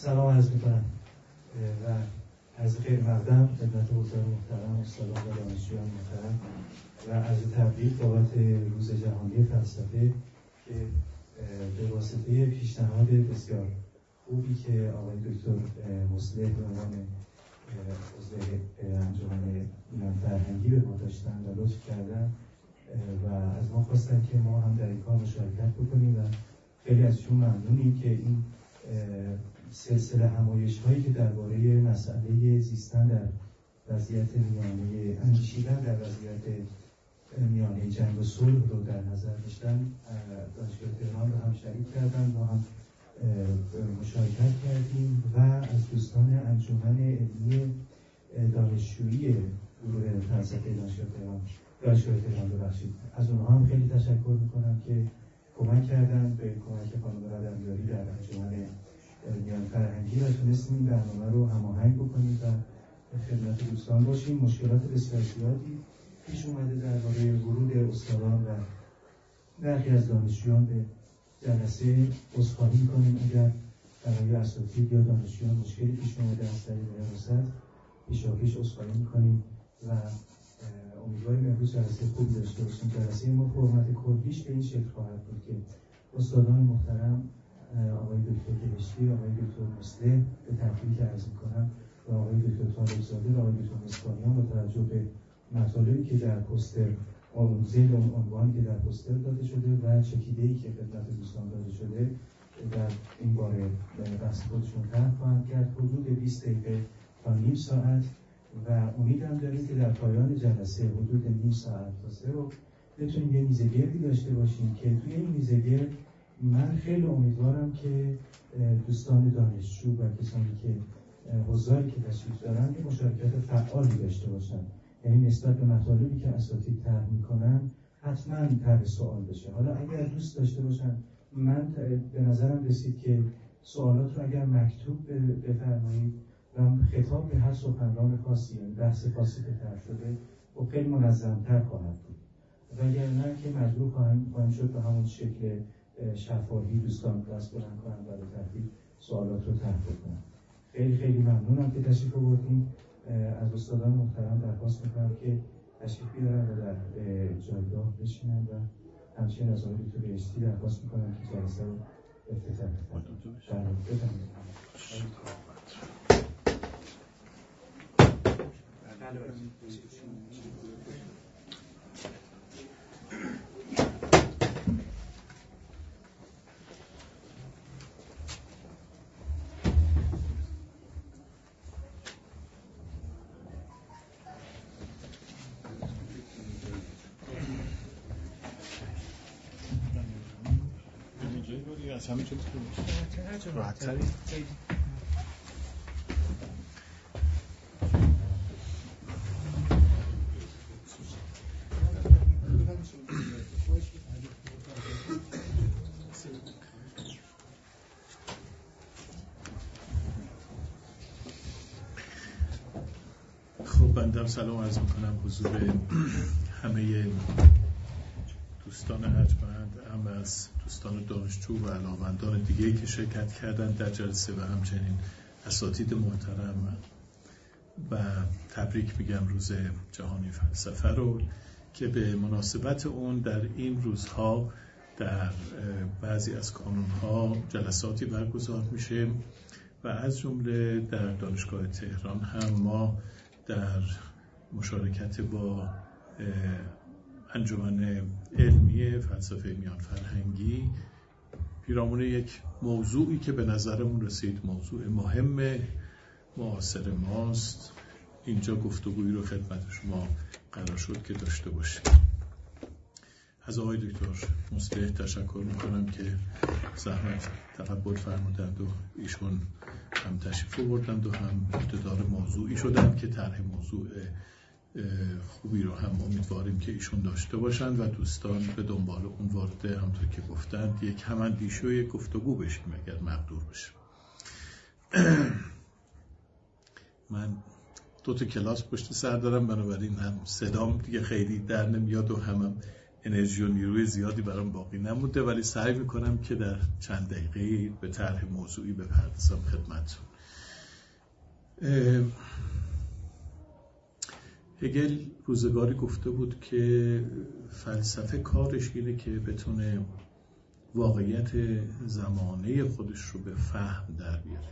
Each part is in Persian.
سلام عرض میکنم و از خیر مقدم خدمت حضار محترم استادان و دانشجویان محترم و از تبریک بابت روز جهانی فلسفه که به واسطه پیشنهاد بسیار خوبی که آقای دکتر مصلح به عنوان عضو انجمن میان فرهنگی به ما داشتن و لطف کردن و از ما خواستن که ما هم در این کار مشارکت بکنیم و خیلی ازشون ممنونیم که این سلسله همایش هایی که درباره مسئله زیستن در وضعیت میانه اندیشیدن در وضعیت میانه جنگ و صلح رو در نظر داشتن دانشگاه تهران رو هم شریک کردن، ما هم مشارکت کردیم و از دوستان انجمن علمی دانشجویی گروه فلسفه دانشگاه تهران ببخشید از اونها هم خیلی تشکر میکنم که کمک کردن به کمک خانم رادمیاری در انجمن میان فرهنگی و تونستیم این برنامه رو هماهنگ بکنیم و خدمت دوستان باشیم. مشکلات بسیار زیادی پیش اومده درباره ورود استادان و برخی از دانشجویان به جلسه عذرخواهی می‌کنیم اگر برای اساتید یا دانشجویان مشکلی پیش اومده از طریق حراست پیشاپیش عذرخواهی می‌کنیم و امیدواریم امروز جلسه خوبی داشته باشیم. جلسه ما فرمت کلیش به این شکل خواهد بود که استادان محترم آقای دکتر بهشتی، آقای دکتر مصلح به تبریک عرض می‌کنم و آقای دکتر طالب‌زاده و آقای دکتر مصباحیان با توجه به مطالبی که در پوستر زیر اون عنوان که در پوستر داده شده و چکیده‌ای که خدمت دوستان داده شده در این باره بحث خودشون طرح خواهند کرد. حدود 20 دقیقه تا نیم ساعت و امیدم داریم که در پایان جلسه حدود نیم ساعت تا 3 رو بتونیم یه میزه گردی داشته باشیم که توی این میزه گرد من خیلی امیدوارم که دوستان دانشجو و کسانی که حضاری که تشریف دارن یه مشارکت فعالی داشته باشن، یعنی نسبت به مطالبی که اساتید طرح میکنن حتما طرح سوال بشه. حالا اگر دوست داشته باشن، من به نظرم رسید که سوالات رو اگر مکتوب بفرمایید و خطاب به هر سخنران خاصی، یعنی بحث خاصی که طرح شده و خیلی منظم‌تر خواهد بود، وگرنه که مجبور خواهیم شد به همون شکل شفاهی دوستان دست بلند کنن و به ترتیب سوالات رو طرح کنن. خیلی خیلی ممنونم که تشریف آوردین. از استادان محترم درخواست میکنم که تشریف بیارن و در جایگاه بشینن و همچنین از آقای دکتر بهشتی درخواست میکنم که جلسه رو افتتاح از همه چیز راحت تری. خب بنده سلام عرض میکنم حضور همه دوستان ارجمند، هم از دوستان دانشجو و علاقه‌مندان دیگه‌ای که شرکت کردن در جلسه و همچنین اساتید محترم و تبریک میگم روز جهانی فلسفه رو که به مناسبت اون در این روزها در بعضی از کانون‌ها جلساتی برگزار میشه و از جمله در دانشگاه تهران هم ما در مشارکت با انجمن علمی فلسفه میان فرهنگی پیرامون یک موضوعی که به نظرمون رسید موضوع مهم معاصر ماست اینجا گفتگویی رو خدمت شما قرار شد که داشته باشیم. از آقای دکتر مصلح تشکر میکنم که زحمت تقبل فرمودند و ایشون هم تشریف آوردند و هم ابتدار موضوعی شدند که طرح موضوع خوبی رو هم امیدواریم که ایشون داشته باشند و دوستان به دنبال اون وارد همطور که گفتند یک هماندیشی و یک گفتگو بشیم اگر مقدور بشه. من 2 کلاس پشت سر دارم، بنابراین هم صدام دیگه خیلی در نمیاد و هم انرژی و نیروی زیادی برام باقی نمونده، ولی سعی میکنم که در چند دقیقه به طرح موضوعی بپردازم خدمتتون. هگل روزگاری گفته بود که فلسفه کارش اینه که بتونه واقعیت زمانه خودش رو به فهم در بیاره،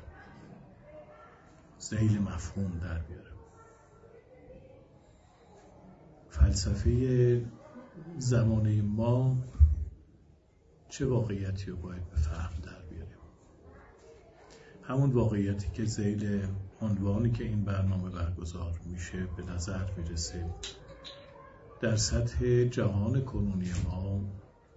ذیل مفهوم در بیاره. فلسفه زمانه ما چه واقعیتی رو باید به فهم در بیاریم؟ همون واقعیتی که ذیل عنوانی که این برنامه برگزار میشه به نظر میرسه در سطح جهان کنونی ما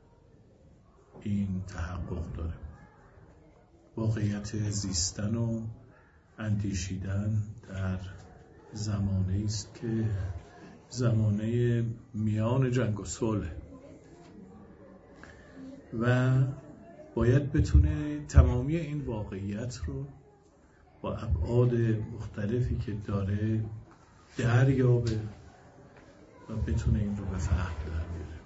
این تحقق داره. واقعیت زیستن و اندیشیدن در زمانه است که زمانه میان جنگ و صلح و باید بتونه تمامی این واقعیت رو با ابعاد مختلفی که داره دریابه و بتونه این رو به فهم در بیاره.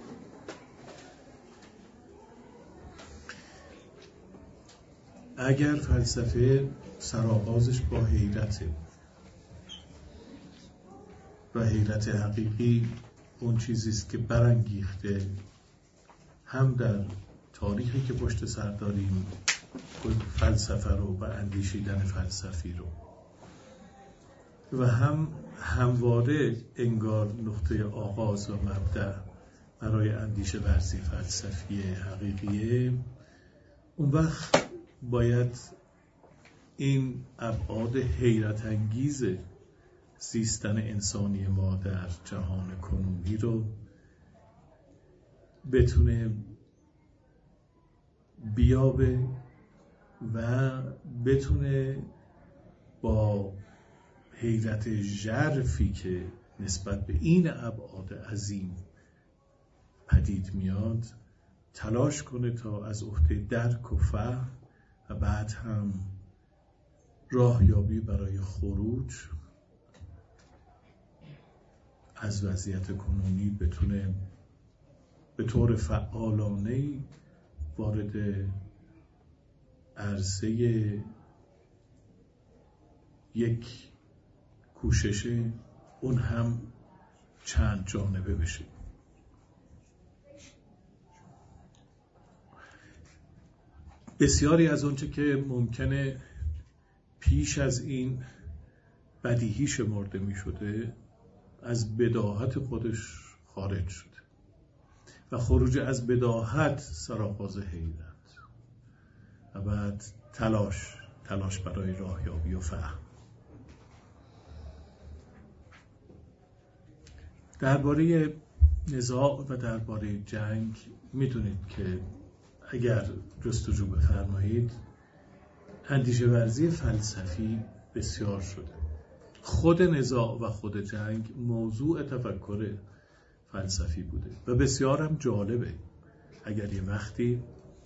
اگر فلسفه سرآغازش با حیرته و حیرت حقیقی اون چیزیست که برانگیخته هم در تاریخی که پشت سر داریم فلسفه رو و اندیشیدن فلسفی رو و هم همواره انگار نقطه آغاز و مبدأ برای اندیشه ورزی فلسفی حقیقیه، اون وقت باید این ابعاد حیرت انگیز زیستن انسانی ما در جهان کنونی رو بتونه بیابه و بتونه با حیرت ژرفی که نسبت به این ابعاد عظیم پدید میاد تلاش کنه تا از عهده درک و فهم و بعد هم راهیابی برای خروج از وضعیت کنونی بتونه به طور فعالانه وارد عرصه یک کوشش اون هم چند جانبه بشه. بسیاری از اونچه که ممکنه پیش از این بدیهی شمرده می شده از بداهت خودش خارج شده و خروج از بداهت سرآغاز حیرت و بعد تلاش برای راهیابی و فهم. درباره نزاع و درباره جنگ میدونید که اگر جستجو بفرمایید اندیشه ورزی فلسفی بسیار شده. خود نزاع و خود جنگ موضوع تفکر فلسفی بوده و بسیار هم جالبه اگر یه وقتی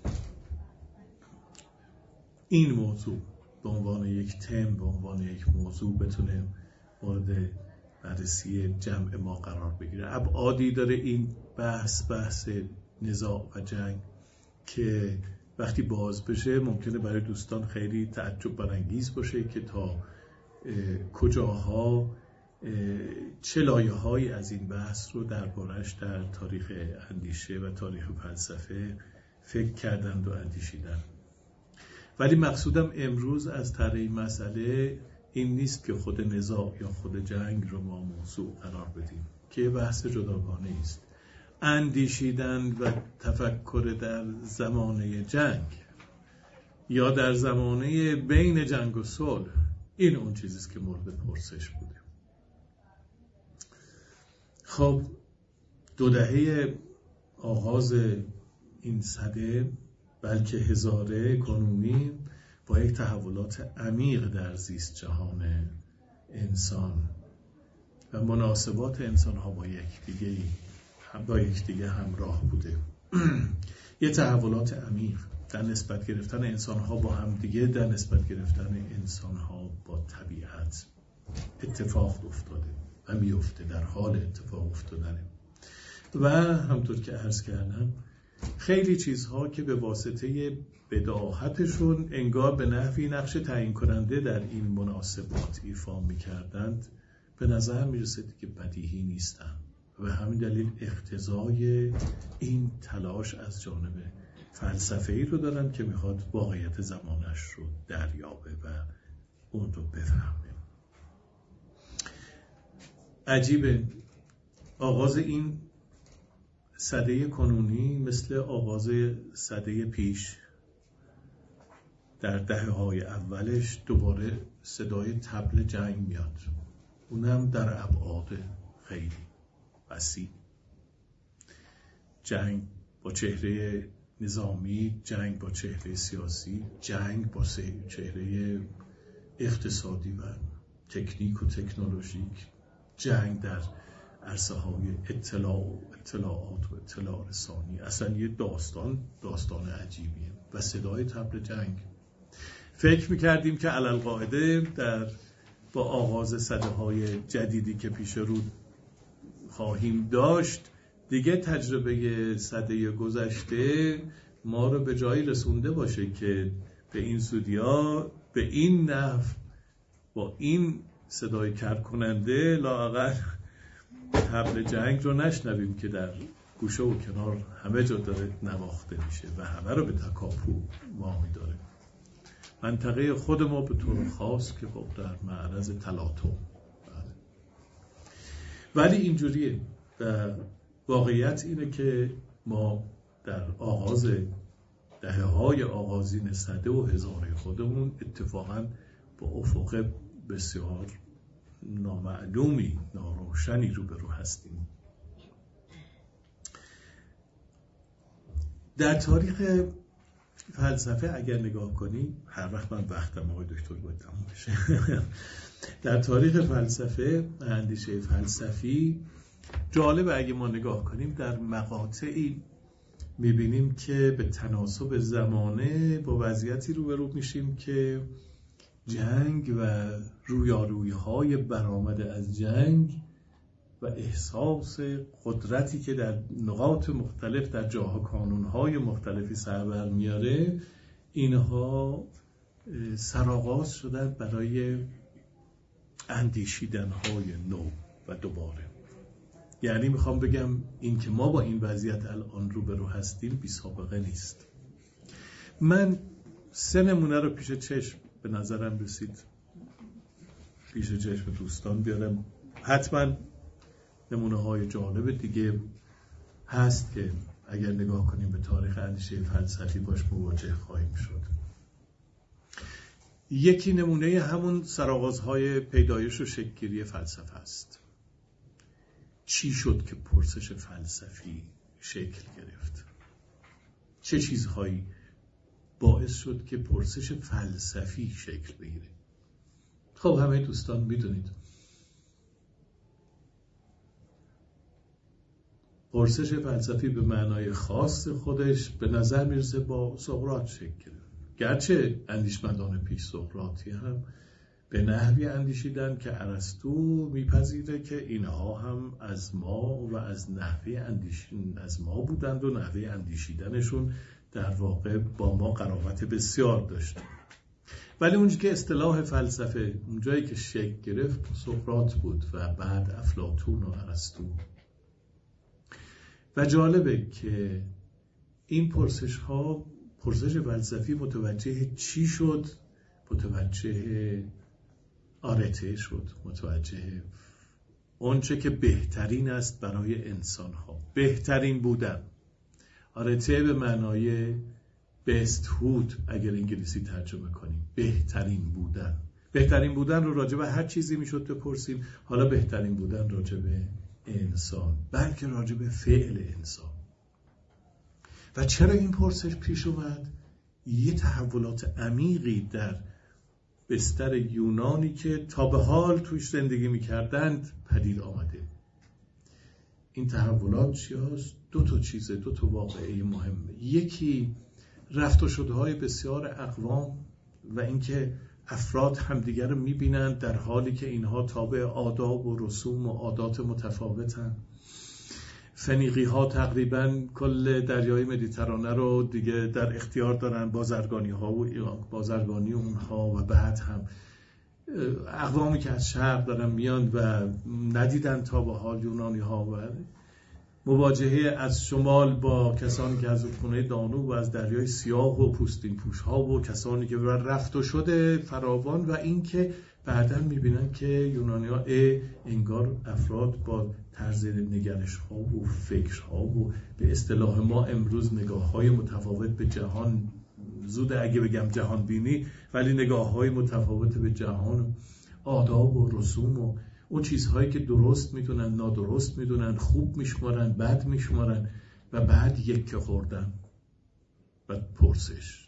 این موضوع به عنوان یک تم، به عنوان یک موضوع بتونه مورد بررسی جمع ما قرار بگیره. ابعادی داره این بحث نزاع و جنگ که وقتی باز بشه ممکنه برای دوستان خیلی تعجب برانگیز باشه که تا کجاها چه لایه‌هایی از این بحث رو دربارش در تاریخ اندیشه و تاریخ فلسفه فکر کردند و اندیشیدند. ولی مقصودم امروز از طرح این مسئله این نیست که خود نزاع یا خود جنگ رو ما موضوع قرار بدیم که بحث جداگانه است. اندیشیدن و تفکر در زمانه جنگ یا در زمانه بین جنگ و صلح، این اون چیزیست که مورد پرسش بوده. خب 2 دهه آغاز این سده بلکه هزاره کنونی با یک تحولات عمیق در زیست جهان انسان و مناسبات انسان ها با یکدیگه همراه بوده. یه تحولات عمیق در نسبت گرفتن انسان ها با همدیگه، در نسبت گرفتن انسان ها با طبیعت اتفاق افتاده و میفته، در حال اتفاق افتادنه. و همطور که عرض کردم خیلی چیزها که به واسطه بداهتشون انگار به نحوی نقش تعیین کننده در این مناسبات ایفا می‌کردند به نظر می‌رسید که بدیهی نیستند و همین دلیل اقتضای این تلاش از جانب فلسفه‌ای رو دارن که میخواد واقعیت زمانش رو دریابه و اون رو بفهمه. عجیبه آغاز این سده کنونی مثل آغاز سده پیش در دهه‌های اولش دوباره صدای طبل جنگ میاد، اونم در ابعاد خیلی وسیع. جنگ با چهره نظامی، جنگ با چهره سیاسی، جنگ با چهره اقتصادی و تکنیک و تکنولوژیک، جنگ در عرصه های اطلاعات و اطلاع رسانی. اصلا یه داستان عجیبیه و صدای طبل جنگ. فکر میکردیم که علالقاعده با آغاز سده‌های جدیدی که پیش رو خواهیم داشت دیگه تجربه سده گذشته ما رو به جایی رسونده باشه که به این زودیا به این نحو با این صدای کر کننده لااقل طبل جنگ رو نشنویم که در گوشه و کنار همه جا داره نواخته میشه و همه رو به تکاپو وامی داره. منطقه خود ما به طور خاص که خب در معرض تلاطم، ولی اینجوریه. واقعیت اینه که ما در آغاز دهه‌های آغازین سده و هزاره خودمون اتفاقاً با افق بسیار نامعلومی، ناروشنی روبرو هستیم. در تاریخ فلسفه اگر نگاه کنیم، هر وقت من وقتم آقای دکتر باید تموم بشه در تاریخ فلسفه، اندیشه فلسفی جالبه اگه ما نگاه کنیم در مقاطعی میبینیم که به تناسب زمانه با وضعیتی روبرو میشیم که جنگ و رویارویی‌های برآمده از جنگ و احساس قدرتی که در نقاط مختلف در جاها کانون‌های مختلفی سر بر میاره، اینها سرآغاز شدن برای اندیشیدن‌های نو و دوباره. یعنی میخوام بگم این که ما با این وضعیت الان روبرو هستیم بی سابقه نیست. من 3 نمونه رو پیش چشم به نظرم رسید پیش چشم دوستان بیارم. حتما نمونه های جالب دیگه هست که اگر نگاه کنیم به تاریخ اندیشه فلسفی باش مواجه خواهیم شد. یکی نمونه همون سرآغازهای پیدایش و شکل‌گیری فلسفه است. چی شد که پرسش فلسفی شکل گرفت؟ چه چیزهایی باعث شد که پرسش فلسفی شکل بگیره؟ خب همه دوستان میدونید پرسش فلسفی به معنای خاص خودش به نظر میرسه با سقراط شکل گرفت. گرچه اندیشمندان پیش سقراطی هم به نحوی اندیشیدن که ارسطو میپذیره که اینها هم از ما و از نحوی از ما بودند و نحوی اندیشیدنشون در واقع با ما قرابت بسیار داشت. ولی اونجایی که اصطلاح فلسفه اونجایی که شکل گرفت سقراط بود و بعد افلاطون و ارسطو. و جالبه که این پرسش فلسفی متوجه چی شد؟ متوجه آرته شد، متوجه اونچه که بهترین است برای انسان ها، بهترین بودن. آرته به معنای besthood اگر انگلیسی ترجمه کنیم، بهترین بودن. بهترین بودن رو راجع به هر چیزی میشد بپرسیم، حالا بهترین بودن راجع به انسان، بلکه راجع به فعل انسان. و چرا این پرسش پیش اومد؟ یه تحولات عمیقی در بستر یونانی که تا به حال توش زندگی میکردند پدید آمده. این تحولات چی هست؟ 2 چیزه، 2 واقعه مهمه. یکی رفت و شدهای بسیار اقوام و اینکه افراد همدیگر رو میبینند در حالی که اینها تابع آداب و رسوم و عادات متفاوتن. فنیقی ها تقریبا کل دریای مدیترانه رو دیگه در اختیار دارن، بازرگانی اونها، و بعد هم اقوامی که از شرق دارن میان و ندیدن تا به حال یونانی ها، و مواجهه از شمال با کسانی که از رودخانه دانوب و از دریای سیاه و پوستین پوش ها و کسانی که رفت و شده فراوان، و این که بعداً میبینن که یونانی‌ها انگار افراد با طرز نگرش‌ها و فکرها و به اصطلاح ما امروز نگاه‌های متفاوت به جهان، زوده اگه بگم جهان بینی، ولی نگاه‌های متفاوت به جهان، آداب و رسوم و اون چیزهایی که درست میدونن نادرست میدونن، خوب میشمارن بد میشمارن، و بعد یک خوردن و پرسش،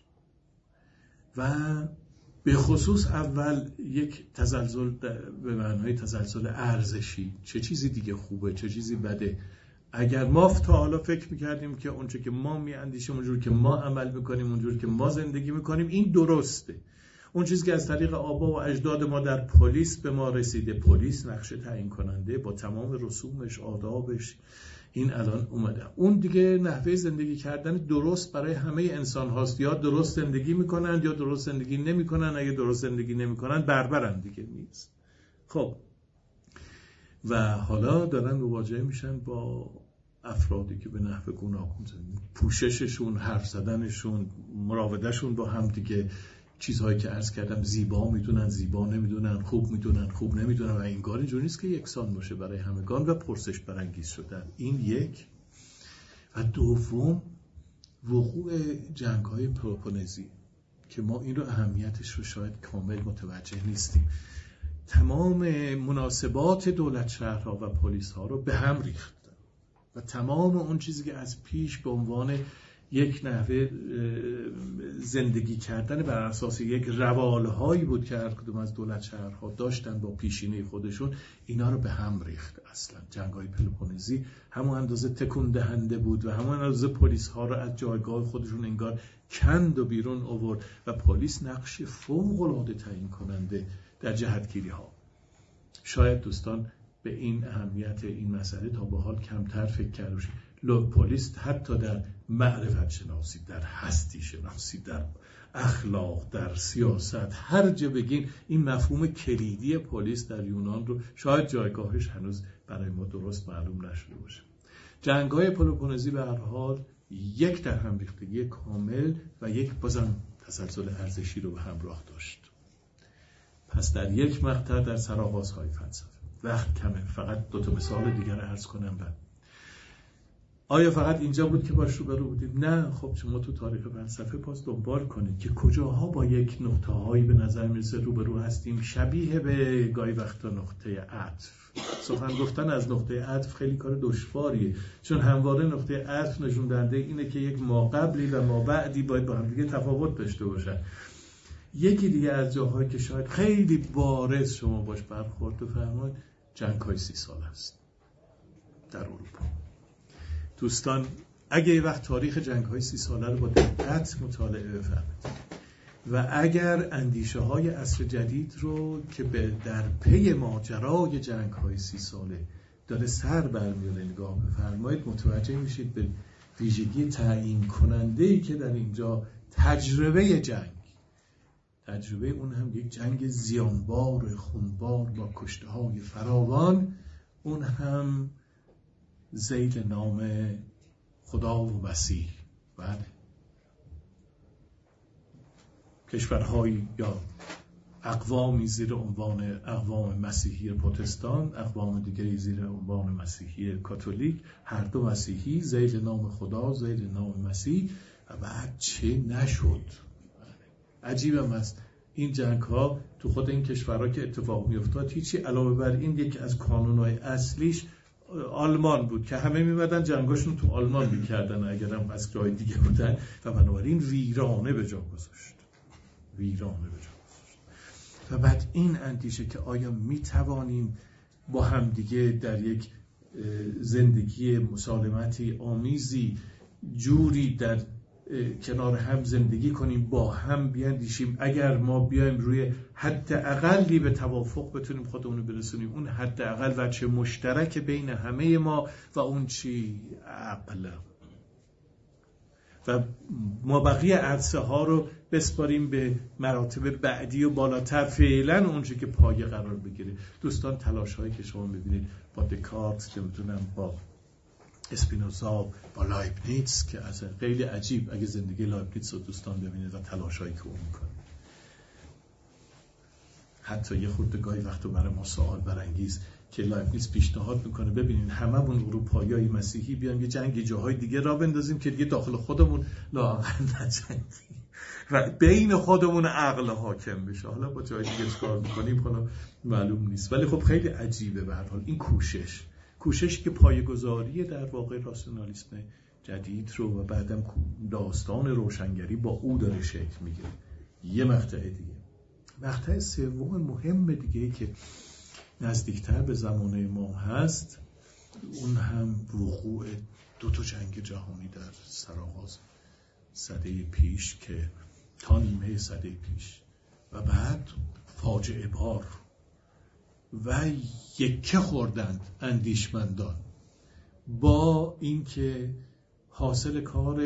و به خصوص اول یک تزلزل به معنای تزلزل ارزشی، چه چیزی دیگه خوبه چه چیزی بده. اگر ما تا حالا فکر میکردیم که اونجور که ما میاندیشیم، اونجور که ما عمل میکنیم، اونجور که ما زندگی میکنیم این درسته، اون چیزی که از طریق آبا و اجداد ما در پلیس به ما رسیده، پلیس نقش تعیین کننده با تمام رسومش آدابش، این الان اومده. اون دیگه نحوه زندگی کردن درست برای همه انسان هاست، یا درست زندگی میکنن یا درست زندگی نمیکنن، اگه درست زندگی نمیکنن بربرن دیگه نیست. خب و حالا دارن مواجه میشن با افرادی که به نحو گوناگون پوشششون، حرف زدنشون، مراودهشون با هم دیگه، چیزهایی که عرض کردم زیبا میدونن زیبا نمیدونن، خوب میدونن خوب نمیدونن، و انگار اینجوری نیست که یکسان باشه برای همگان، و پرسش برانگیز شدن. این یک. و دوم وقوع جنگ‌های پلوپونزی که ما این رو اهمیتش رو شاید کامل متوجه نیستیم. تمام مناسبات دولت شهرها و پلیس ها رو به هم ریخت و تمام اون چیزی که از پیش به عنوان یک نحوه زندگی کردن بر اساس یک روالهایی بود که هر کدوم از دولت شهرها داشتن با پیشینه خودشون، اینا رو به هم ریخت. اصلا جنگ‌های پلوپونزی همون اندازه تکون دهنده بود و همون اندازه پلیس ها رو از جایگاه خودشون انگار کند و بیرون آورد، و پلیس نقش فوق‌العاده تعیین کننده در جهتگیری ها. شاید دوستان به این اهمیت این مسئله تا به حال کمتر فکر کرده باشید. پلیس حتی در معرفت شناسی، در هستی شناسی، در اخلاق، در سیاست، هر جا بگین این مفهوم کلیدی پلیس در یونان رو شاید جایگاهش هنوز برای ما درست معلوم نشده باشه. جنگ‌های پلوپونزی به هر حال یک در هم ریختگی کامل و یک بازم تسلسل ارزشی رو به همراه داشت. پس در یک مقطع در سرآغازهای فلسفه، وقت کمه، فقط دو تا مثال دیگر عرض کنم. بعد آیا فقط اینجا بود که باش روبرو بودید؟ نه. خب شما تو تاریخ فلسفه پاس دنبال کنید که کجاها با یک نقطه هایی به نظر میرسه روبرو هستیم، شبیه به گاهی وقتا نقطه عطف. سخن گفتن از نقطه عطف خیلی کار دشواریه، چون همواره نقطه عطف نشون دهنده اینه که یک ما قبلی و ما بعدی باید با هم دیگه تفاوت داشته باشن. یکی دیگه از جاهایی که شاید خیلی بارز شما باش برخورد بفرمایید، جنگ‌های 30 سال است در اروپا. دوستان اگه یه وقت تاریخ جنگ‌های 30 ساله رو با دقت مطالعه بفرمایید و اگر اندیشه‌های عصر جدید رو که در پی ماجرای جنگ‌های 30 ساله داره سر برمیاره نگاه بفرمایید، متوجه میشید به ویژگی تعیین کننده‌ای که در اینجا تجربه اون هم یک جنگ زیانبار خونبار با کشته‌های فراوان، اون هم زیر نام خدا و مسیح. بله، کشورهایی یا اقوامی زیر عنوان اقوام مسیحی پروتستان، اقوام دیگری زیر عنوان مسیحی کاتولیک، هر دو مسیحی زیر نام خدا، زیر نام مسیح. و بعد چه نشد. عجیبم است این جنگ ها تو خود این کشورها که اتفاق می افتاد هیچی، علاوه بر این یکی از کانونهای اصلیش آلمان بود که همه میمدن جنگاشون تو آلمان میکردن اگرم از جای دیگه بودن، و بنابراین ویرانه به جا گذاشت. و بعد این اندیشه که آیا میتوانیم با هم دیگه در یک زندگی مسالمتی آمیزی جوری در کنار هم زندگی کنیم، با هم بیاندیشیم. اگر ما بیایم روی حد اقلی به توافق بتونیم خودمون رو برسونیم، اون حد اقل وجه مشترک بین همه ما و اون چی؟ عقل. و ما بقیه عرصه ها رو بسپاریم به مراتب بعدی و بالاتر، فعلا اونچه که پایه قرار بگیره. دوستان تلاش هایی که شما میبینید با دکارت، که میتونم با اسپینوزا، با لایبنیتس، که از خیلی عجیب اگه زندگی لایبنیتس رو دوستان ببینید و تلاش هایی که اون میکنه، حتی یه خورده گاهی وقت برای ما سوال برانگیز که لایبنیتس پیشنهاد میکنه ببینین هممون اروپاییای مسیحی بیایم یه جنگ جاهای دیگه را بندازیم که دیگه داخل خودمون لااقل نجنگیم و بین خودمون عقل حاکم بشه. حالا با جای دیگه چیکار میکنیم حالا معلوم نیست، ولی خب خیلی عجیبه به هر حال این کوشش که پایه‌گذاری در واقع راسیونالیسم جدید رو و بعدم داستان روشنگری با او داره شکل میگیره. یه مقطع دیگه، مقطع سوم مهم دیگه که نزدیکتر به زمانه ما هست، اون هم وقوع 2 جنگ جهانی در سرآغاز سده پیش، که تا نیمه سده پیش، و بعد فاجعه بار و یکه خوردند اندیشمندان با اینکه حاصل کار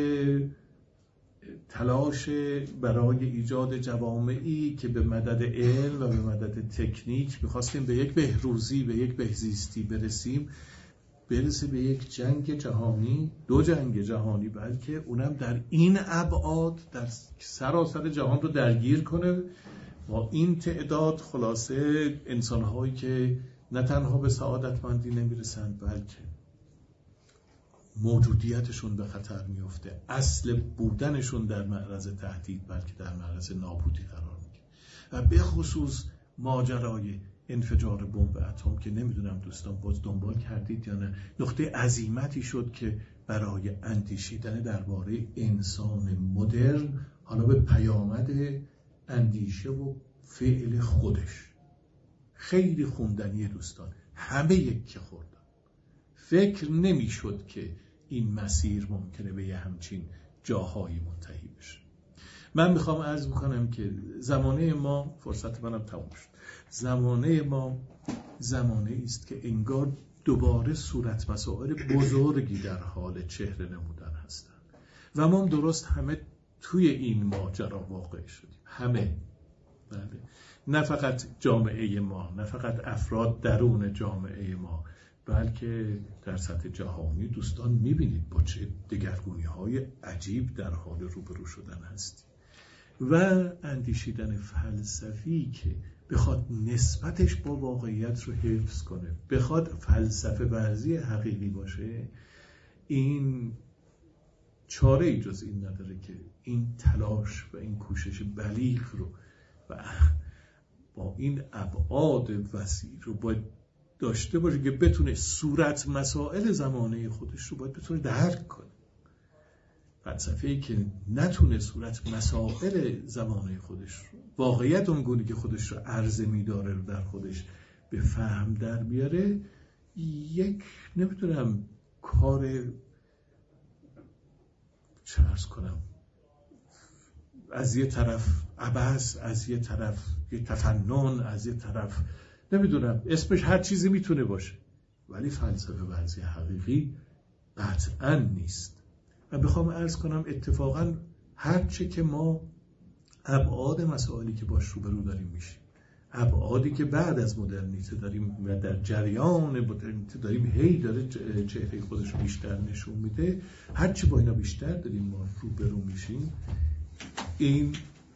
تلاش برای ایجاد جوامعی که به مدد علم و به مدد تکنیک می‌خواستیم به یک بهروزی، به یک بهزیستی برسه به یک جنگ جهانی، 2 جنگ جهانی، بلکه اونم در این ابعاد، در سراسر جهان رو درگیر کنه با این تعداد. خلاصه انسان‌هایی که نه تنها به سعادتمندی نمیرسند، بلکه موجودیتشون به خطر میفته، اصل بودنشون در معرض تهدید بلکه در معرض نابودی قرار میگیره. و به خصوص ماجرای انفجار بمب اتم که نمیدونم دوستان باز دنبال کردید یا نه، نقطه عزیمتی شد که برای اندیشیدن درباره انسان مدرن، حالا به پیامد اندیشه و فعل خودش، خیلی خوندنیه دوستان، همه یک خوردن. فکر نمیشد که این مسیر ممکنه به یه همچین جاهایی منتهی بشه. من میخوام عرض بکنم که زمانه ما، فرصت منم تموم شد، زمانه ما زمانه است که انگار دوباره صورت مسائل بزرگی در حال چهره نمودن هستند و ما درست همه توی این ماجرا واقع شدیم. همه، بله، نه فقط جامعه ما، نه فقط افراد درون جامعه ما، بلکه در سطح جهانی دوستان میبینید با چه دگرگونی‌های عجیب در حال روبرو شدن هستیم. و اندیشیدن فلسفی که بخواد نسبتش با واقعیت رو حفظ کنه، بخواد فلسفه ورزی حقیقی باشه، این چاره ای جز این نداره که این تلاش و این کوشش بلیغ رو و با این ابعاد وسیع رو باید داشته باشه که بتونه صورت مسائل زمانه خودش رو باید بتونه درک کنه. فلسفه‌ای که نتونه صورت مسائل زمانه خودش رو، واقعیت اونگونه که خودش رو عرضه می‌داره رو در خودش به فهم در بیاره، یک نمیتونم کار چه عرض کنم، از یه طرف عبث، از یه طرف یه تفنن، از یه طرف نمیدونم اسمش هر چیزی میتونه باشه، ولی فلسفه ورزی حقیقی قطعاً نیست. و بخوام عرض کنم اتفاقاً هرچه که ما ابعاد مسائلی که باش روبرو داریم میشیم، ابعادی که بعد از مدرنیته داریم و در جریان مدرنیته داریم هی داره چهره خودش رو بیشتر نشون میده، هرچی با اینا بیشتر داریم ما روبرو میشیم، این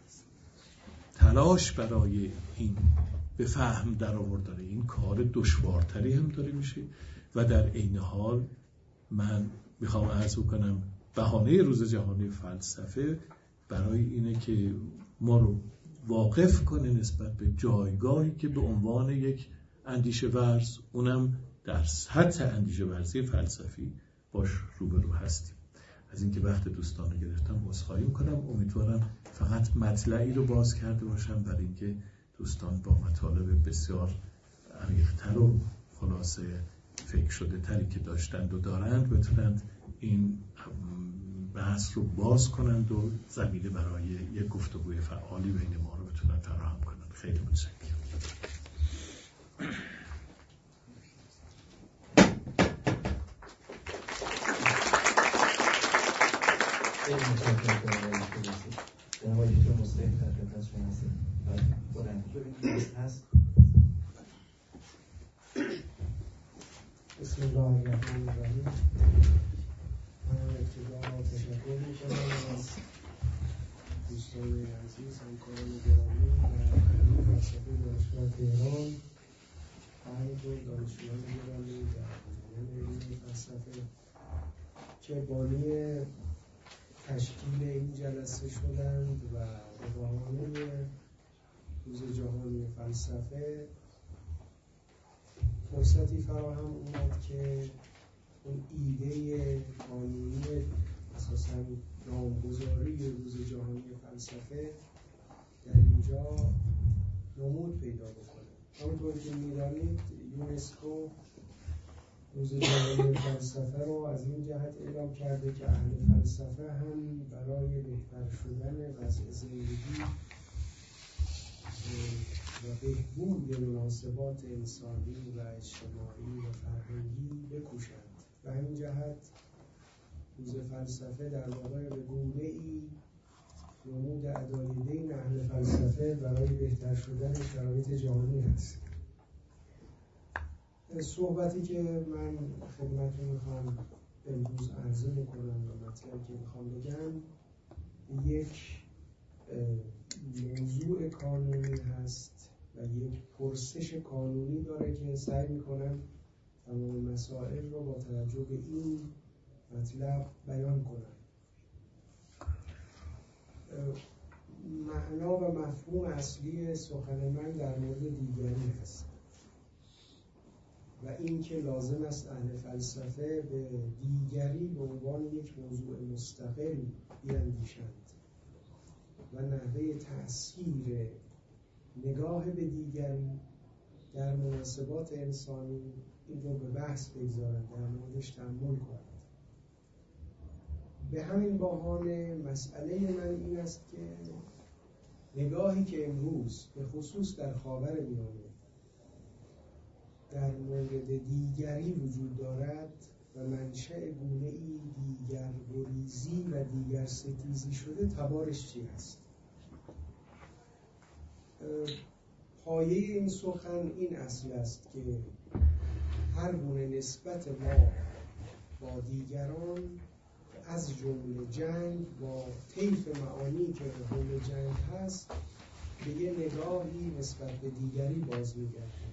تلاش برای این به فهم در آوردن این کار دشوارتری هم داره میشه. و در عین حال من میخوام عرض بکنم بهانه روز جهانی فلسفه برای اینه که ما رو واقف کنه نسبت به جایگاهی که به عنوان یک اندیشه ورز، اونم در سطح اندیشه ورزی فلسفی باش روبرو هستیم. از اینکه وقت دوستان رو گرفتم عذرخواهی میکنم. امیدوارم فقط مطلعی رو باز کرده باشم برای اینکه دوستان با مطالب بسیار عمیق‌تر و خلاصه فکر شده تری که داشتند و دارند بتونند این بحث بحث رو باز کنند و زمینه برای یک گفتگوی فعالی بین ما رو بتونن فراهم کنند. خیلی متشکرم. بسم الله الرحمن الرحیم. من ابتدا تشکر می‌کنم از دوستان عزیز، همکاران گرامی و فلسفه دانشگاه تهران و همینطور دانشجویان گرامی در علوم فلسفه که بانی تشکیل این جلسه شدند و به بهانه روز جهانی فلسفه فرصتی فراهم اومد که اون ایده قانونی اساساً نامگذاری روز جهانی فلسفه در اینجا نمود پیدا بکنه. همونطور که می‌دانید یونسکو روز جهانی فلسفه رو از این جهت اعلام کرده که اهل فلسفه هم برای بهتر شدن وضع زندگی و بهبود مناسبات انسانی و اجتماعی و فرهنگی بکوشند. و این جهت روز فلسفه در واقع به گونه‌ای نمود عدالت‌بین اهل فلسفه برای بهتر شدن شرایط جهانی است. صحبتی که من خدمتتون میخوام امروز عرضه میکنم و مطلبی که میخوام بگم یک موضوع قانونی هست و یک پرسش قانونی داره که سعی میکنم تمام مسائل رو با توجه به این مطلب بیان کنم. معنا و مفهوم اصلی سخن من در مورد دیگری هست و این که لازم است اهل فلسفه به دیگری به عنوان یک موضوع مستقل بیاندیشند و نحوه تأثیر نگاه به دیگری در مناسبات انسانی این رو به بحث بگذارند، در موردش تأمل کنند. به همین بهانه مسئله من این است که نگاهی که امروز به خصوص در خاورمیانه در مورد دیگری وجود دارد و منشأ گونه‌ای دیگر گریزی و دیگر ستیزی شده تبارش چی است؟ پایه این سخن این اصل است که هر گونه نسبت ما با دیگران از جمله جنگ با طیف معانی که حول جنگ هست به یه نگاهی نسبت به دیگری باز می‌گردیم.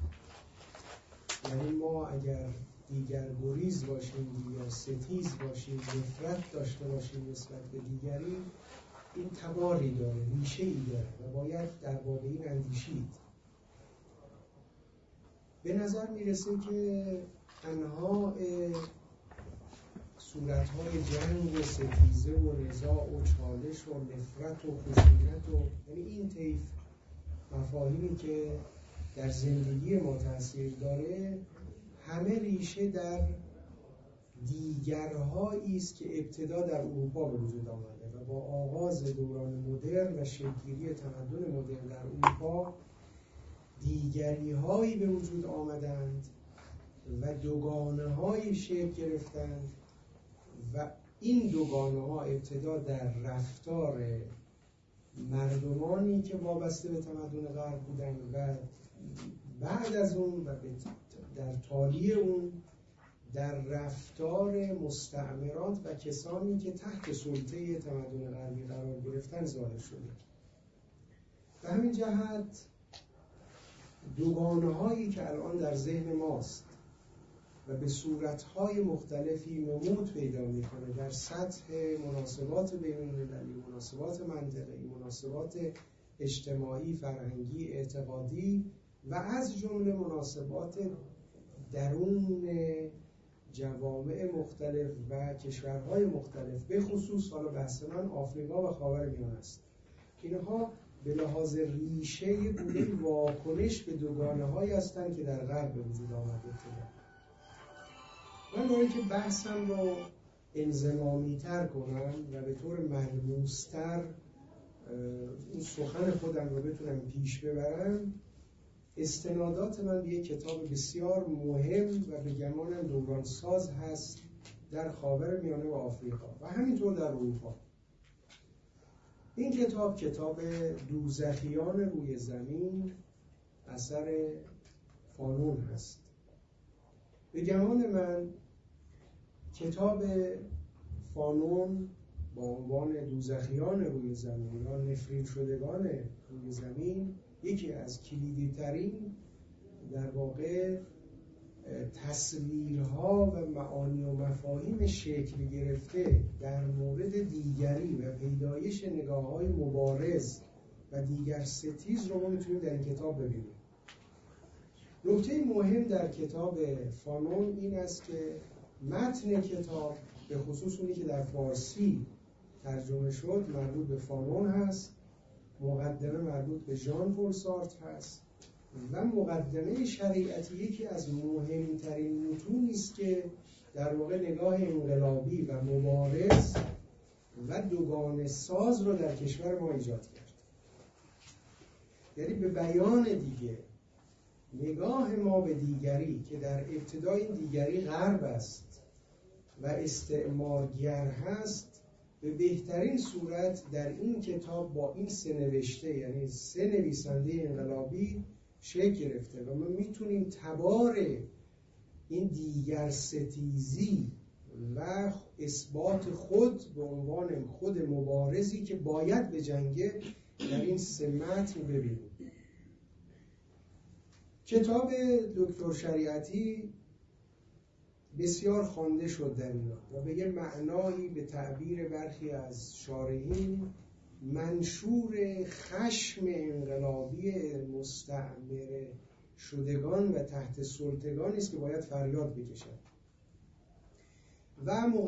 یعنی ما اگر دیگر گریز باشیم یا ستیز باشیم، نفرت داشته باشیم نسبت به دیگری، این تباری داره، ریشه‌ای داره و باید درباره این اندیشید. به نظر میرسه که انواع صورت‌های جنگ و ستیزه و نزاع و چالش و نفرت و خشونت و یعنی این طیف مفاهیمی که در زندگی ما تأثیر داره همه ریشه در دیگرهایی است که ابتدا در اروپا به وجود آمده و با آغاز دوران مدرن و شکل‌گیری تمدن مدرن در اروپا دیگری‌هایی به وجود آمدند و دوگانه‌هایی شکل گرفتند و این دوگانه‌ها ابتدا در رفتار مردمانی که وابسته به تمدن غرب بودند و بعد از اون و در تالیه اون در رفتار مستعمرات و کسانی که تحت سلطه تمدن غربی قرار گرفتن ظاهر شده. به همین جهت دوگانه‌هایی که الان در ذهن ماست و به صورت‌های مختلفی نمود پیدا می‌کنه در سطح مناسبات بین‌المللی، مناسبات منطقه‌ای، مناسبات اجتماعی، فرهنگی، اعتقادی و از جمله مناسبات درون جوامع مختلف و کشورهای مختلف، به خصوص حالا بحث من آفریقا و خاورمیانه است. اینها به لحاظ ریشه گونه واکنش به دوگانه‌هایی هستند که در غرب به وجود آمده. من برای که بحثم رو انضمامی تر کنم و به طور ملموس تر این سخن خودم رو بتونم پیش ببرم، استنادات من به یک کتاب بسیار مهم و به گمانم دوران ساز هست در خاورمیانه و آفریقا و همینطور در اروپا. این کتاب دوزخیان روی زمین اثر فانون هست. به گمان من کتاب فانون با عنوان دوزخیان روی زمین یا نفرین شدگان روی زمین یکی از کلیدی ترین در واقع تصویرها و معانی و مفاهیم شکل گرفته در مورد دیگری و پیدایش نگاه‌های مبارز و دیگر ستیز رو ما میتونیم در این کتاب ببینیم. نکته مهم در کتاب فانون این است که متن کتاب به خصوص اونی که در فارسی ترجمه شد مربوط به فانون هست، مقدمه مربوط به ژان پل سارتر هست و مقدمه شریعتی یکی از مهمترین متونی است که در واقع نگاه انقلابی و مبارز و دوگانه ساز رو در کشور ما ایجاد کرد. یعنی به بیان دیگه نگاه ما به دیگری که در ابتدای این دیگری غرب است و استعمارگر هست به بهترین صورت در این کتاب با این سه نوشته، یعنی سه نویسنده انقلابی شکل گرفته و ما میتونیم تبار این دیگر ستیزی و اثبات خود به عنوان خود مبارزی که باید به جنگه در این سه متن ببینیم. کتاب دکتر شریعتی بسیار خوانده شد در ایران و به یه معنایی به تعبیر برخی از شارحین منشور خشم انقلابی مستعمر شدگان و تحت سلطگانی است که باید فریاد بکشند. و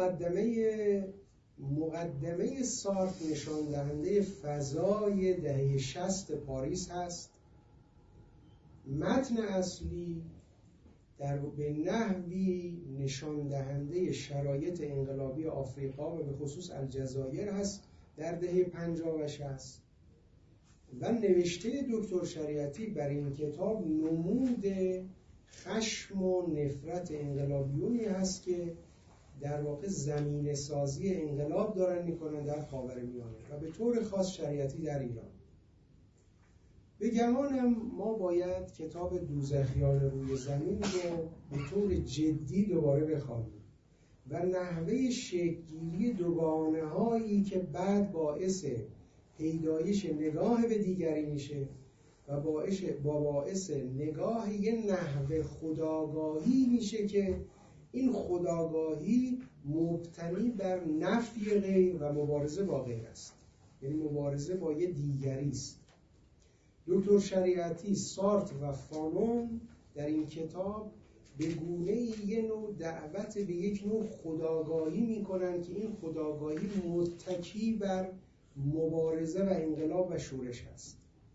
مقدمه سارتر نشان دهنده فضای دهه 60 پاریس هست. متن اصلی به نحوی نشان دهنده شرایط انقلابی آفریقا و به خصوص الجزایر هست در دهه 50 و 60 و نوشته دکتر شریعتی بر این کتاب نمود خشم و نفرت انقلابیونی هست که در واقع زمینه سازی انقلاب دارن میکنن در خاورمیانه و به طور خاص شریعتی در ایران. به گمانم ما باید کتاب دوزخیان روی زمین رو به طور جدی دوباره بخوانیم و نحوه شکل‌گیری دوگانه هایی که بعد باعث پیدایش نگاه به دیگری میشه و باعث نگاه یه نحوه خودآگاهی میشه که این خودآگاهی مبتنی بر نفی غیر و مبارزه با غیر است، یعنی مبارزه با یه دیگری است. دکتر شریعتی، سارتر و فانون در این کتاب به گونه یه نوع دعوت به یک نوع خودآگاهی میکنن که این خودآگاهی متکی بر مبارزه و انقلاب و شورش هست.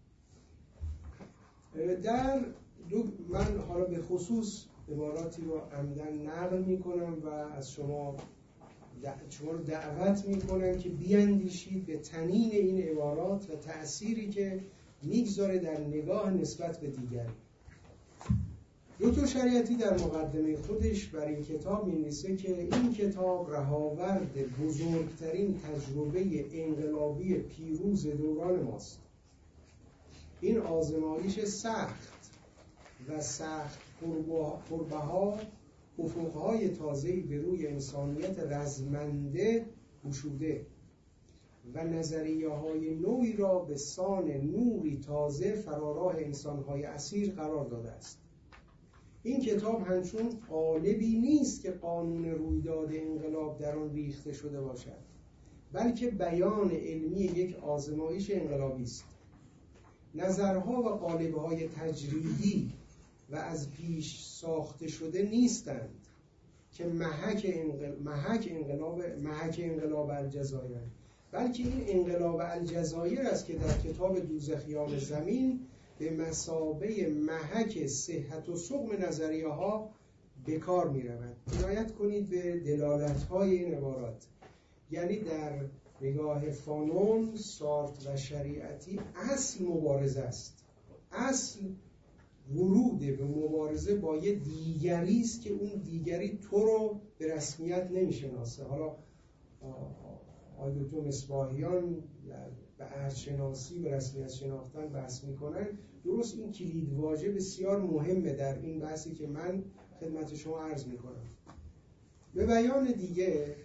من حالا به خصوص عباراتی رو عمدن نقل میکنم و از شما رو دعوت میکنم که بیاندیشید به طنین این عبارات و تأثیری که میگذاره در نگاه نسبت به دیگری. دکتر شریعتی در مقدمه خودش بر این کتاب می‌نویسه که این کتاب رهاورد بزرگترین تجربه انقلابی پیروز دوران ماست. این آزمایش سخت و سخت پربها افقهای تازه‌ای به روی انسانیت رزمنده گشوده و نظریه‌های نوعی را به سان نوری تازه فراراه انسان‌های اسیر قرار داده است. این کتاب همچون قالبی نیست که قانون رویداد انقلاب در آن ریخته شده باشد، بلکه بیان علمی یک آزمایش انقلابی است. نظرها و قالب‌های تجریدی و از پیش ساخته شده نیستند که محک انقلاب الجزایر، بلکه این انقلاب الجزایر است که در کتاب دوزخیان زمین به مثابه محک صحت و سقم نظریه ها به کار می رود. عنایت کنید به دلالت های این عبارات. یعنی در نگاه فانون، سارتر و شریعتی اصل مبارزه است. اصل ورود به مبارزه با یه دیگری است که اون دیگری تو رو به رسمیت نمیشناسه. حالا آقای دکتر مصباحیان به ارزشناسی و رسمیت شناختن بحث میکنن. درست این کلید واژه بسیار مهمه در این بحثی که من خدمت شما عرض میکنم. به بیان دیگه،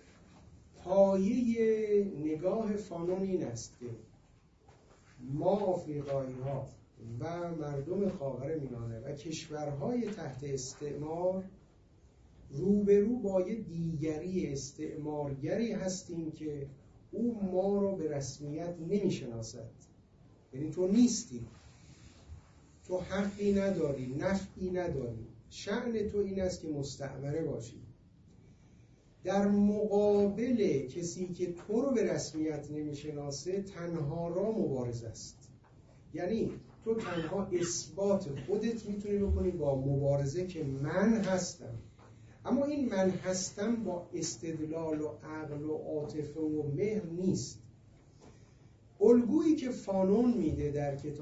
پایه نگاه فانون این است که ما آفریقایی ها و مردم خاورمیانه و کشورهای تحت استعمار روبرو با یه دیگری استعمارگری هستیم که او ما رو به رسمیت نمیشناسد. یعنی تو نیستی، تو حقی نداری، نفعی نداری، شأن تو این است که مستعمره باشی. در مقابل کسی که تو رو به رسمیت نمیشناسه تنها را مبارزه است. یعنی تو تنها اثبات خودت میتونی بکنی با مبارزه که من هستم. اما این من هستم با استدلال و عقل و عاطفه و مهر نیست. الگویی که فانون میده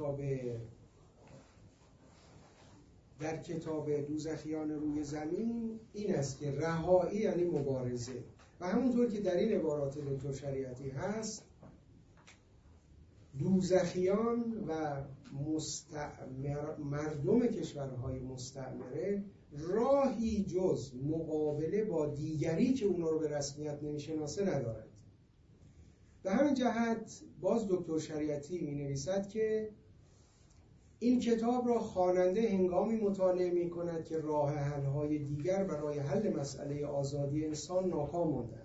در کتاب دوزخیان روی زمین این است که رهایی یعنی مبارزه، و همونطور که در این عبارات دکتر شریعتی هست، دوزخیان و مردم کشورهای مستعمره راهی جز مقابله با دیگری که اونا رو به رسمیت نمیشناسه ندارد. به همین جهت باز دکتر شریعتی می نویسد که این کتاب را خواننده هنگامی مطالعه می کند که راه حل‌های دیگر برای حل مسئله آزادی انسان ناکام ماندند.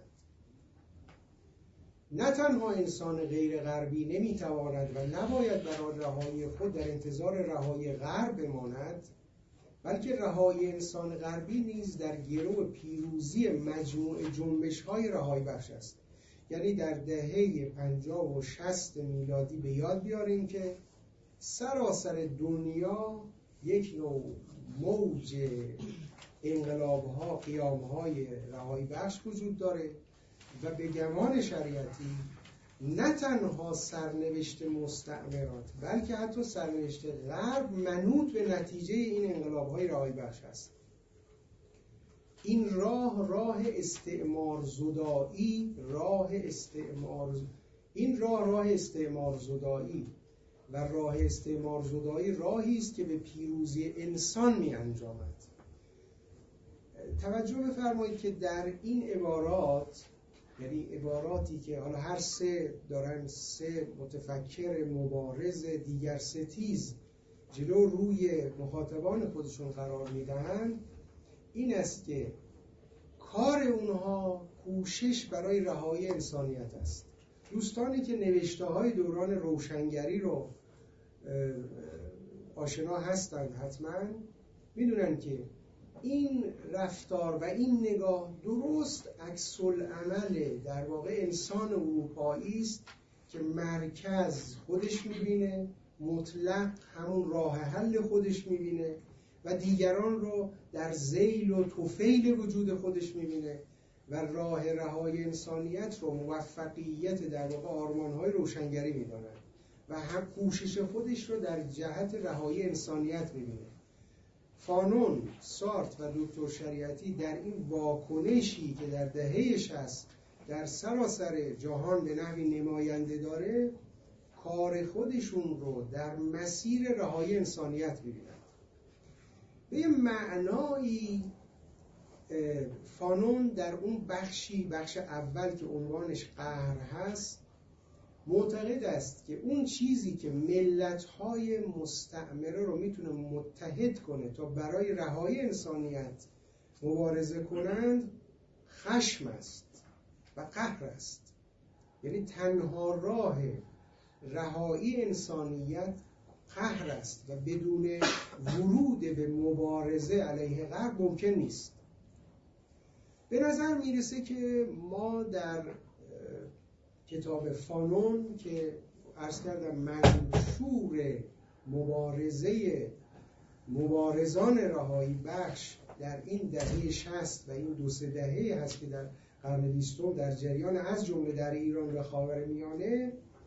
نه تنها انسان غیر غربی نمیتواند و نباید برای رهایی خود در انتظار رهایی غرب بماند، بلکه رهایی انسان غربی نیز در گرو پیروزی مجموع جنبش‌های رهایی بخش است. یعنی در دهه 50 و 60 میلادی به یاد بیاریم که سراسر دنیا یک نوع موج انقلاب‌ها، قیام‌های رهایی بخش وجود داره و به گمان شریعتی نه تنها سرنوشت مستعمرات بلکه حتی سرنوشت غرب منوط به نتیجه این انقلاب‌های رهایی بخش است. این راه استعمار زدایی، راه استعمار زدایی راهی است که به پیروزی انسان می انجامد. توجه بفرمایید که در این عبارات، یعنی عباراتی که حالا هر سه دارن سه متفکر مبارز دیگر ستیز جلو روی مخاطبان خودشون قرار میدن، این است که کار اونها کوشش برای رهایی انسانیت است. دوستانی که نوشته‌های دوران روشنگری رو آشنا هستند حتما میدونن که این رفتار و این نگاه درست عکس العمل در واقع انسان اروپایی است که مرکز خودش میبینه، مطلق همون راه حل خودش میبینه و دیگران رو در ذیل و طفیل وجود خودش میبینه و راه رهایی انسانیت رو موفقیت در واقع آرمان‌های روشنگری میدونه و هم کوشش خودش رو در جهت رهایی انسانیت میبینه. فانون، سارتر و دکتر شریعتی در این واکنشی که در دهه 60 در سراسر جهان به نحوی نماینده داره، کار خودشون رو در مسیر رهایی انسانیت می‌بینند. به یه معنایی فانون در اون بخش اول که عنوانش قهر هست معتقد است که اون چیزی که ملت‌های مستعمره رو میتونه متحد کنه تا برای رهایی انسانیت مبارزه کنند خشم است و قهر است. یعنی تنها راه رهایی انسانیت قهر است و بدون ورود به مبارزه علیه غرب ممکن نیست. به نظر میرسه که ما در کتاب فانون که عرض کردم منشور مبارزان رهایی بخش در این دهه 60 و این 2-3 دهه هست که در قرن 20 در جریان از جمله در ایران و خاورمیانه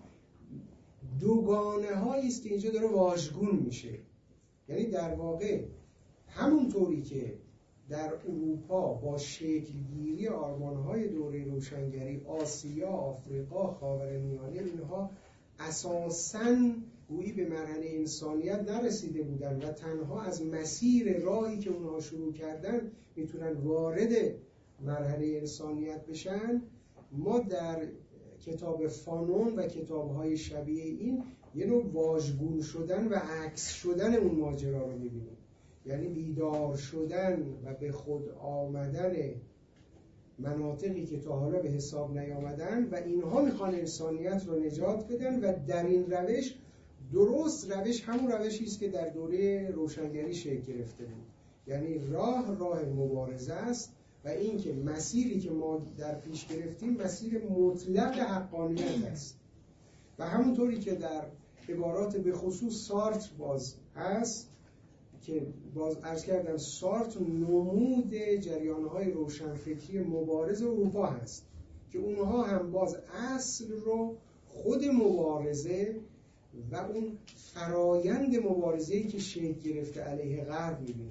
دوگانه هایی است که اینجا داره واژگون میشه. یعنی در واقع همونطوری که در اروپا با شکلگیری آرمان‌های دوره روشنگری آسیا، آفریقا، خاورمیانه اینها اساساً گویی به مرحله انسانیت نرسیده بودن و تنها از مسیر راهی که اونها شروع کردن میتونن وارد مرحله انسانیت بشن، ما در کتاب فانون و کتاب‌های شبیه این یه نوع واژگون شدن و عکس شدن اون ماجرا رو می‌بینیم. یعنی بیدار شدن و به خود آمدن مناطقی که تا حالا به حساب نیامدن و اینها میخوان انسانیت رو نجات بدن و در این روش درست روش همون روشی است که در دوره روشنگری شکل گرفته بود. یعنی راه مبارزه است و این که مسیری که ما در پیش گرفتیم مسیر مطلق حقانیت است و همونطوری که در عبارات به خصوص سارتر باز هست که باز عرض کردم سارتر نمود جریان‌های روشنفکری مبارز اروپا هست که اونها هم باز اصل رو خود مبارزه و اون فرایند مبارزه‌ای که شکل گرفته علیه غرب می‌بینن.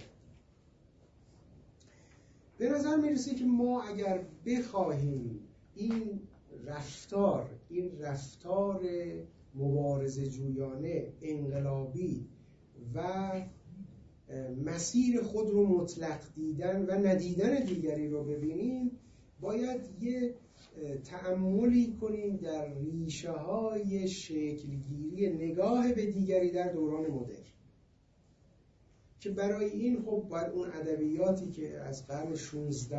به نظر میرسه که ما اگر بخواهیم این رفتار مبارزه جویانه انقلابی و مسیر خود رو مطلق دیدن و ندیدن دیگری رو ببینیم، باید یه تأملی کنیم در ریشه های شکلگیری نگاه به دیگری در دوران مدرن که برای این خب باید اون ادبیاتی که از قرن 16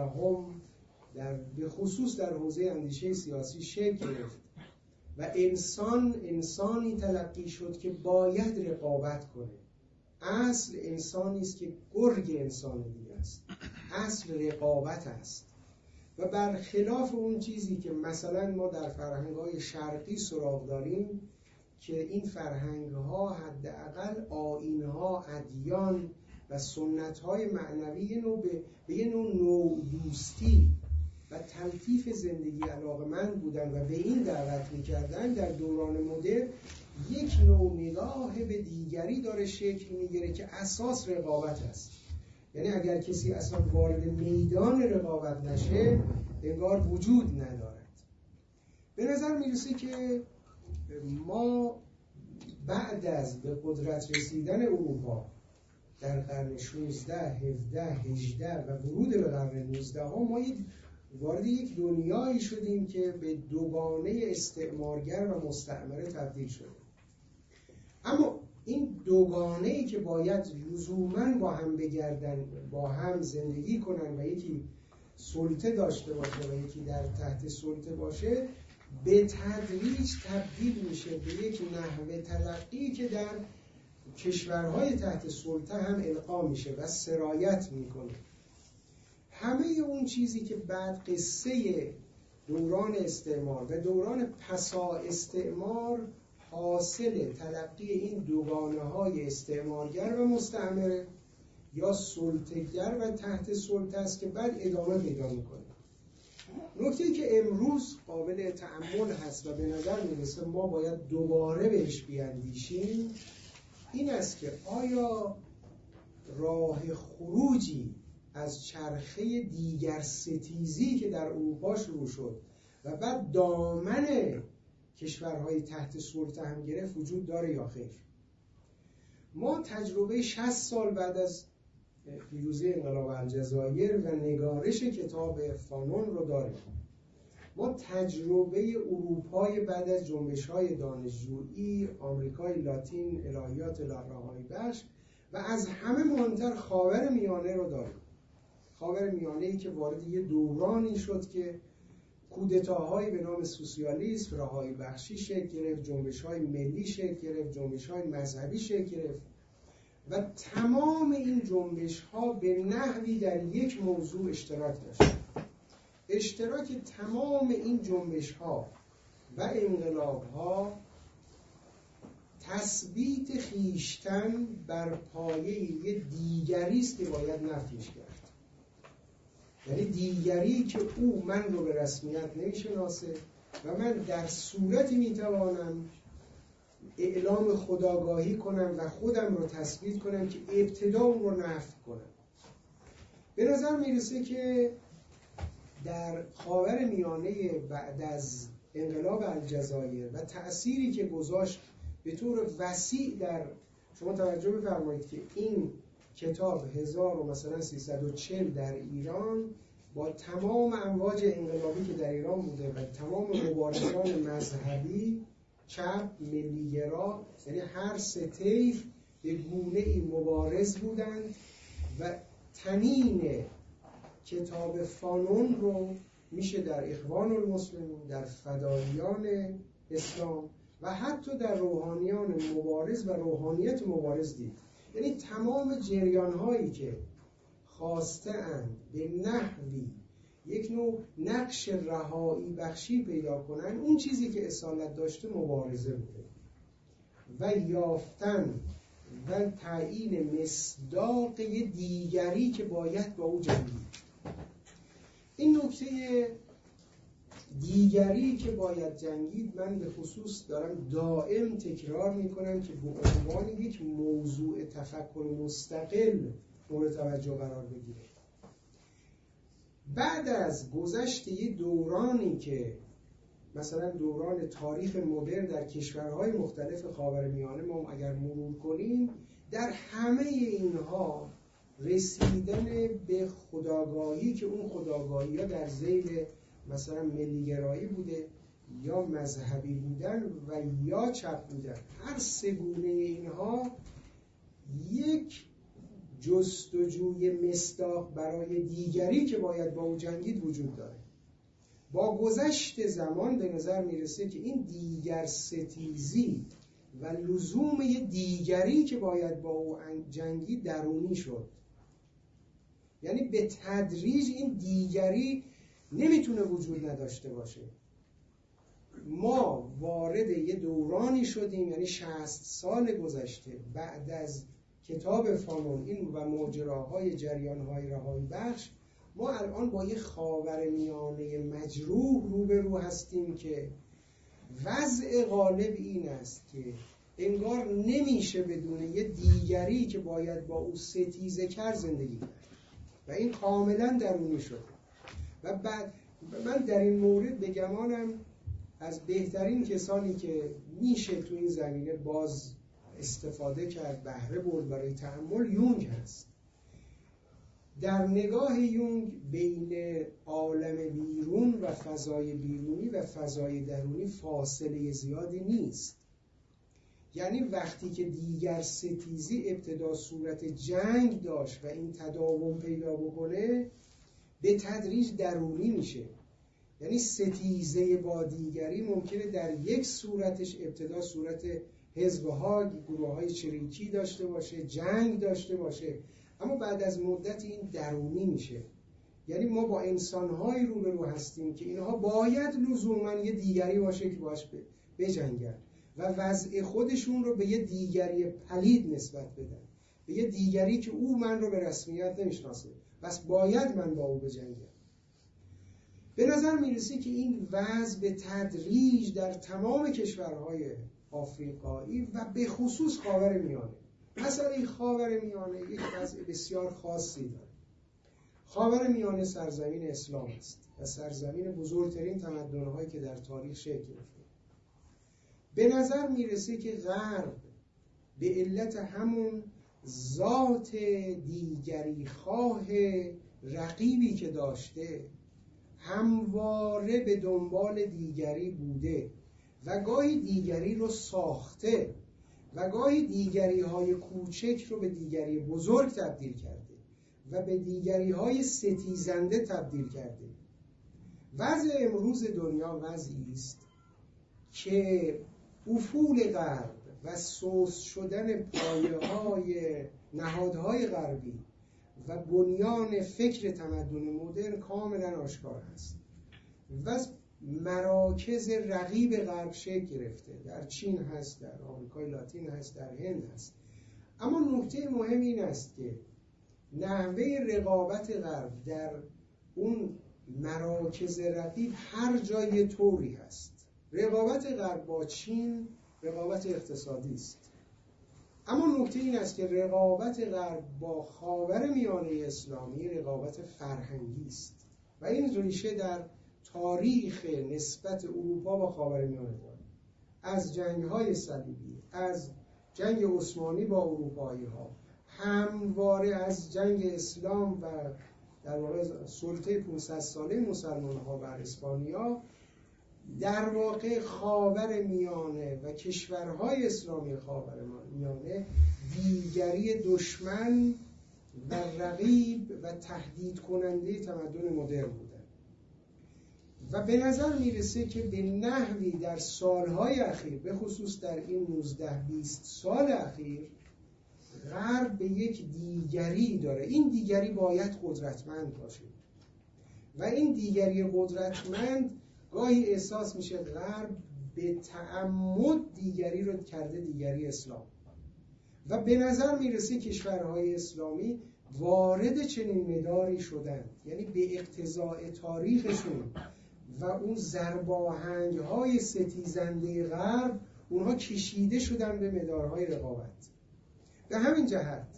به خصوص در حوزه اندیشه سیاسی شکل گرفت و انسانی تلقی شد که باید رقابت کنه. اصل انسانی است که گرگ انسان دیگه است، اصل رقابت است و برخلاف اون چیزی که مثلا ما در فرهنگ‌های شرقی سراغ داریم که این فرهنگ‌ها حداقل آیین‌ها، ادیان و سنت‌های معنوی به یه نوع دوستی و تلطیف زندگی علاقه‌مند بودن و به این دعوت می‌کردن، در دوران مدرن یک نوع نگاه به دیگری داره شکل می‌گیره که اساس رقابت است. یعنی اگر کسی اصلا وارد میدان رقابت نشه انگار وجود ندارد. به نظر میرسه که ما بعد از به قدرت رسیدن اروپا در قرن 16، 17، 18 و ورود به قرن 19 ما وارد یک دنیایی شدیم که به دوگانه استعمارگر و مستعمره تبدیل شده. اما این دوگانه‌ای که باید لزوماً با هم بگردن، با هم زندگی کنن و یکی سلطه داشته باشه و یکی در تحت سلطه باشه، به تدریج تبدیل میشه به یک نحوه تلقی که در کشورهای تحت سلطه هم القا میشه و سرایت میکنه. همه اون چیزی که بعد قصه دوران استعمار و دوران پسا استعمار حاصل تلقی این دوگانه‌های استعمارگر و مستعمره یا سلطه‌گر و تحت سلطه است که بعد ادامه پیدا میکنه. نکته‌ای که امروز قابل تأمل هست و به نظر میرسه ما باید دوباره بهش بیاندیشیم این است که آیا راه خروجی از چرخه دیگر ستیزی که در اروپا شروع شد و بعد دامن کشورهای تحت سلطه هم گرفت وجود داره یا خیر؟ ما تجربه 60 سال بعد از پیروزی انقلاب الجزایر و نگارش کتاب فانون رو داریم. ما تجربه اروپای بعد از جنبش‌های دانشجویی، آمریکای لاتین، الهیات رهایی بخش و از همه مهمتر خاورمیانه رو داریم. خاورمیانه‌ای که وارد یه دورانی شد که کودتاهایی به نام سوسیالیسم، رهایی بخشی شکل گرفت، جنبش‌های ملی شکل گرفت، جنبش‌های مذهبی شکل گرفت و تمام این جنبش‌ها به نحوی در یک موضوع اشتراک داشت. اشتراک تمام این جنبش‌ها و انقلاب‌ها تثبیت خویشتن بر پایه دیگری است که باید نفیش کرد. یعنی دیگری که او من رو به رسمیت نمیشناسه و من در صورتی میتوانم اعلام خودآگاهی کنم و خودم رو تثبیت کنم که ابتدا اون رو نفی کنم. به نظر میرسه که در خاورمیانه بعد از انقلاب الجزایر و تأثیری که گذاشت به طور وسیع در، شما توجه بفرمایید که این کتاب 1340 در ایران با تمام امواج انقلابی که در ایران بوده و تمام مبارزان مذهبی، چپ، ملیگرا، یعنی هر سه طیف به گونه‌ای مبارز بودند و طنین کتاب فانون رو میشه در اخوان المسلمین، در فداییان اسلام و حتی در روحانیان مبارز و روحانیت مبارز دید. یعنی تمام جریان‌هایی که خواسته‌اند به نحوی یک نوع نقش رهایی بخشی پیدا کنن، اون چیزی که اصالت داشته مبارزه بوده و یافتن و تعیین مصداق دیگری که باید با او جنگید. این نکته دیگری که باید جنگید من به خصوص دارم دائم تکرار میکنم که به عنوان یک موضوع تفکر مستقل مورد توجه قرار بگیره. بعد از گذشت یه دورانی که مثلا دوران تاریخ مدرن در کشورهای مختلف خاورمیانه ما اگر مرور کنیم، در همه اینها رسیدن به خودآگاهی که اون خودآگاهی ها در ذیل مثلا ملیگرایی بوده یا مذهبی بودن و یا چپ بودن، هر سه گونه اینها یک جستجوی مصداق برای دیگری که باید با او جنگید وجود داره. با گذشت زمان به نظر میرسه که این دیگر ستیزی و لزوم دیگری که باید با او جنگید درونی شد. یعنی به تدریج این دیگری نمیتونه وجود نداشته باشه. ما وارد یه دورانی شدیم، یعنی 60 سال گذشته بعد از کتاب فانون این و ماجراهای جریانهای رهایی بخش، ما الان با یه خاورمیانه مجروح روبرو هستیم که وضع غالب این است که انگار نمیشه بدون یه دیگری که باید با او ستیزه کر زندگی کرد و این کاملا درونی شده. و بعد من در این مورد به گمانم از بهترین کسانی که میشه تو این زمینه باز استفاده کرد، بهره برد برای تأمل، یونگ هست. در نگاه یونگ بین عالم بیرون و فضای بیرونی و فضای درونی فاصله زیادی نیست. یعنی وقتی که دیگر ستیزی ابتدا صورت جنگ داشت و این تداوم پیدا بکنه، به تدریج درونی میشه. یعنی ستیزه با دیگری ممکنه در یک صورتش ابتدا صورت حزب‌ها، گروه‌های چریکی داشته باشه، جنگ داشته باشه، اما بعد از مدت این درونی میشه. یعنی ما با انسان‌هایی روبرو هستیم که اینها باید لزوماً یه دیگری باشه که باش بجنگن و وضع خودشون رو به یه دیگری پلید نسبت بدن، به یه دیگری که او من رو به رسمیت نمیشناسه، پس باید من با او بجنگم. به نظر میرسه که این وضع به تدریج در تمام کشورهای آفریقایی و به خصوص خاورمیانه، مسئله خاورمیانه یک وضع بسیار خاصی داره. خاورمیانه سرزمین اسلام است و سرزمین بزرگترین تمدن‌هایی که در تاریخ شکل گرفته. به نظر میرسه که غرب به علت همون ذات دیگری خواه رقیبی که داشته همواره به دنبال دیگری بوده و گاهی دیگری رو ساخته و گاهی دیگری های کوچک رو به دیگری بزرگ تبدیل کرده و به دیگری های ستیزنده تبدیل کرده. وضع امروز دنیا وضعی است که افول غرب و سوس شدن پایه‌های نهادهای غربی و بنیان فکر تمدن مدرن کاملا آشکار است و مراکز رقیب غرب شکل گرفته. در چین هست، در آمریکای لاتین هست، در هند هست. اما نکته مهم این است که نحوه رقابت غرب در اون مراکز رقیب هر جای طوری هست. رقابت غرب با چین رقابت اقتصادی است، اما نکته این است که رقابت غرب با خاورمیانه اسلامی رقابت فرهنگی است و این ریشه در تاریخ نسبت اروپا با خاورمیانه دارد. از جنگ‌های صلیبی، از جنگ عثمانی با اروپایی‌ها، همواره از جنگ اسلام و در واقع سلطه 500 ساله مسلمان‌ها بر اسپانیا، در واقع خاورمیانه و کشورهای اسلامی خاورمیانه دیگری دشمن و رقیب و تهدید کننده تمدن مدرن بودند و به نظر میرسه که به نحوی در سالهای اخیر، به خصوص در این 19-20 سال اخیر، غرب به یک دیگری داره. این دیگری باید قدرتمند باشه و این دیگری قدرتمند گاهی احساس میشه غرب به تعمد دیگری رو کرده دیگری اسلام و به نظر میرسه کشورهای اسلامی وارد چنین مداری شدند، یعنی به اقتضاء تاریخشون و اون ضرباهنگ‌های ستیزنده غرب اونها کشیده شدن به مدارهای رقابت. به همین جهت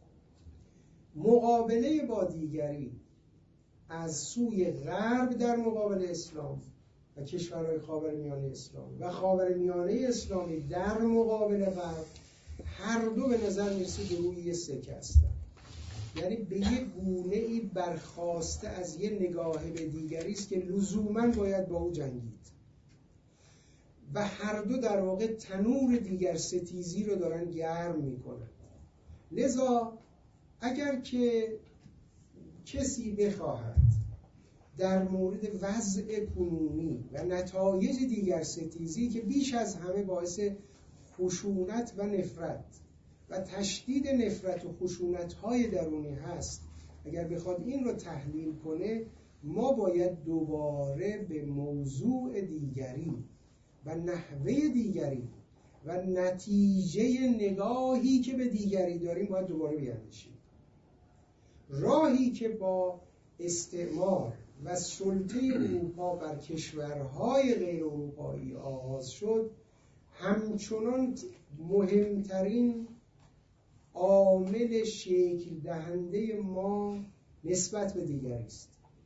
مقابله با دیگری از سوی غرب در مقابل اسلام و کشورهای خاورمیانه اسلامی و خاورمیانه اسلامی در مقابل غرب، هر دو به نظر میرسه به روی یه سکه هستن، یعنی به یک گونه‌ای برخاسته از یه نگاه به دیگری است که لزوماً باید با او جنگید و هر دو در واقع تنور دیگر ستیزی رو دارن گرم میکنن. لذا اگر که کسی بخواهد در مورد وضع کنونی و نتایج دیگر ستیزی که بیش از همه باعث خشونت و نفرت و تشدید نفرت و خشونت‌های درونی هست، اگر بخواد این رو تحلیل کنه، ما باید دوباره به موضوع دیگری و نحوه دیگری و نتیجه نگاهی که به دیگری داریم باید دوباره بیاندیشیم. راهی که با استعمار و سلطه اروپا بر کشورهای غیر اروپایی آغاز شد، همچنان مهمترین عامل شکل دهنده ما نسبت به دیگری است.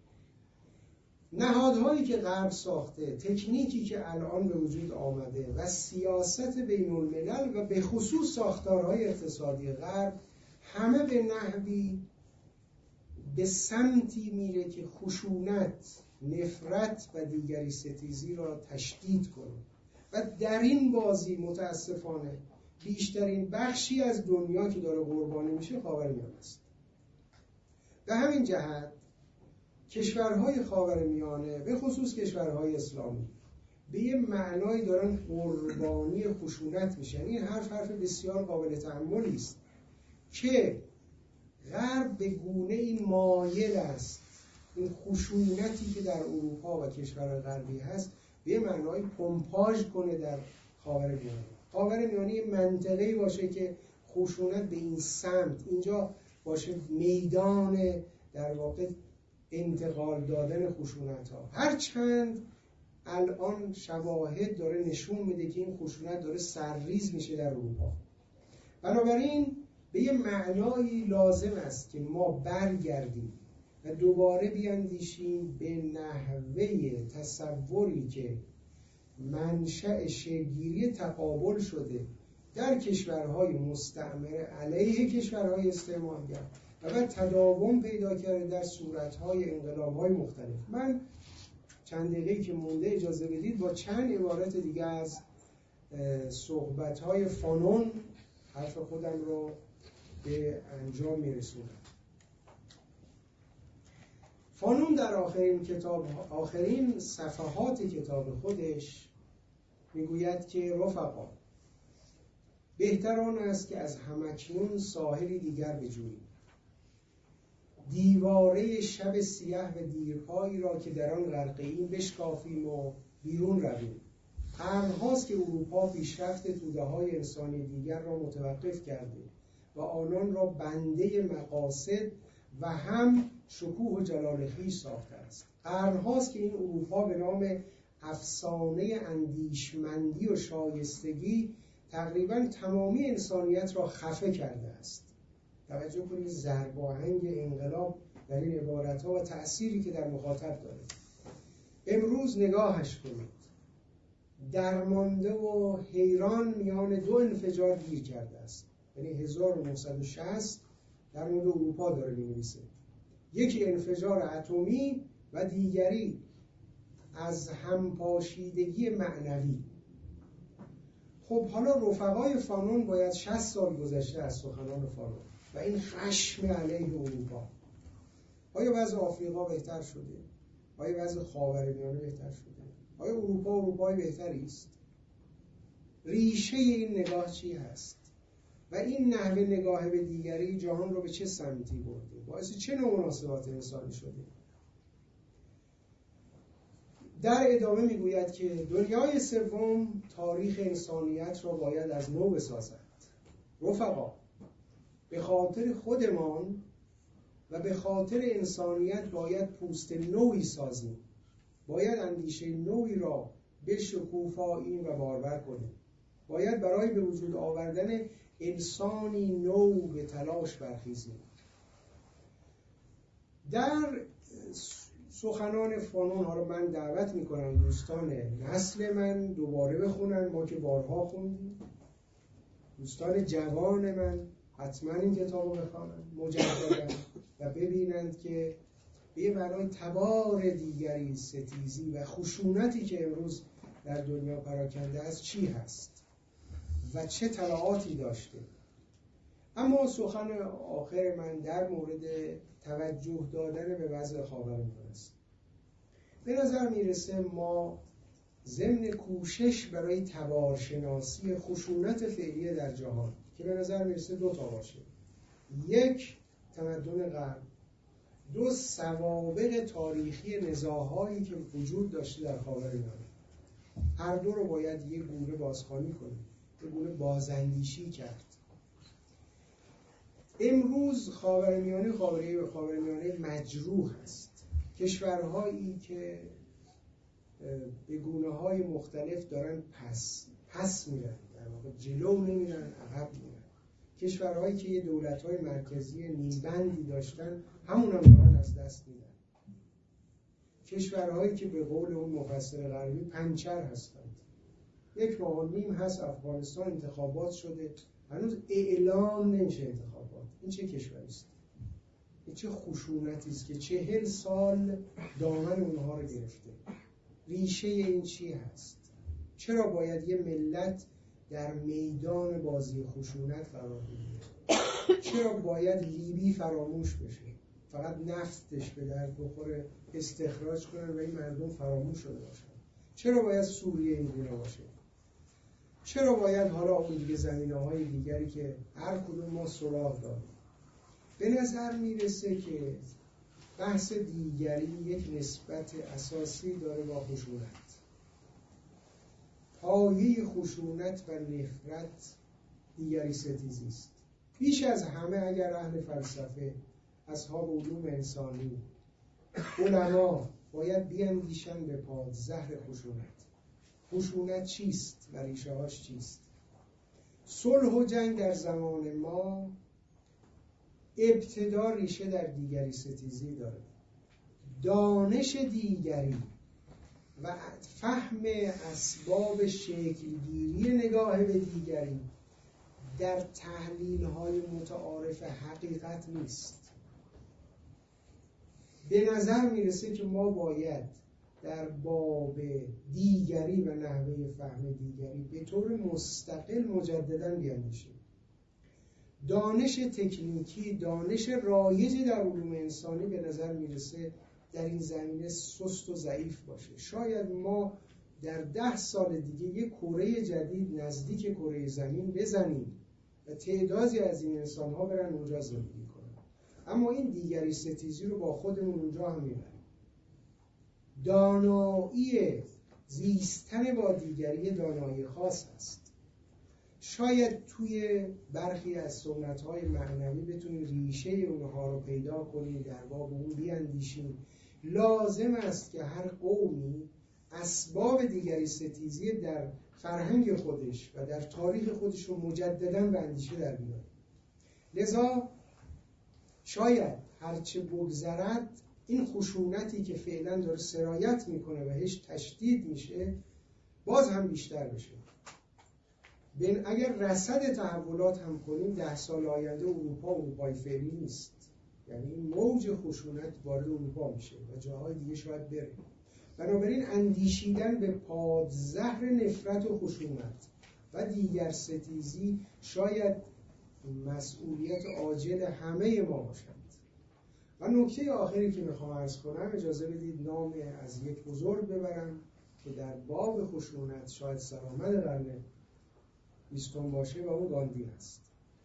نهادهایی که غرب ساخته، تکنیکی که الان به وجود آمده و سیاست بین الملل و به خصوص ساختارهای اقتصادی غرب، همه به نحوی به سمتی میره که خشونت، نفرت و دیگری ستیزی را تشدید کنه و در این بازی متاسفانه بیشترین بخشی از دنیا که داره قربانی میشه خاورمیانه است. به همین جهت کشورهای خاورمیانه به خصوص کشورهای اسلامی به یه معنایی دارن قربانی خشونت میشن. این حرف بسیار قابل تأملی است که غرب به گونه‌ای مایل است این خشونتی که در اروپا و کشورهای غربی هست به یه معنای پمپاژ کنه در خاورمیانه. خاورمیانه منطقه‌ای باشه که خشونت به این سمت اینجا باشه، میدان در واقع انتقال دادن خشونت‌ها. هرچند الان شواهد داره نشون میده که این خشونت داره سرریز میشه در اروپا، بنابراین به یه معنایی لازم است که ما برگردیم و دوباره بیاندیشیم به نحوه تصوری که منشأ شکل‌گیری تقابل شده در کشورهای مستعمره علیه کشورهای استعمارگر و بعد تداوم پیدا کرده در صورت‌های انقلاب‌های مختلف. من چند دقیقه‌ای که مونده اجازه بدید با چند عبارت دیگه از صحبت‌های فانون حرف خودم رو به انجام میرسونم. فانون در آخرین صفحات کتاب خودش میگوید که رفقا، بهتر آن است که از همکنون ساحلی دیگر بجوییم، دیواره شب سیاه و دیرپایی را که در آن غرقه‌ایم بشکافیم و بیرون رویم. قرن‌هاست که اروپا پیشرفت توده‌های انسانی دیگر را متوقف کرده و آنان را بنده مقاصد و هم شکوه و جلال خویش ساخته است. قرن‌هاست که این اروپا به نام افسانه اندیشمندی و شایستگی تقریباً تمامی انسانیت را خفه کرده است. توجه کنید ضرباهنگ انقلاب در این عبارت‌ها و تأثیری که در مخاطب داره. امروز نگاهش کنید، درمانده و حیران میان دو انفجار گیر کرده است. یعنی 1960 در مورد اروپا داره می‌نویسه. یکی انفجار اتمی و دیگری از همپاشیدگی معنوی. خب حالا رفقای فانون باید 60 سال گذشته از سخنان فانون و این خشم علیه اروپا. آیا وضع آفریقا بهتر شده؟ آیا وضع خاورمیانه بهتر شده؟ آیا اروپای بهتری است؟ ریشه این نگاه چی هست؟ و این نحوه نگاه به دیگری جهان رو به چه سمتی برده؟ باعث چه نوع مناسبات انسانی شده؟ در ادامه میگوید که دنیای سوم تاریخ انسانیت را باید از نو بسازد. رفقا، به خاطر خودمان و به خاطر انسانیت باید پوست نوی سازیم. باید اندیشه نوی را بشکوفاییم و بارور کنیم. باید برای به وجود آوردن انسانی نو به تلاش برخیزیم. در سخنان فانون ها رو من دعوت میکنم دوستان نسل من دوباره بخونن، ما که بارها خوندیم. دوستان جوان من حتما این کتاب رو بخونن مجددا و ببینند که به معنای تبار دیگری ستیزی و خشونتی که امروز در دنیا پراکنده است چی هست و چه طلعاتی داشته. اما سخن آخر من در مورد توجه دادن به وضع خاورمیانه است. به نظر میرسه ما ضمن کوشش برای تبارشناسی خشونت فعلی در جهان که به نظر میرسه دو تا باشه، یک تمدن غرب، دو سوابق تاریخی نزاع‌هایی که وجود داشته در خاورمیانه، هر دو رو باید یک گونه بازخوانی کنیم، یک گونه بازاندیشی کرد. امروز خاورمیانه مجروح است. کشورهایی که به گونه‌های مختلف دارن پس میرن، در واقع جلو نمیرن، عقب میرن. کشورهایی که یه دولت‌های مرکزی نیمبندی داشتن همون هم دارن از دست میدن. کشورهایی که به قول اون مفسر غربی پنچر هستند. 1.5 ماه هست افغانستان انتخابات شده، هنوز اعلام نمیشه انتخابات. این چه کشوری است؟ این چه خشونتی است که 40 سال دامن اونها رو گرفته؟ ریشه این چی هست؟ چرا باید یه ملت در میدان بازی خشونت قرار بگیره؟ چرا باید لیبی فراموش بشه، فقط نفتش به درد بخوره، استخراج کنن و این مردم فراموش شده باشن؟ چرا باید سوریه اینگونه باشه؟ چرا باید حالا اون دیگه زمینه‌های دیگری که هر کدوم ما سراغ داریم؟ به نظر میرسه که بحث دیگری یک نسبت اساسی داره با خشونت. پایه خشونت و نفرت دیگری ستیزی است. بیش از همه اگر اهل فلسفه، اصحاب علوم انسانی، علما باید بیاندیشن به پادزهر خشونت. خشونت چیست و ریشه هاش چیست؟ صلح و جنگ در زمان ما ابتدا ریشه در دیگری ستیزی داره. دانش دیگری و فهم اسباب شکلگیری نگاه به دیگری در تحلیل‌های متعارف حقیقت نیست. به نظر میرسه که ما باید در باب دیگری و نحوه فهم دیگری به طور مستقل مجدداً بیاندیشیم. دانش تکنیکی، دانش رایج در علوم انسانی به نظر میرسه در این زمینه سست و ضعیف باشه. شاید ما در 10 سال دیگه یک کره جدید نزدیک کره زمین بزنیم و تعدادی از این انسان‌ها برن اونجا زندگی کنن، اما این دیگری ستیزی رو با خودمون اونجا هم میبریم. دانایی زیستن با دیگری دانایی خاص است. شاید توی برخی از سنت‌های معنوی بتونیم ریشه اونها رو پیدا کنیم، در باب اون بیاندیشیم. لازم است که هر قومی اسباب دیگری ستیزی در فرهنگ خودش و در تاریخ خودش رو مجدداً به اندیشه در بیاره. لذا شاید هرچه بگذرد این خشونتی که فعلا داره سرایت میکنه و هیچ تشدید میشه باز هم بیشتر بشه. اگر رصد تحولات هم کنیم 10 سال آینده اروپای فعلی نیست. یعنی این موج خشونت وارد اروپا میشه و جاهای دیگه شاید بره. بنابراین اندیشیدن به پادزهر نفرت و خشونت و دیگر ستیزی شاید مسئولیت عاجل همه ما باشد. و نکته آخری که میخوام عرض کنم، اجازه بدید نام از یک بزرگ ببرم که در باب خشونت شاید سرآمد قرن 20 باشه و اون گاندی هست.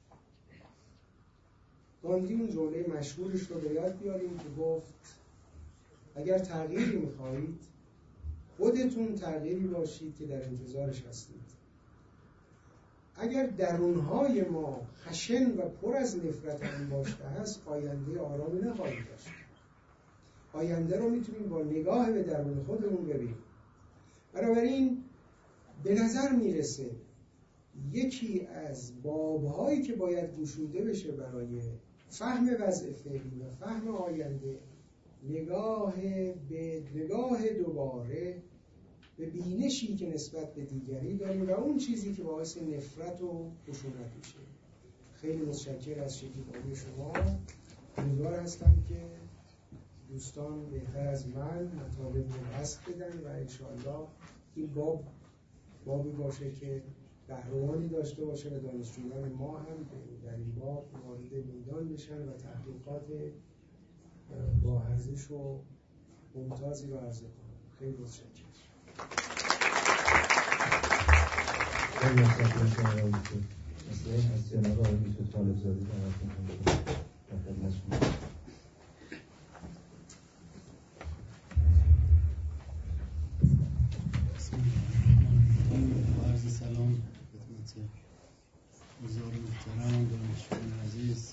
گاندی اون جمله مشهورش رو به یاد بیاریم که گفت اگر تغییری میخواهید خودتون تغییری باشید که در انتظارش هستید. اگر درونهای ما خشن و پر از نفرت انباشته هست آینده آرامی نخواهید داشت. آینده رو میتونیم با نگاه به درون خودمون ببینیم. بنابراین به نظر میرسه یکی از بابهایی که باید گشوده بشه برای فهم وضع فعلی و فهم آینده نگاه دوباره به بینشی که نسبت به دیگری داریم و اون چیزی که باعث نفرت و خشونت میشه. خیلی متشکر از شکیبایی شما. امیدوار هستم که دوستان بهتر از من مطالب رو بسط بدن و انشاءالله این بابی باشه که قهرمانی داشته باشه و دانشجویان ما هم در این باب وارد میدان بشن و تحقیقات با ارزش و ممتازی رو عرضه کنن. خیلی متشکرم. خیلی متشکرم شما آقای دکتر. مثل از جناب آقای دکتر طالبزاده دعوت می‌کنم در خدمت شما. عرض سلام خدمت حضار محترم، دانشجویان عزیز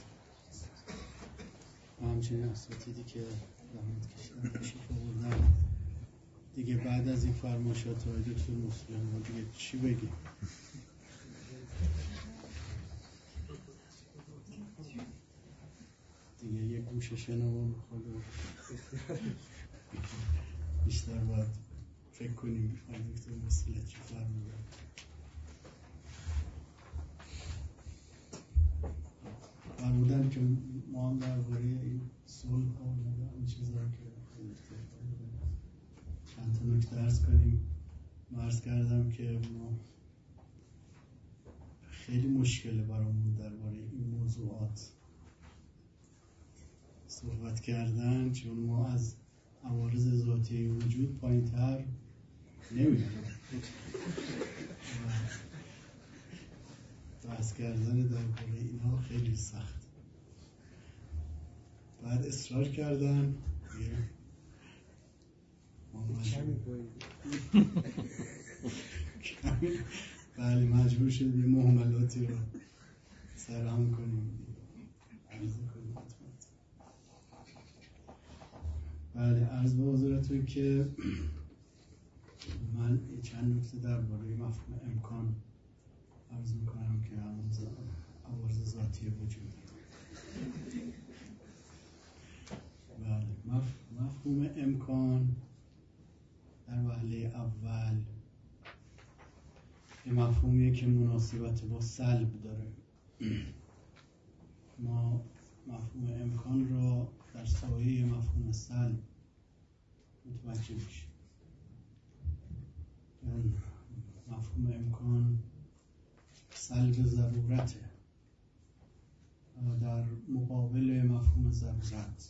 و همچنین اساتیدی که زحمت کشیدن تشریف آوردن. دیگه بعد از این فرمایشات آقای دکتر مسلم ما دیگه چی بگیم؟ دیگه یه گوشه شنوان خدا بیشتر باید فکر کنیم بفرمایید دکتر مسلم چی فرمودن. فرمودن که ما هم درباره این صلح و این چیزا که چند تا نکته عرض کنیم. من عرض کردم که ما خیلی مشکله برامون درباره این موضوعات صحبت کردن، چون ما از عوارض ذاتی وجود پایین‌تر نمی‌ریم. بحث کردن درباره اینا خیلی سخت. بعد اصرار کردن بله مجبور شدیم یه مهملاتی رو سرهم کنیم، عرض کنیم. بله عرض به حضورتون که من چند نکته درباره مفهوم امکان عرض میکنم که عوارض ذاتی وجود داره. بله مفهوم امکان در وهله اول یه مفهومیه که مناسبت با سلب داره. ما مفهوم امکان را در سایه مفهوم سلب متوجه میشیم. مفهوم امکان سلب ضرورته در مقابل مفهوم ضرورت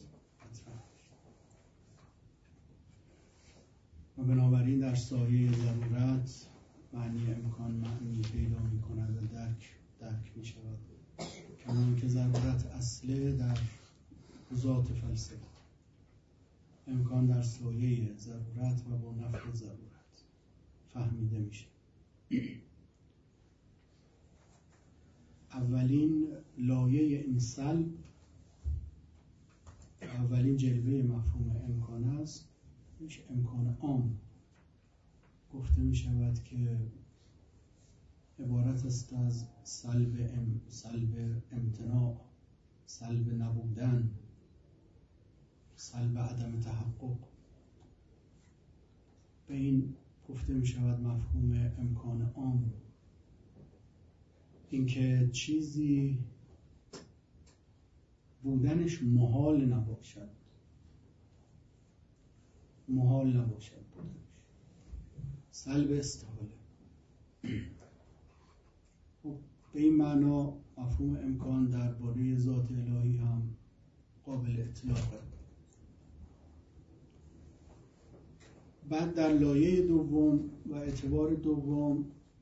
و بنابراین در سایه ضرورت معنی امکان معنی پیدا می کند و درک می شود، کمان که ضرورت اصله در ذات فلسفه. امکان در سایه ضرورت و با نفع ضرورت فهمیده میشه. اولین لایه این سلب، اولین جلوه مفهوم امکان است، میشه امکان عام. گفته می شود که عبارت است از سلب امتناع، سلب نبودن، سلب عدم تحقق. به این گفته می شود مفهوم امکان عام. اینکه چیزی بودنش محال نباشد، محال نباشد بودنش، سلب استحاله. به این معنا مفهوم امکان درباره ذات الهی هم قابل اطلاقه. بعد در لایه دوم و اعتبار دوم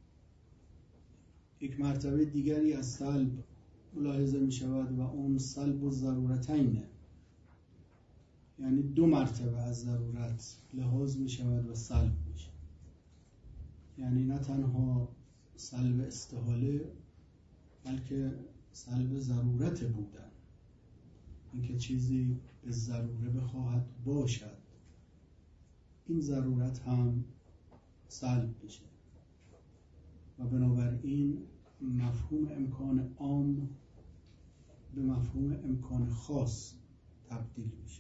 یک مرتبه دیگری از سلب ملاحظه می شود و اون سلب الضرورتینه، یعنی دو مرتبه از ضرورت لحاظ می شود و سلب می شود. یعنی نه تنها سلب استحاله بلکه سلب ضرورت بودن، اینکه چیزی به ضروره بخواهد باشد، این ضرورت هم سلب میشه و بنابراین مفهوم امکان عام به مفهوم امکان خاص تبدیل میشه،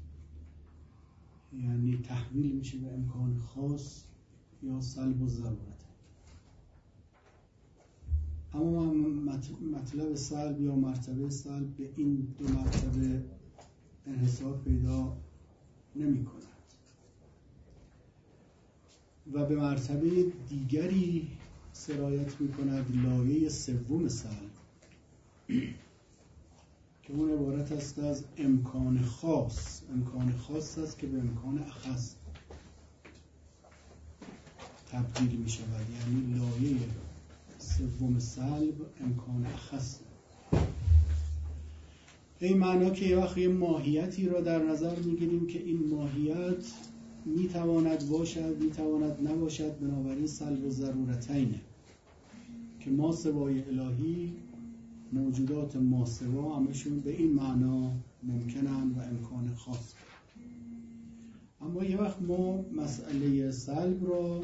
یعنی تحویل میشه به امکان خاص یا سلب و ضرورت. اما مطلب سلب یا مرتبه سلب به این دو مرتبه انحصار پیدا نمی کند و به مرتبه دیگری سرایت می کند، لایه سوم سلب که اون عبارت است از امکان خاص. امکان خاص است که به امکان اخص تبدیل می شود، یعنی لایه سوم سلب امکان اخص. این معنا که یه وقت یه ماهیتی را در نظر میگیریم که این ماهیت میتواند باشد میتواند نباشد، بنابراین سلب و ضرورتینه که ما سوای الهی، موجودات ما سوا همشون به این معنا ممکنن و امکان خاص. اما یه وقت ما مسئله سلب را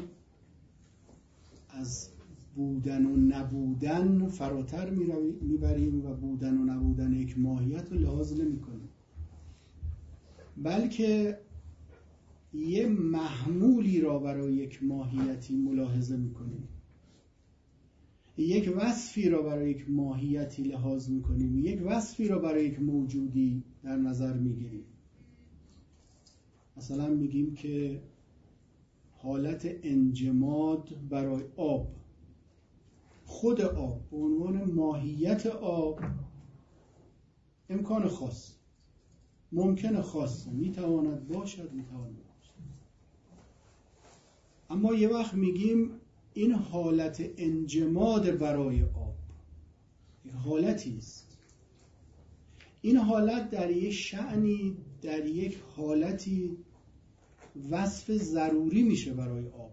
از بودن و نبودن فراتر میبریم و بودن و نبودن یک ماهیت رو لحاظ نمی کنیم، بلکه یه محمولی را برای یک ماهیتی ملاحظه می کنیم، یک وصفی را برای یک ماهیتی لحاظ می کنیم، یک وصفی را برای یک موجودی در نظر می گیریم. مثلا میگیم که حالت انجماد برای آب، خود آب به عنوان ماهیت آب امکان خاص، ممکن خاص، میتواند باشد میتواند نباشد. اما یه وقت میگیم این حالت انجماد برای آب یک حالتی است، این حالت در یک شأنی، در یک حالتی وصف ضروری میشه برای آب.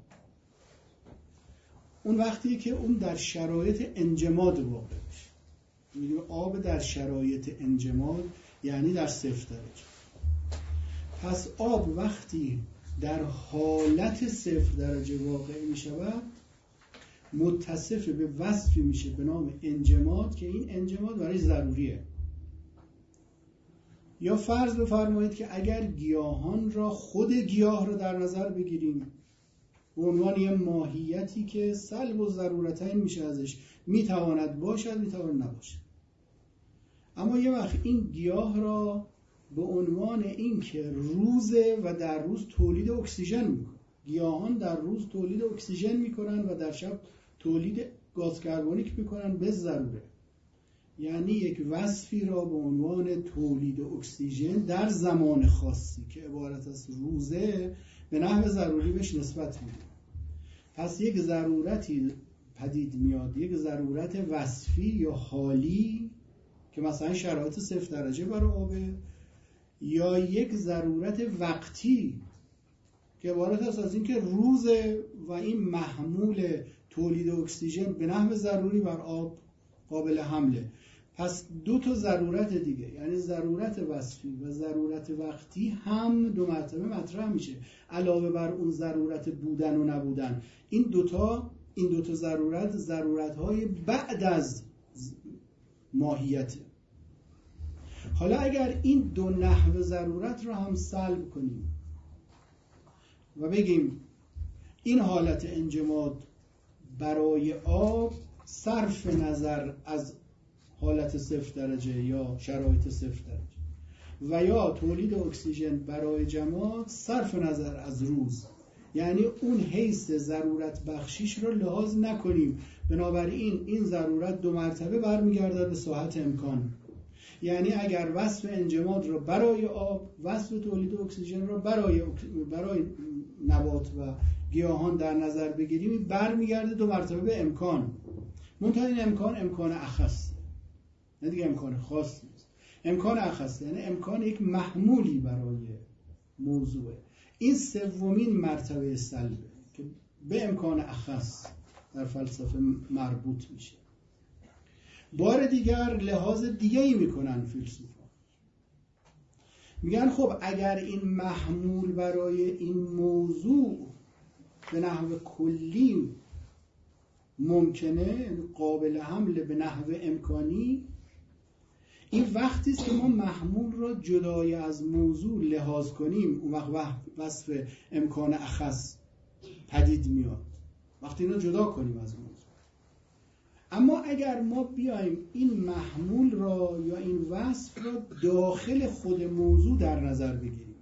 اون وقتی که اون در شرایط انجماد واقع میشه، میگیم آب در شرایط انجماد یعنی در 0 درجه. پس آب وقتی در حالت 0 درجه واقع میشود متصف به وصفی میشه به نام انجماد که این انجماد برای ضروریه. یا فرض بفرمایید که اگر گیاهان را، خود گیاه را در نظر بگیریم به عنوان یه ماهیتی که سلب و ضرورتین میشه ازش، میتواند باشد میتواند نباشد. اما یه وقت این گیاه را به عنوان این که روزه و در روز تولید اکسیژن میکنه، گیاهان در روز تولید اکسیژن میکنن و در شب تولید گاز کربونیک میکنن به ضروره، یعنی یک وصفی را به عنوان تولید اکسیژن در زمان خاصی که عبارت از روزه به نحو ضروری بهش نسبت میده. پس یک ضرورتی پدید میاد، یک ضرورت وصفی یا حالی که مثلا شرایط 0 درجه برای آبه، یا یک ضرورت وقتی که عبارت است از این که روزه و این محمول تولید اکسیژن به نحو ضروری بر آب قابل حمله. پس دو تا ضرورت دیگه، یعنی ضرورت وصفی و ضرورت وقتی هم دو مرتبه مطرح میشه علاوه بر اون ضرورت بودن و نبودن. این دوتا ضرورت‌های بعد از ماهیته. حالا اگر این دو نحو ضرورت رو هم سلب کنیم و بگیم این حالت انجماد برای آب صرف نظر از حالت 0 درجه یا شرایط 0 درجه و یا تولید اکسیژن برای جماد صرف نظر از روز، یعنی اون حیث ضرورت بخشیش رو لحاظ نکنیم، بنابراین این ضرورت دو مرتبه برمیگرده به ساحت امکان. یعنی اگر وصف انجماد رو برای آب، وصف تولید اکسیژن رو برای نبات و گیاهان در نظر بگیریم، برمیگرده دو مرتبه به امکان. منتها این امکان اخص، نه دیگه امکان خاص نیست، امکان اخص، یعنی امکان یک محمولی برای موضوعه. این سومین مرتبه سلبه که به امکان اخص در فلسفه مربوط میشه. بار دیگر لحاظ دیگه‌ای میکنن فیلسوفان، میگن خب اگر این محمول برای این موضوع به نحو کلی ممکنه، قابل حمل به نحو امکانی، این وقتی است که ما محمول را جدای از موضوع لحاظ کنیم، اون وقت وصف امکان اخص پدید میاد، وقتی اینو جدا کنیم از موضوع. اما اگر ما بیایم این محمول را یا این وصف را داخل خود موضوع در نظر بگیریم،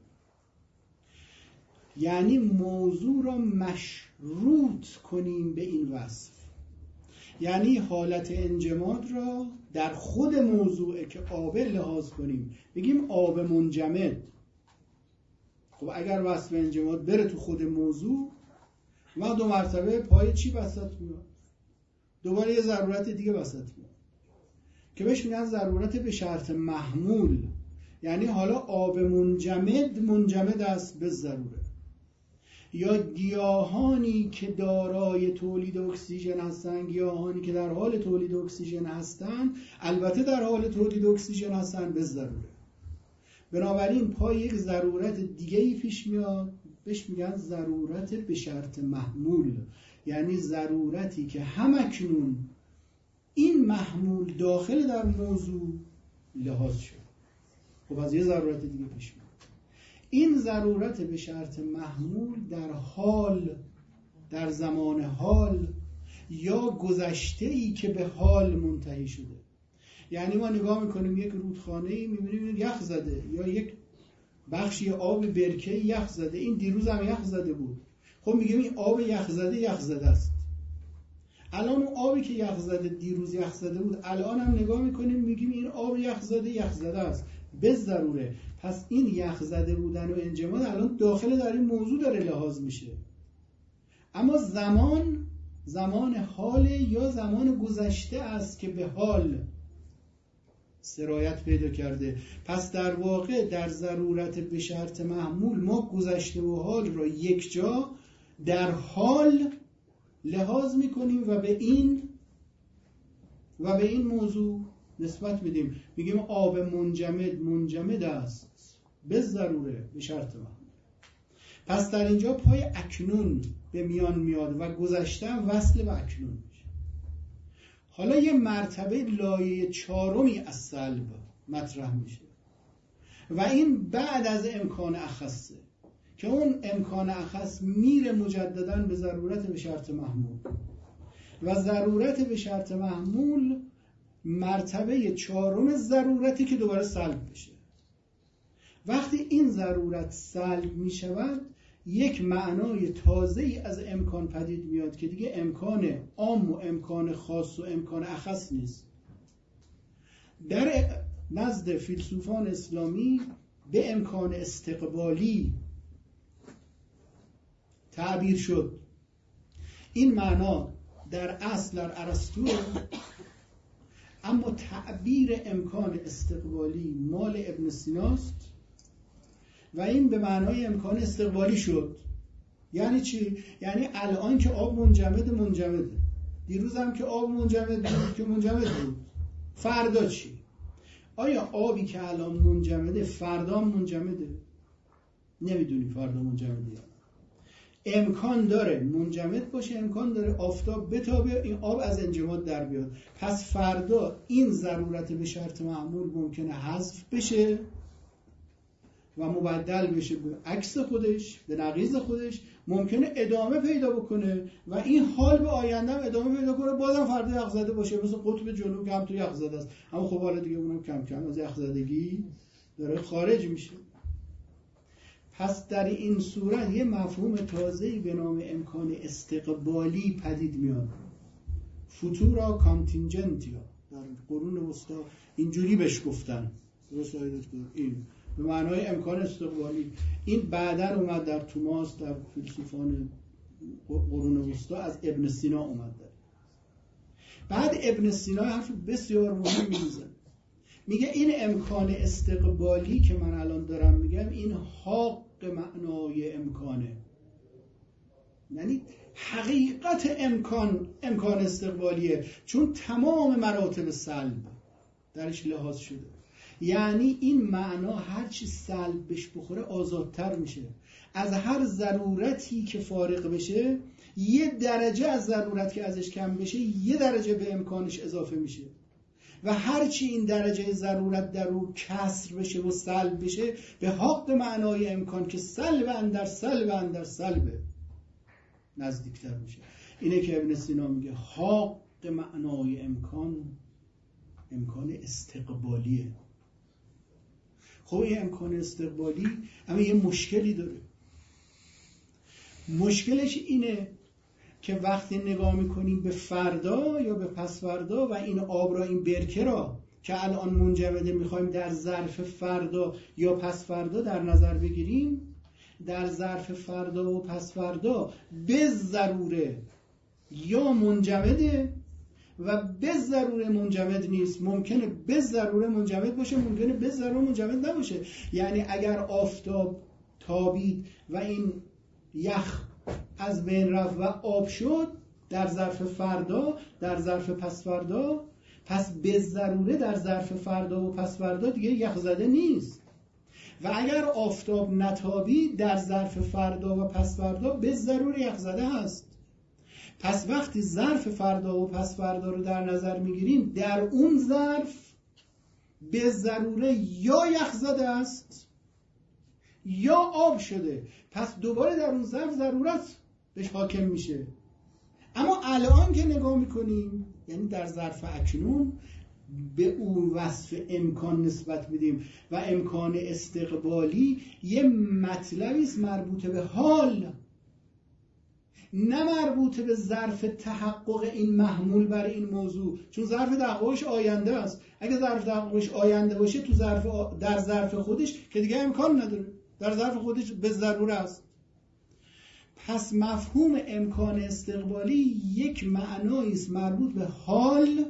یعنی موضوع را مشروط کنیم به این وصف، یعنی حالت انجماد را در خود موضوع که آب لحاظ کنیم، بگیم آب منجمد. خب اگر وصف انجماد بره تو خود موضوع، ما دو مرتبه پای چی وسط میاد؟ دوباره یه ضرورت دیگه وسط میاد که بهش میگن ضرورت به شرط محمول، یعنی حالا آب منجمد است به ضروره، یا گیاهانی که دارای تولید اکسیژن هستن، گیاهانی که در حال تولید اکسیژن هستن، البته در حال تولید اکسیژن هستن به ضروره. بنابراین پای یک ضرورت دیگه‌ای پیش میاد، بهش میگن ضرورت به شرط محمول، یعنی ضرورتی که همکنون این محمول داخل در موضوع لحاظ شد. خب از یه ضرورت دیگه پیش میاد. این ضرورت به شرط محمول در حال، در زمان حال یا گذشته‌ای که به حال منتهی شده. یعنی ما نگاه میکنیم یک رودخانه‌ای، میبینیم یخ زده، یا یک بخشی آب برکه یخ زده، این دیروز هم یخ زده بود. خب میگیم این آب یخ زده است. الان اون آبی که یخ زده دیروز یخ زده بود، الان هم نگاه میکنیم میگیم این آب یخ زده است به ضروره. پس این یخ زده بودن و انجماد الان داخل در این موضوع داره لحاظ میشه. اما زمان حال یا زمان گذشته است که به حال سرایت پیدا کرده. پس در واقع در ضرورت به شرط محمول ما گذشته و حال را یک جا در حال لحاظ میکنیم و به این موضوع نسبت میدیم، میگیم آب منجمد است به ضروره به شرط محمول. پس در اینجا پای اکنون به میان میاد و گذشته وصل به اکنون میشه. حالا یه مرتبه لایه چهارمی از سلب مطرح میشه و این بعد از امکان اخصه که اون امکان اخص میره مجدداً به ضرورت به شرط محمول و ضرورت به شرط محمول مرتبه چهارم ضرورتی که دوباره سلب بشه. وقتی این ضرورت سلب می شود، یک معنای تازه‌ای از امکان پدید میاد که دیگه امکان عام و امکان خاص و امکان اخص نیست. در نزد فیلسوفان اسلامی به امکان استقبالی تعبیر شد. این معنا در اصل در ارسطو، اما تعبیر امکان استقبالی مال ابن سیناست و این به معنای امکان استقبالی شد. یعنی چی؟ یعنی الان که آب منجمده، دیروز هم که آب منجمد بود که منجمد بود، فردا چی؟ آیا آبی که الان منجمده فردا منجمده؟ نمیدونی فردا منجمده یا نه. امکان داره منجمد باشه، امکان داره آفتاب بتابه این آب از انجماد در بیاد. پس فردا این ضرورت به شرط معمول ممکنه حذف بشه و مبدل بشه به عکس خودش، به نقیض خودش، ممکنه ادامه پیدا بکنه و این حال به آینده هم ادامه پیدا کنه، بازم فردا یخزده باشه. مثل قطب جنوب که هم تو یخزده است، اما خب حالا دیگه اونم کم کم از یخزدگی داره خارج میشه. پس در این صورت یه مفهوم تازه‌ای به نام امکان استقبالی پدید میاد، فوتورا کانتینجنتیا. در قرون وسطا اینجوری بهش گفتن، این به معنای امکان استقبالی. این بعداً اومد در توماس، در فیلسوفان قرون وسطا از ابن سینا اومد. بعد ابن سینا حرف بسیار مهمی میزنه، میگه این امکان استقبالی که من الان دارم میگم این حق معنای امکانه، یعنی حقیقت امکان استقبالیه، چون تمام مراتب سلب درش لحاظ شده. یعنی این معنا هرچی سلب بهش بخوره آزادتر میشه، از هر ضرورتی که فارغ بشه یه درجه از ضرورت که ازش کم بشه یه درجه به امکانش اضافه میشه و هرچی این درجه ضرورت در رو کسر بشه و سلب بشه به حق معنای امکان که سلب اندر سلب اندر سلبه نزدیکتر میشه. اینه که ابن سینا میگه حق معنای امکان استقبالیه. خب این امکان استقبالی اما یه مشکلی داره. مشکلش اینه که وقتی نگاه میکنیم به فردا یا به پس فردا و این آب را، این برکه را که الان منجمده میخوایم در ظرف فردا یا پس فردا در نظر بگیریم، در ظرف فردا و پس فردا به ضروره یا منجمده و به ضروره منجمد نیست. ممکنه به ضروره منجمد باشه، ممکنه به ضروره منجمد نباشه. یعنی اگر آفتاب تابید و این یخ از بین رفت و آب شد در ظرف فردا، در ظرف پس فردا، پس به ضروره در ظرف فردا و پس فردا دیگه یخ زده نیست. و اگر آفتاب نتابید در ظرف فردا و پس فردا به ضروره یخ زده هست. پس وقتی ظرف فردا و پس فردا رو در نظر میگیریم در اون ظرف به ضروره یا یخ زده است یا آب شده، پس دوباره در اون ظرف ضرورت بهش حاکم میشه. اما الان که نگاه میکنیم، یعنی در ظرف اکنون، به اون وصف امکان نسبت بدیم و امکان استقبالی یه مطلبی است مربوط به حال، نه مربوط به ظرف تحقق این محمول بر این موضوع، چون ظرف تحققش آینده است. اگه ظرف تحققش آینده باشه تو در ظرف خودش که دیگه امکان نداره، در ظرف خودش به ضروره است. پس مفهوم امکان استقبالی یک معنایی است مربوط به حال،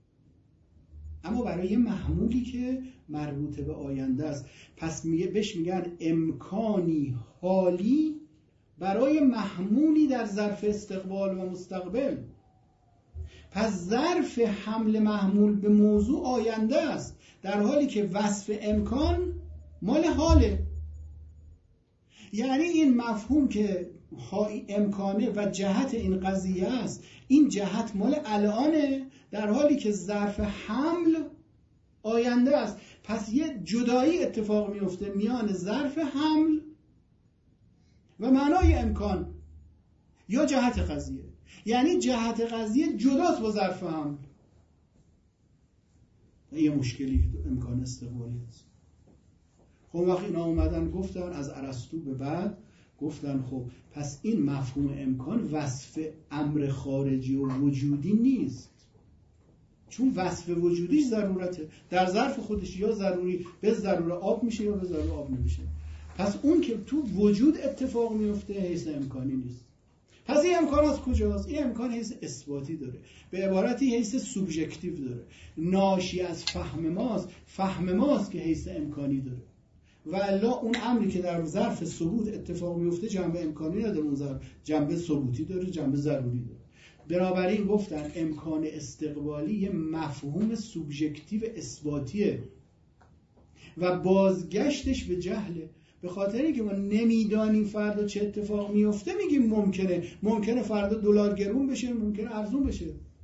اما برای محمولی که مربوط به آینده است. پس بهش میگن امکانی حالی برای محمولی در ظرف استقبال و مستقبل. پس ظرف حمل محمول به موضوع آینده است، در حالی که وصف امکان مال حاله. یعنی این مفهوم که امکانه و جهت این قضیه است، این جهت مال الانه، در حالی که ظرف حمل آینده است. پس یه جدایی اتفاق میفته میان ظرف حمل و معنای امکان یا جهت قضیه. یعنی جهت قضیه جداست با ظرف حمل. یه مشکلی که امکان استقبالی است. خب وقتی اینا اومدن گفتن از ارسطو به بعد گفتن خب پس این مفهوم امکان وصف امر خارجی و وجودی نیست، چون وصف وجودیش ضرورته، در ظرف خودش یا ضروری به ضروره آب میشه یا به ضروره آب نمیشه. پس اون که تو وجود اتفاق میفته حیث امکانی نیست. پس این امکان از کجاست؟ این امکان حیث اثباتی داره، به عبارتی حیث سوبژکتیو داره، ناشی از فهم ماست که حیث امکانی داره. و الا اون امری که در ظرف ثبوت اتفاق میفته جنبه امکانی نداره، اون ظرف جنبه ثبوتی داره، جنبه ضروری داره. بنابراین گفتن امکان استقبالی یه مفهوم سوبژکتیو اثباتیه و بازگشتش به جهله. به خاطر اینکه ما نمیدانیم فردا چه اتفاق میفته میگیم ممکنه فردا دلار گرون بشه، ممکنه ارزون بشه.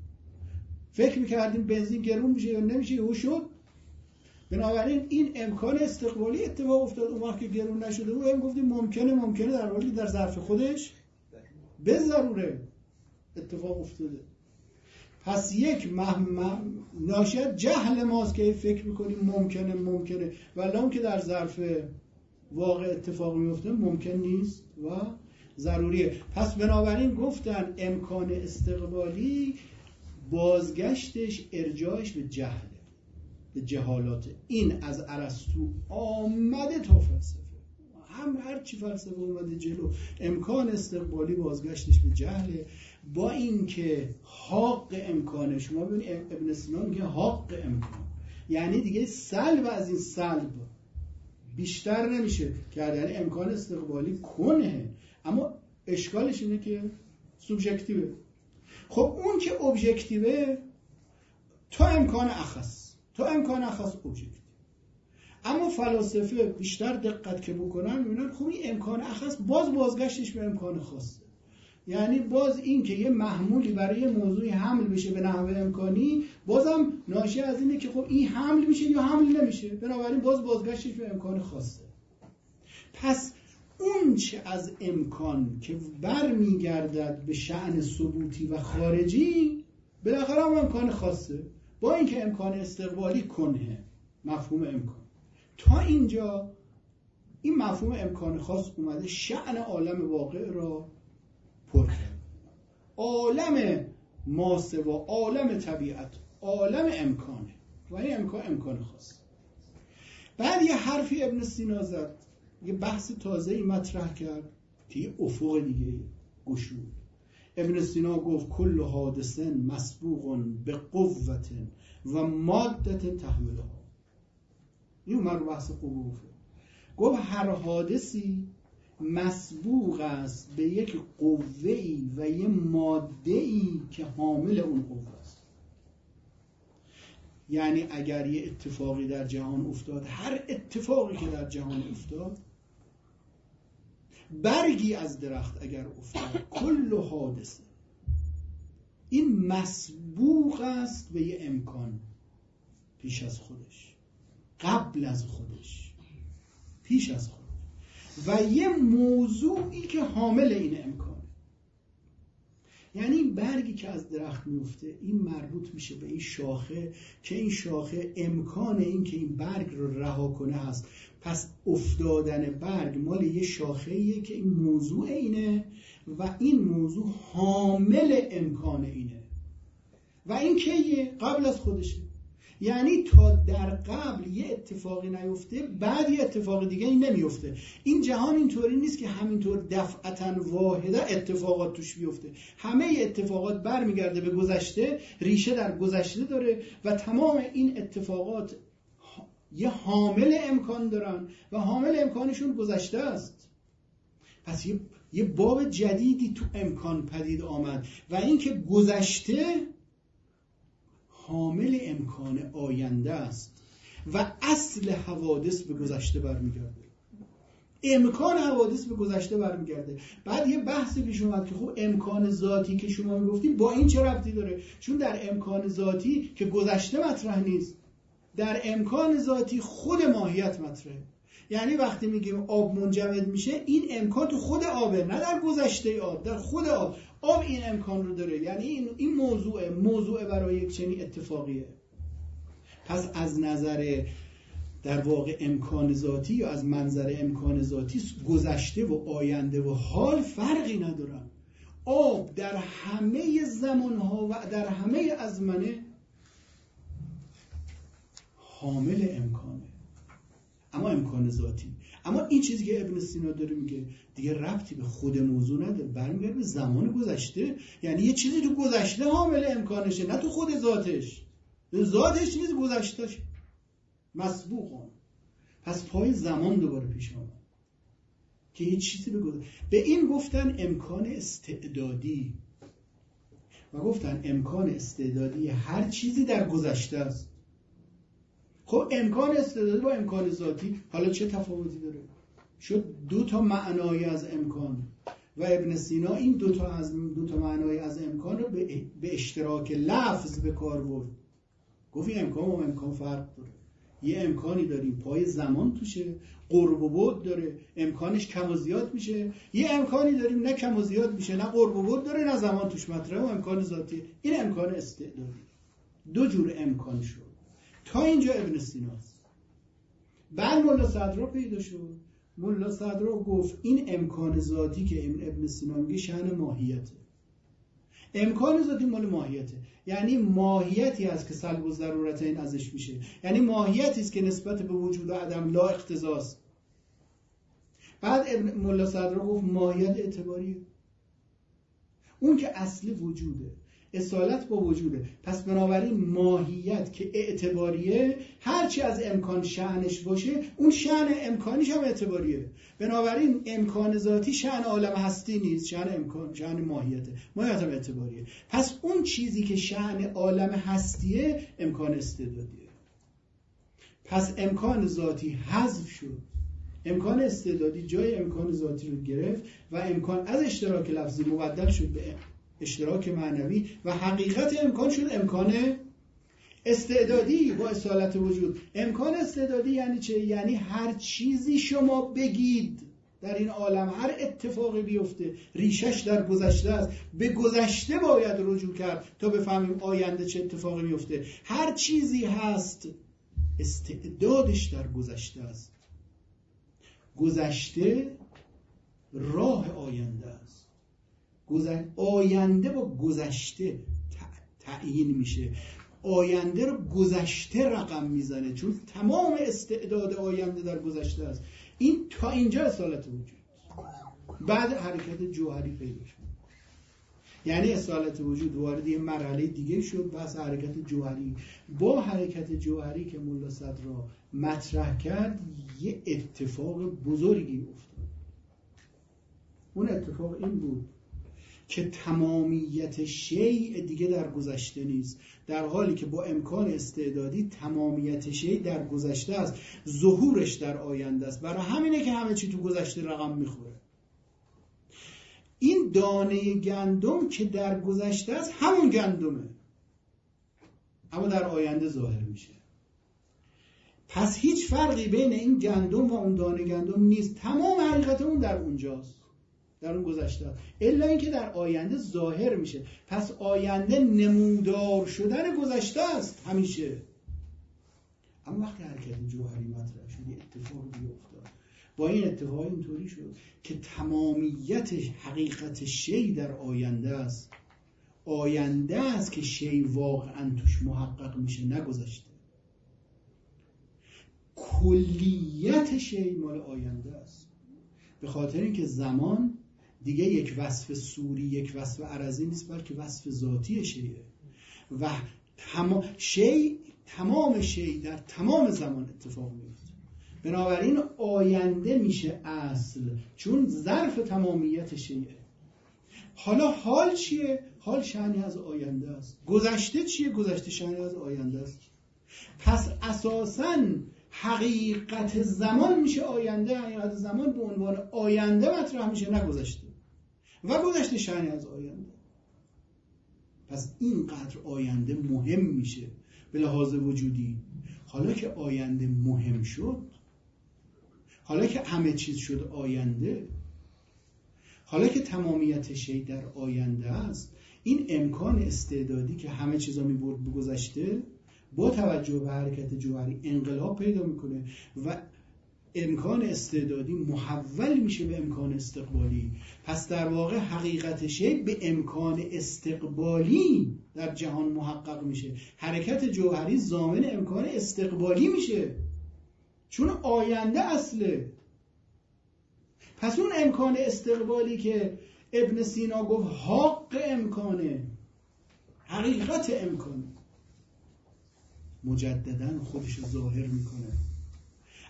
فکر میکردیم بنزین گرون بشه یا نمیشه، یهو شد. بنابراین این امکان استقبالی اتفاق افتاد. اون وقت که گرون نشده بود هم گفتیم ممکنه در حالی که در ظرف خودش به ضروره اتفاق افتاده. پس یک ناشی از جهل ماست که فکر میکنیم ممکنه ولی اون که در ظرف واقع اتفاق میفته ممکن نیست و ضروریه. پس بنابراین گفتن امکان استقبالی بازگشتش ارجاعش به جهله، به جهالات. این از ارسطو آمده تا فلسفه، هر چی فلسفه اومده جلو، امکان استقبالی بازگشتش به جهله. با اینکه حق امکانه، شما ببینید ابن سینا میگه حق امکان، یعنی دیگه سلب از این سلب بیشتر نمیشه کرد، یعنی امکان استقبالی کنه، اما اشکالش اینه که سوبژکتیوه. خب اون که ابژکتیوه تا امکان اخص ابژکتیو. اما فلاسفه بیشتر دقت که بکنن میبینن خب این امکان اخص بازگشتش به امکان خاصه، یعنی باز این که یه محمولی برای یه موضوعی حمل بشه به نحوه امکانی بازم ناشی از اینه که خب این حمل میشه یا حمل نمیشه، بنابراین بازگشتش به امکان خاصه. پس اون چه از امکان که برمیگردد به شأن ثبوتی و خارجی بالاخره هم امکان خاصه، با اینکه امکان استقبالی کنه مفهوم امکان. تا اینجا این مفهوم امکان خاص اومده شأن عالم واقع را پر کرد. عالم ماسوا، عالم طبیعت، عالم امکانه و این امکان خاص. بعد یه حرفی ابن سینا زد، یه بحث تازه‌ای مطرح کرد که یه افق دیگه گشود. ابن سینا گفت کل حادث مسبوق به قوت و ماده تحملها. این اومد رو بحث قوه. گفت هر حادثی مسبوق است به یک قوه‌ای و یک ماده‌ای که حامل اون قوه است. یعنی اگر یه اتفاقی در جهان افتاد، هر اتفاقی که در جهان افتاد، برگی از درخت اگر افتاد، کل حادثه، این مسبوق است به یه امکان پیش از خودش، قبل از خودش، پیش از خودش، و یه موضوعی که حامل این امکانه. یعنی این برگی که از درخت میفته این مربوط میشه به این شاخه که این شاخه امکان این که این برگ رو رها کنه هست. پس افتادن برگ مال یه شاخه‌ایه که این موضوع اینه و این موضوع حامل امکان اینه و این که قبل از خودشه. یعنی تا در قبل یه اتفاقی نیفته بعد یه اتفاق دیگه این نمیفته. این جهان اینطوری نیست که همینطور دفعتاً واحده اتفاقات توش بیفته. همه اتفاقات برمیگرده به گذشته، ریشه در گذشته داره و تمام این اتفاقات یه حامل امکان دارن و حامل امکانشون گذشته است. پس یه باب جدیدی تو امکان پدید آمد و این که گذشته حامل امکان آینده است و اصل حوادث به گذشته برمیگرده. امکان حوادث به گذشته برمیگرده. بعد یه بحثی پیش اومد که خب امکان ذاتی که شما میگفتید با این چه ربطی داره؟ چون در امکان ذاتی که گذشته مطرح نیست، در امکان ذاتی خود ماهیت مطرحه. یعنی وقتی میگیم آب منجمد میشه، این امکان تو خود آبه، نه در گذشته آب، در خود آب. آب این امکان رو داره، یعنی این موضوع برای یک چنین اتفاقیه. پس از نظر در واقع امکان ذاتی یا از منظر امکان ذاتی گذشته و آینده و حال فرقی ندارن. آب در همه زمانها و در همه ازمنه حامل امکانه، اما امکان ذاتی. اما این چیزی که ابن سینا داره میگه دیگه ربطی به خود موضوع نداره، برمیگرده به زمان گذشته. یعنی یه چیزی تو گذشته حامل امکانشه، نه تو خود ذاتش. ذاتش نیست، گذشتهش مسبوقه. پس پای زمان دوباره پیش آمد که یه چیزی به این گفتن امکان استعدادی. و گفتن امکان استعدادی هر چیزی در گذشته است. خب امکان استعدادی با امکان ذاتی حالا چه تفاوتی داره؟ شد دو تا معنای از امکان و ابن سینا این دو تا معنای از امکان رو به اشتراک لفظ به کار برد. گفت این امکان و امکان فرق داره. یه امکانی داریم پای زمان توشه، قرب و بعد داره، امکانش کم و زیاد میشه. یه امکانی داریم نه کم و زیاد میشه، نه قرب و بعد داره، نه زمان توش مطرحه و امکان ذاتی. این امکان استعدادی. دو جور امکان شد. تا اینجا ابن سیناست. بعد ملا صدرا پیدا شد. ملا صدرا گفت این امکان ذاتی که ابن سینا میگه شأن ماهیته. امکان ذاتی مال ماهیته، یعنی ماهیتی است که سلب الضرورتین ازش میشه، یعنی ماهیتی است که نسبت به وجود و عدم لا اقتضاست. بعد ملا صدرا گفت ماهیت اعتباریه، اون که اصل وجوده، اصالت با وجوده. پس بنابراین ماهیت که اعتباریه، هرچی از امکان شأنش باشه اون شأن امکانیش هم اعتباریه. بنابراین امکان ذاتی شأن عالم هستی نیست، شأن امکان، شأن ماهیته، ماهیت هم اعتباریه. پس اون چیزی که شأن عالم هستیه امکان استعدادیه. پس امکان ذاتی حذف شد، امکان استعدادی جای امکان ذاتی رو گرفت و امکان از اشتراک لفظی مبدل شد به اشتراک معنوی و حقیقت امکان شد امکان استعدادی با اصالت وجود. امکان استعدادی یعنی چه؟ یعنی هر چیزی شما بگید در این عالم، هر اتفاقی بیفته ریشش در گذشته است، به گذشته باید رجوع کرد تا بفهمیم آینده چه اتفاقی میفته. هر چیزی هست استعدادش در گذشته است. گذشته راه آینده است. آینده با گذشته تعیین میشه. آینده رو گذشته رقم میزنه، چون تمام استعداد آینده در گذشته است. این تا اینجا اصالت وجود. بعد حرکت جوهری پیدا شد، یعنی اصالت وجود وارد یه مرحله دیگه شد، بحث حرکت جوهری. با حرکت جوهری که ملا صدرا مطرح کرد یه اتفاق بزرگی افتاد. اون اتفاق این بود که تمامیت شیء دیگه در گذشته نیست، در حالی که با امکان استعدادی تمامیت شیء در گذشته است، ظهورش در آینده است. برای همینه که همه چی تو گذشته رقم میخوره. این دانه گندم که در گذشته است همون گندمه، اما در آینده ظاهر میشه. پس هیچ فرقی بین این گندم و اون دانه گندم نیست، تمام حقیقت اون در اونجاست، در اون گذشته، الا اینکه در آینده ظاهر میشه. پس آینده نمودار شدن گذشته است همیشه. اما وقتی حرکت جوهری مطرح شد یه اتفاقی افتاد. با این اتفاق اینطوری شد که تمامیت حقیقت شی در آینده است. آینده است که شی واقعا توش محقق میشه، نه گذشته. کلیت شی مال آینده است، به خاطر اینکه زمان دیگه یک وصف صوری، یک وصف عرضی نیست، بلکه وصف ذاتی شیه و تمام شی در تمام زمان اتفاق میفته. بنابراین آینده میشه اصل، چون ظرف تمامیت شیه. حالا حال چیه؟ حال شأنی از آینده است. گذشته چیه؟ گذشته شأنی از آینده است. پس اساساً حقیقت زمان میشه آینده، حقیقت زمان به عنوان آینده مطرح میشه، نه گذشته، و گذشته شأنی از آینده. پس اینقدر آینده مهم میشه به لحاظ وجودی. حالا که آینده مهم شد، حالا که همه چیز شد آینده، حالا که تمامیت شی در آینده است، این امکان استعدادی که همه چیزا میبرد به گذشته با توجه به حرکت جوهری انقلاب پیدا میکنه و امکان استعدادی محول میشه به امکان استقبالی. پس در واقع حقیقت شی به امکان استقبالی در جهان محقق میشه. حرکت جوهری ضامن امکان استقبالی میشه، چون آینده اصله. پس اون امکان استقبالی که ابن سینا گفت حق امکانه، حقیقت امکانه، مجددا خودش ظاهر میکنه.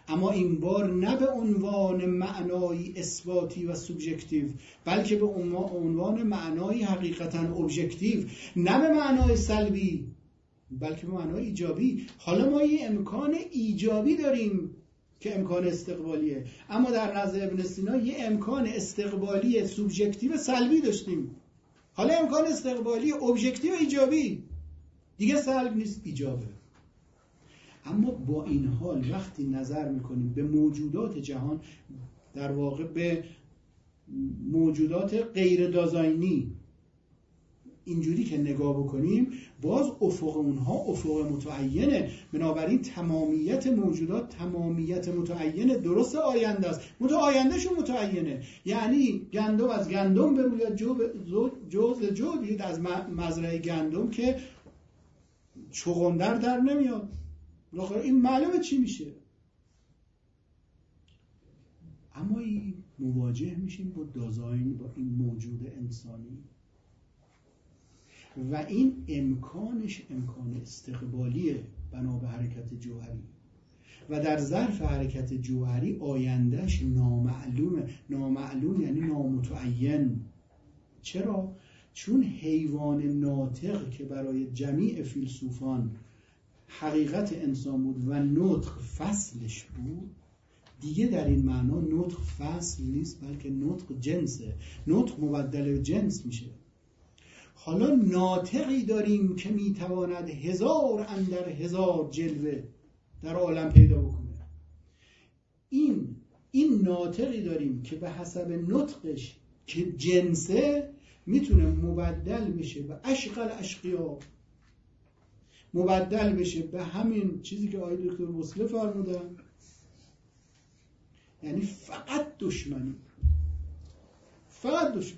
اما این بار نه به عنوان معنایی اثباتی و سوبژکتیو، بلکه به عنوان معنایی حقیقتاً ابژکتیو، نه به معنای سلبی بلکه به معنای ایجابی. حالا ما یه امکان ایجابی داریم که امکان استقبالیه، اما در نظر ابن سینا یه امکان استقبالی سوبژکتیو سلبی داشتیم. حالا امکان استقبالی ابژکتیو ایجابی، دیگه سلب نیست، ایجابه. اما با این حال وقتی نظر میکنیم به موجودات جهان، در واقع به موجودات غیر دازاینی، اینجوری که نگاه بکنیم، باز افق اونها افق متعینه. بنابراین تمامیت موجودات تمامیت متعینه. درست آینده است، آیندهشون متعینه. یعنی گندم از گندم بروید، جو دید از مزرعه گندم که چغندر در نمیاد. این معلومه چی میشه. اما این مواجه میشیم با دازاین، با این موجود انسانی و این امکانش امکان استقبالیه بنا به حرکت جوهری و در ظرف حرکت جوهری آیندهش نامعلومه. نامعلوم یعنی نامتعین. چرا؟ چون حیوان ناطق که برای جمیع فیلسوفان حقیقت انسان بود و نطق فصلش بود، دیگه در این معنا نطق فصل نیست بلکه نطق جنسه. نطق مبدل جنس میشه. حالا ناطقی داریم که میتواند 1000 اندر 1000 جلوه در عالم پیدا بکنه. این ناطقی داریم که به حسب نطقش که جنسه میتونه مبدل بشه به اشقل اشقیا، مبدل بشه به همین چیزی که آقای دکتر وصله فرمودن، یعنی فقط دشمنی، فقط دشمنی.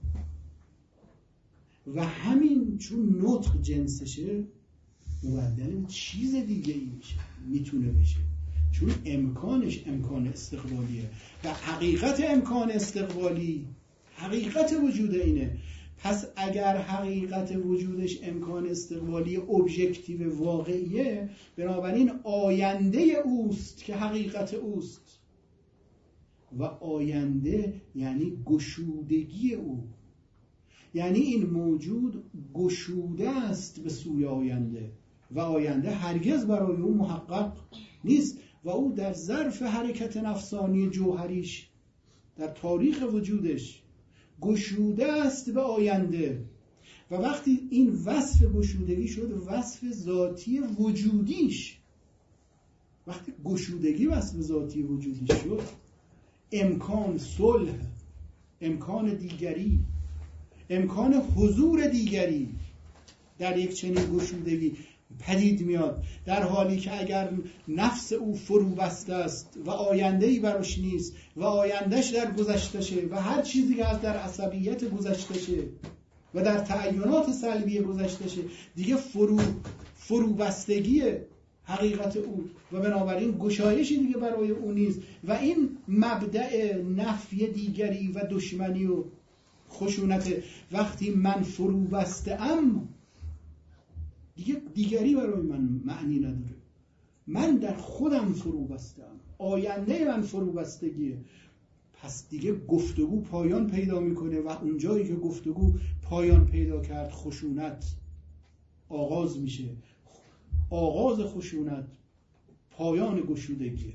و همین چون نطق جنسشه مبدل چیز دیگه ای میشه، میتونه بشه، چون امکانش امکان استقبالیه و حقیقت امکان استقبالی حقیقت وجود اینه. پس اگر حقیقت وجودش امکان استقبالی ابژکتیو واقعیه، بنابراین آینده اوست که حقیقت اوست و آینده یعنی گشودگی او، یعنی این موجود گشوده است به سوی آینده و آینده هرگز برای او محقق نیست و او در ظرف حرکت نفسانی جوهریش در تاریخ وجودش گشوده است به آینده. و وقتی این وصف گشودگی شد وصف ذاتی وجودیش، وقتی گشودگی وصف ذاتی وجودیش شد، امکان صلح، امکان دیگری، امکان حضور دیگری در یک چنین گشودگی پدید میاد، در حالی که اگر نفس او فرو بسته است و آینده‌ای براش نیست و آیندهش در گذشتشه و هر چیزی که از در عصبیت گذشتشه و در تعینات سلبی گذشتشه دیگه فرو بستگی حقیقت او و بنابراین گشایشی دیگه برای او نیست و این مبدأ نفی دیگری و دشمنی و خشونت. وقتی من فرو بسته‌ام دیگه دیگری برای من معنی نداره، من در خودم فرو بسته‌ام، آینده من فرو بستگیه. پس دیگه گفتگو پایان پیدا میکنه و اونجایی که گفتگو پایان پیدا کرد خشونت آغاز میشه. آغاز خشونت پایان گشودگیه.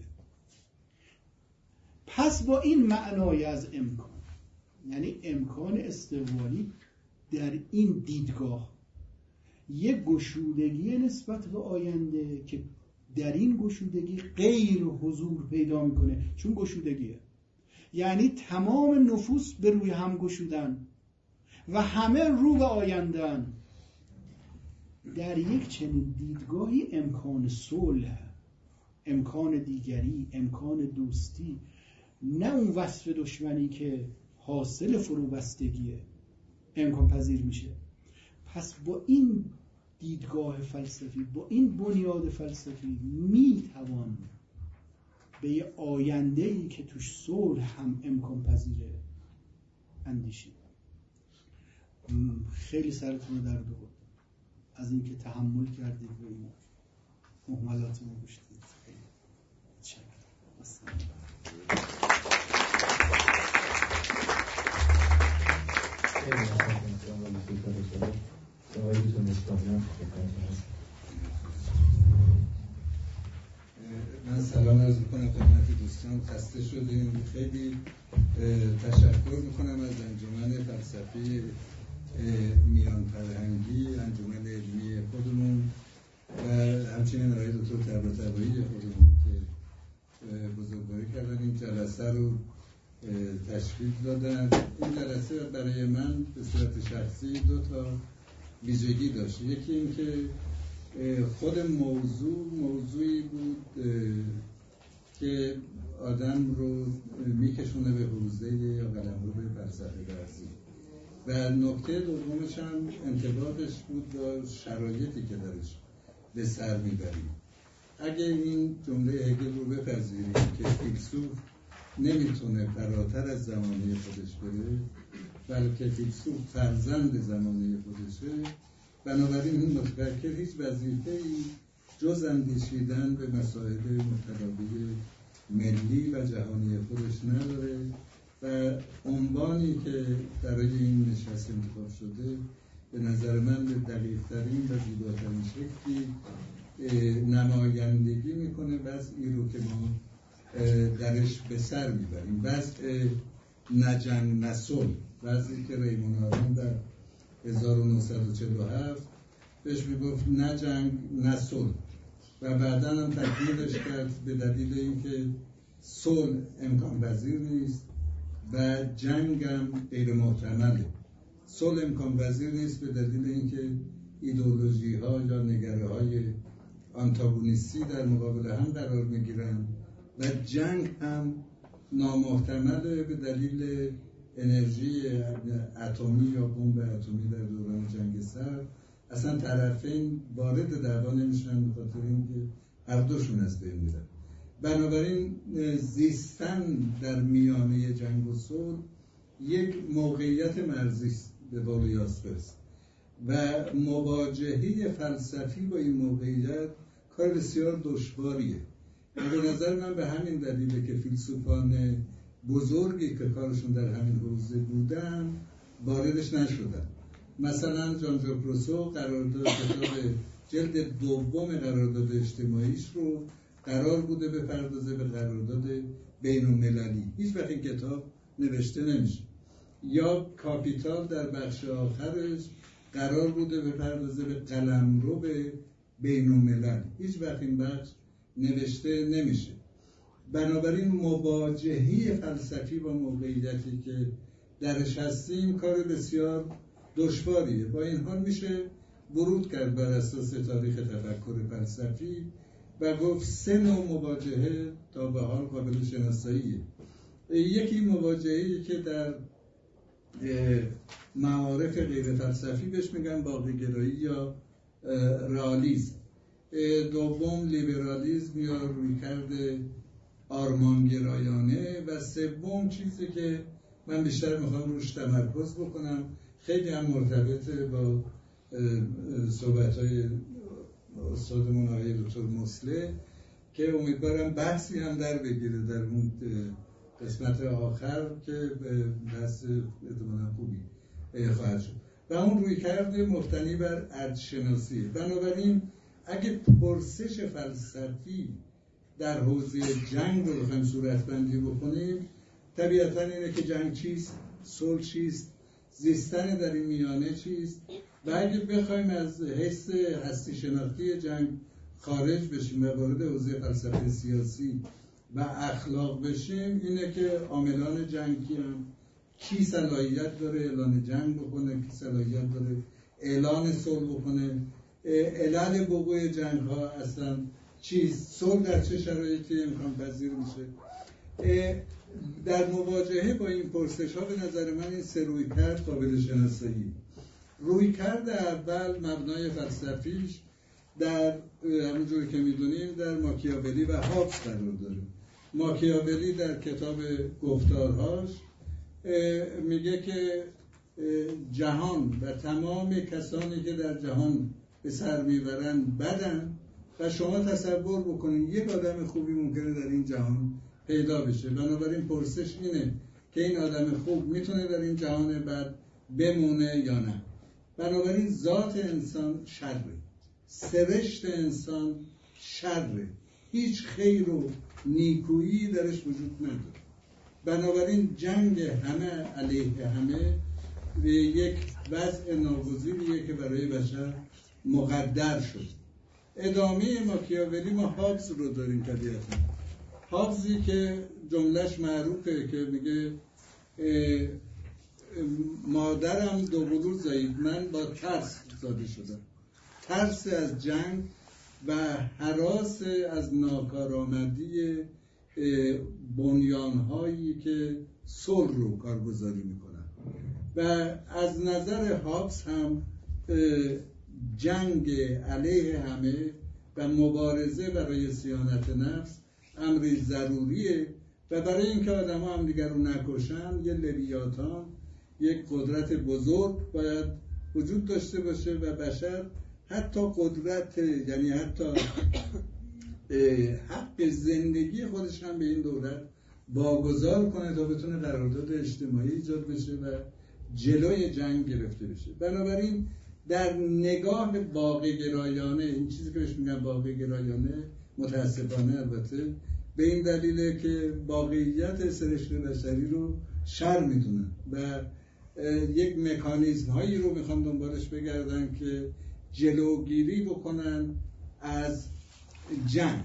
پس با این معنای از امکان، یعنی امکان استقبالی، در این دیدگاه یک گشودگی نسبت به آینده که در این گشودگی غیر حضور پیدا میکنه، چون گشودگیه، یعنی تمام نفوس به روی هم گشودن و همه رو به آینده‌ان. در یک چنین دیدگاهی امکان صلح، امکان دیگری، امکان دوستی، نه اون وصف دشمنی که حاصل فروبستگیه، امکان پذیر میشه. پس با این دیدگاه فلسفی، با این بنیاد فلسفی میتوان به یه آینده‌ای که توش صلح هم امکان پذیره اندیشید. خیلی سرتون رو درد بود از اینکه تحمل کردید و این مهملات رو گوش دید. خیلی من سلام عرض میکنم خدمت دوستان. خسته شدیم. خیلی تشکر میکنم از انجمن فلسفی میان فرهنگی، انجمن علمی خودمون و همچنین آقای دکتر طباطبایی خودمون که بزرگواری کردن این جلسه رو تشکیل دادن. این جلسه برای من به صورت شخصی 2 تا ویژگی داشت. یکی این که خود موضوعی بود که آدم رو میکشونه به حوزه یا قلمرو به فلسفه ورزی و نکته دومش هم انطباقش بود با شرایطی که درش به سر میبریم. اگه این جمله هگل رو بپذیریم که فیلسوف نمیتونه فراتر از زمانه خودش بره بلکه فیلسوف فرزند زمانه خودشه، بنابراین این متفکر هیچ وظیفه‌ای جز اندیشیدن به مسائل مترابط ملی و جهانی خودش نداره و عنوانی که برای این نشست انتخاب شده به نظر من به دقیق‌ترین و زیباترین شکلی نمایندگی میکنه وضعی رو که ما درش به سر میبریم. وضع نجنگ نسل، وضعی که ریمون آرون در 1947 بهش میگفت نجنگ نسل و بعدا هم تکمیلش کرد به دلیل اینکه صلح امکان پذیر نیست و جنگ هم غیر محتمله. صلح امکان پذیر نیست به دلیل اینکه ایدئولوژی ها یا نگره های آنتاگونیستی در مقابل هم قرار میگیرن و جنگ هم نامحتمله به دلیل انرژی اتمی یا بمب اتمی در دوران جنگ سرد. اصلا طرفین وارد دعوا نمیشن به خاطر اینکه هر دوشون از بین میرن. بنابراین زیستن در میانه جنگ و صلح یک موقعیت مرزی است به قول یاسپرس و مواجهه فلسفی با این موقعیت کار بسیار دشواریه و به نظر من به همین دلیله که فیلسوفان بزرگی که کارشون در همین حوزه بودن واردش نشدن. مثلا ژان ژاک روسو قرارداد کتاب جلد دوم قرارداد اجتماعیش رو قرار بوده بپردازه به قرارداد بین‌المللی، هیچ وقت این کتاب نوشته نمیشه. یا کاپیتال در بخش آخرش قرار بوده بپردازه به قلمرو به بین‌الملل، هیچ وقت این بخش نوشته نمیشه. بنابراین مواجهه فلسفی با موقعیتی که درش هستیم کار بسیار دشواریه. با این حال میشه ورود کرد بر اساس تاریخ تفکر فلسفی و گفت 3 نوع مواجهه تا به حال قابل شناساییه. یکی مواجهه‌ای که در معارف غیر فلسفی بهش میگن واقع‌گرایی یا رئالیسم. دوم لیبرالیسم یا رویکرد آرمانگرایانه و سوم چیزی که من بیشتر میخوام روش تمرکز بکنم، خیلی هم مرتبطه با صحبت‌های استادمون آقای دکتر مسلح که امیدوارم بحثی هم در بگیره در اون قسمت آخر که بحث احتمالاً خوبی خواهد شد و اون رویکرد مبتنی بر ارجشناسی. بنابراین اگه پرسش فلسفی در حوزه جنگ رو بخوایم صورتبندی بکنیم، طبیعتاً اینه که جنگ چیست، صلح چیست، زیستن در این میانه چیست و اگه بخوایم از حس هستی شناختی جنگ خارج بشیم و وارد حوزه فلسفه سیاسی و اخلاق بشیم، اینه که عاملان جنگی هم کی صلاحیت داره اعلان جنگ بکنه، کی صلاحیت داره اعلان صلح بکنه، علل وقوع جنگ ها اصلا چیست، صلح در چه شرایطی امکان پذیر میشه. در مواجهه با این پرسش ها به نظر من این 3 رویکرد قابل شناسایی. رویکرد اول مبنای فلسفیش در همونجوری که میدونیم در ماکیاولی و هابس قرار داره. ماکیاولی در کتاب گفتارهاش میگه که جهان و تمام کسانی که در جهان به سر میبرن بدن و شما تصور بکنید یک آدم خوبی ممکنه در این جهان پیدا بشه. بنابراین پرسش اینه که این آدم خوب میتونه در این جهان بعد بمونه یا نه. بنابراین ذات انسان شره، سرشت انسان شره، هیچ خیر و نیکویی درش وجود نداره. بنابراین جنگ همه علیه همه به یک وضع ناگزیریه که برای بشر مقدر شد. ادامه ماکیاولی ما هابز رو داریم طبیعتا. هابزی که جملهش معروفه که میگه مادرم دو بلور زایید، من با ترس زاده شدم. ترس از جنگ و هراس از ناکارآمدی بنیانهایی که صلح رو کارگزاری میکنن. و از نظر هابز هم جنگ علیه همه و مبارزه برای صیانت نفس امری ضروریه و برای اینکه آدم ها هم دیگر رو نکشن یه لویاتان، یک قدرت بزرگ باید وجود داشته باشه و بشر حتی قدرت، یعنی حتی حق زندگی خودش هم به این دولت واگذار کنه تا بتونه قرارداد اجتماعی ایجاد بشه و جلوی جنگ گرفته بشه. بنابراین در نگاه واقع‌گرایانه، این چیزی که بهش میگن واقع‌گرایانه متاسفانه البته به این دلیله که واقعیت سرشت بشری رو شر میدونن و یک مکانیزم هایی رو میخوان دنبالش بگردن که جلوگیری بکنن از جنگ.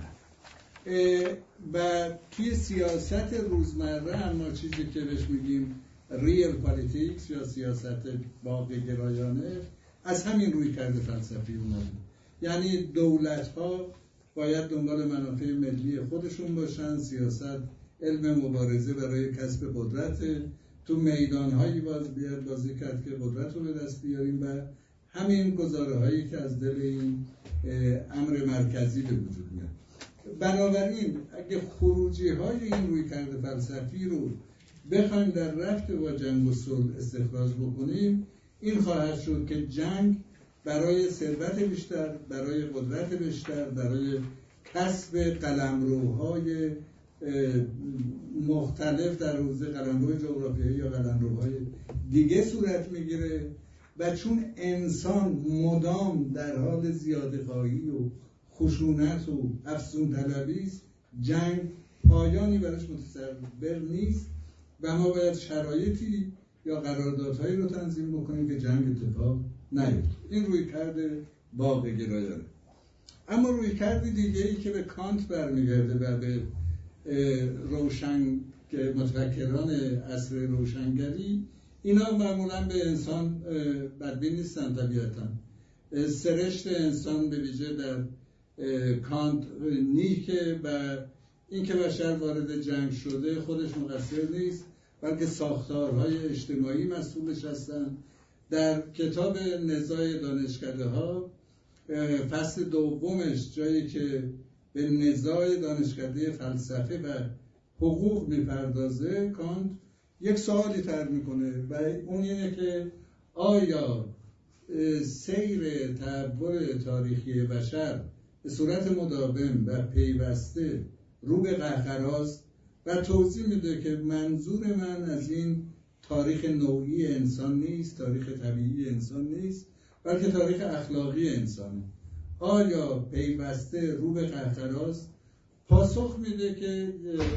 و توی سیاست روزمره هم ما چیزی که بهش میگیم ریل پالیتیکس یا سیاست واقع گرایانه از همین روی کرده فلسفی اومده. یعنی دولت ها باید دنبال منافع ملی خودشون باشن، سیاست علم مبارزه برای کسب قدرت، تو میدان هایی بازی کرد که قدرت رو به دست بیاریم و همین گزاره هایی که از دل این امر مرکزی به وجود میاد. بنابراین اگه خروجی های این روی کرده فلسفی رو بخوایم در رفت با جنگ و صلح استخراج بکنیم، این خواهد شد که جنگ برای ثروت بیشتر، برای قدرت بیشتر، برای کسب قلمروهای مختلف در حوزه قلمرو جغرافیایی یا قلمروهای دیگه صورت میگیره و چون انسان مدام در حال زیاده‌خواهی و خشونت و افزون طلبی است، جنگ پایانی براش متصور نیست و ما باید شرایطی یا قراردادهایی رو تنظیم بکنیم که جنگ اتفاق نیفته. این رویکرد واقع گرایانه. اما رویکرد دیگه‌ای که به کانت برمیگرده و به متفکران عصر روشنگری، اینا معمولا به انسان بدبین نیستن طبیعتا. سرشت انسان به ویژه در کانت نیکه و این که بشر وارد جنگ شده خودش مقصر نیست، بلکه ساختارهای اجتماعی مسئولش هستن. در کتاب نزاع دانشکده ها فصل دومش جایی که به نزاع دانشکده فلسفه و حقوق میپردازه، کانت یک سوالی طرح میکنه و اون اینه که آیا سیر تحول تاریخی بشر به صورت مداوم و پیوسته رو به قهقراست و توضیح میده که منظور من از این تاریخ نوعی انسان نیست، تاریخ طبیعی انسان نیست، بلکه تاریخ اخلاقی انسانه. آیا پیوسته رو به قهقراست؟ پاسخ میده که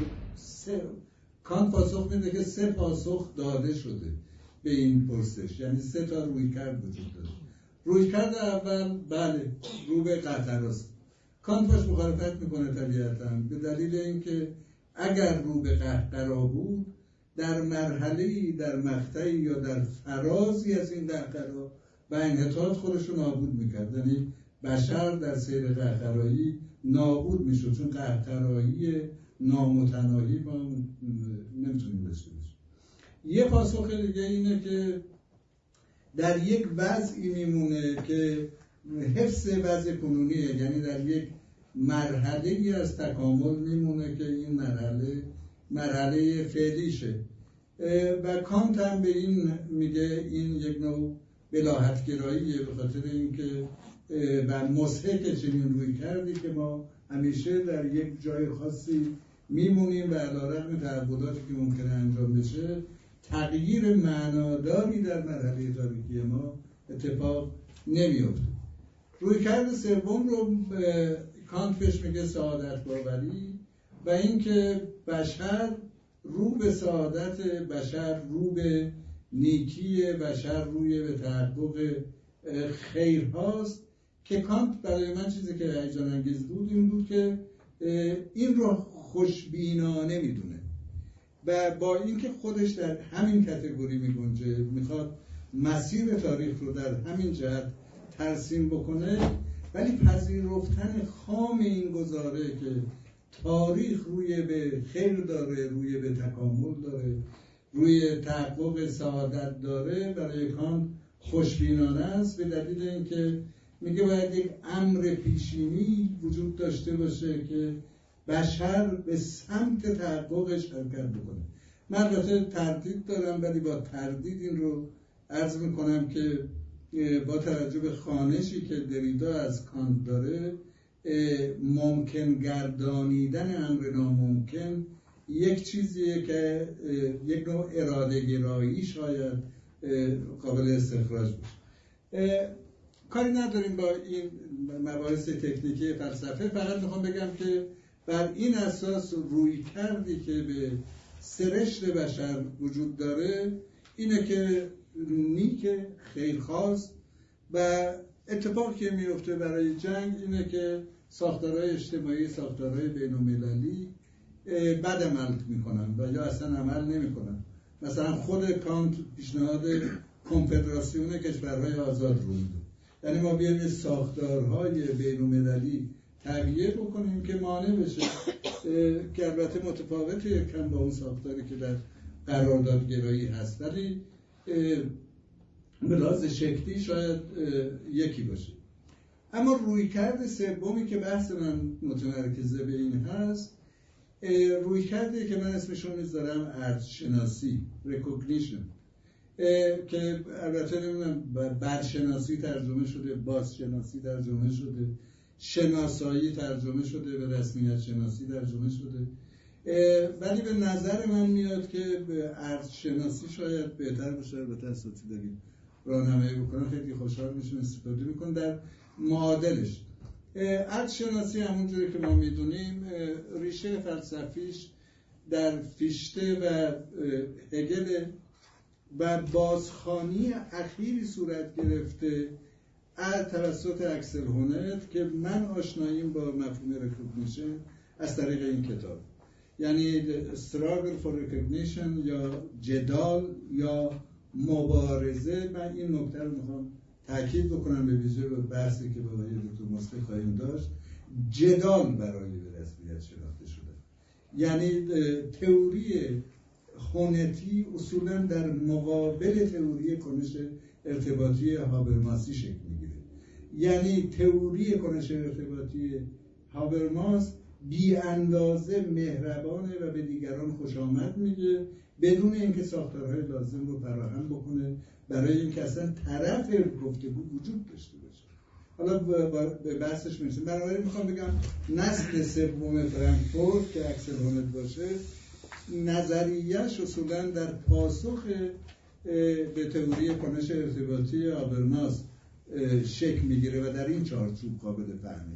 کانت پاسخ میده که 3 پاسخ داده شده به این پرسش، یعنی 3 تا رویکرد وجود داره. رویکرد اول بله رو به قهقراست. کانت باش مخالفت میکنه طبیعتاً به دلیل اینکه اگر رو به قهقرا بود در مرحله‌ای، در مقطعی یا در فرازی از این قهقرا و انحطاط خودش رو نابود میکرد. یعنی بشر در سیر قهقرایی نابود میشد، چون قهقرایی نامتناهی ما نمیتونیم داشته باشیم. یه پاسخ دیگه اینه که در یک وضعی میمونه که حفظ وضع کنونیه، یعنی در یک مرحله‌ای از تکامل میمونه که این مرحله فعلیشه و کانت هم به این میگه این یک نوع بلاحت‌گراییه، به خاطر اینکه و مضحک چنین روی کردی که ما همیشه در یک جای خاصی میمونیم و علیرغم تحولاتی که ممکنه انجام بشه تغییر معناداری در مرحله تاریخی ما اتفاق نمیفته. رویکرد سوم رو کانت بهش میگه سعادت باوری و اینکه بشر رو به سعادت، بشر رو به نیکی، بشر روی به تحقق خیرهاست که کانت برای من چیزی که هیجان انگیز بود این بود که این رو خوشبینانه میدونه و با اینکه خودش در همین کاتگوری میگنجه، میخواد مسیر تاریخ رو در همین جهت ترسیم بکنه، ولی پذیرفتن خام این گزاره که تاریخ روی به خیر داره، روی به تکامل داره، روی تحقق سعادت داره، برای کانت خوشبینانه است، به دلیل اینکه میگه باید یک امر پیشینی وجود داشته باشه که بشر به سمت تحققش حرکت بکنه. من البته تردید دارم، ولی با تردید این رو عرض میکنم که با توجه به خوانشی که دریدا از کانت داره، ممکن گردانیدن امر ناممکن یک چیزیه که یک نوع اراده گرایی شاید قابل استخراج باشه. کاری نداریم با این مباحث تکنیکی فلسفه، فقط میخوام بگم که بر این اساس روی کردی که به سرشت بشر وجود داره اینه که نیک، خیرخواست و اتفاقی که میفته برای جنگ اینه که ساختارهای اجتماعی، ساختارهای بین‌المللی بد عمل میکنن و یا اصلا عمل نمیکنن. مثلا خود کانت پیشنهاد کنفدراسیون کشورهای آزاد رو میده، یعنی ما بیایم ساختارهای بین‌المللی تغییر بکنیم که مانع بشه، که البته متفاوته یکم با اون ساختاری که در قراردادگرایی هست، ولی به لحاظ شکلی شاید یکی باشه. اما رویکرد سومی که بحث من متمرکزه به این هست، رویکردی که من اسمشون میذارم ارزشناسی، recognition، که البته نمیدونم برشناسی ترجمه شده، بازشناسی ترجمه شده، شناسایی ترجمه شده، به رسمیت شناسی ترجمه شده، ولی به نظر من میاد که ارزشناسی شاید بهتر باشه. البته اساتید داریم راهنمایی بکنن خیلی خوشحال میشم استفاده میکنن در معادلش. ارزشناسی همونجوری که ما میدونیم ریشه فلسفیش در فیشته و هگل و بازخوانی اخیری صورت گرفته از توسط اکسل هونت که من آشناییم با مفهوم ریکگنیشن از طریق این کتاب، یعنی struggle for recognition یا جدال یا مبارزه. من این نکته رو میخوام تاکید بکنم به ویژه به بحثی که با آقای دکتر مصطفی خواهیم داشت، جدال برای به رسمیت شناخته شده، یعنی تئوری هونتی اصولا در مقابل تئوری کنش ارتباطی هابرماسی شکل میگیره. یعنی تئوری کنش ارتباطی هابرماس بی اندازه مهربانه و به دیگران خوش آمد میگه بدون اینکه ساختارهای لازم رو فراهم بکنه برای اینکه اصلا طرف گفتگو وجود داشته باشه. حالا به بحثش میرسیم. بنابراین میخوام بگم نسل سوم فرانکفورت که اکسل هونت باشه، نظریه‌اش اصولا در پاسخ به تئوری کنش ارتباطی هابرماس شکل میگیره و در این چارچوب قابل فهمه.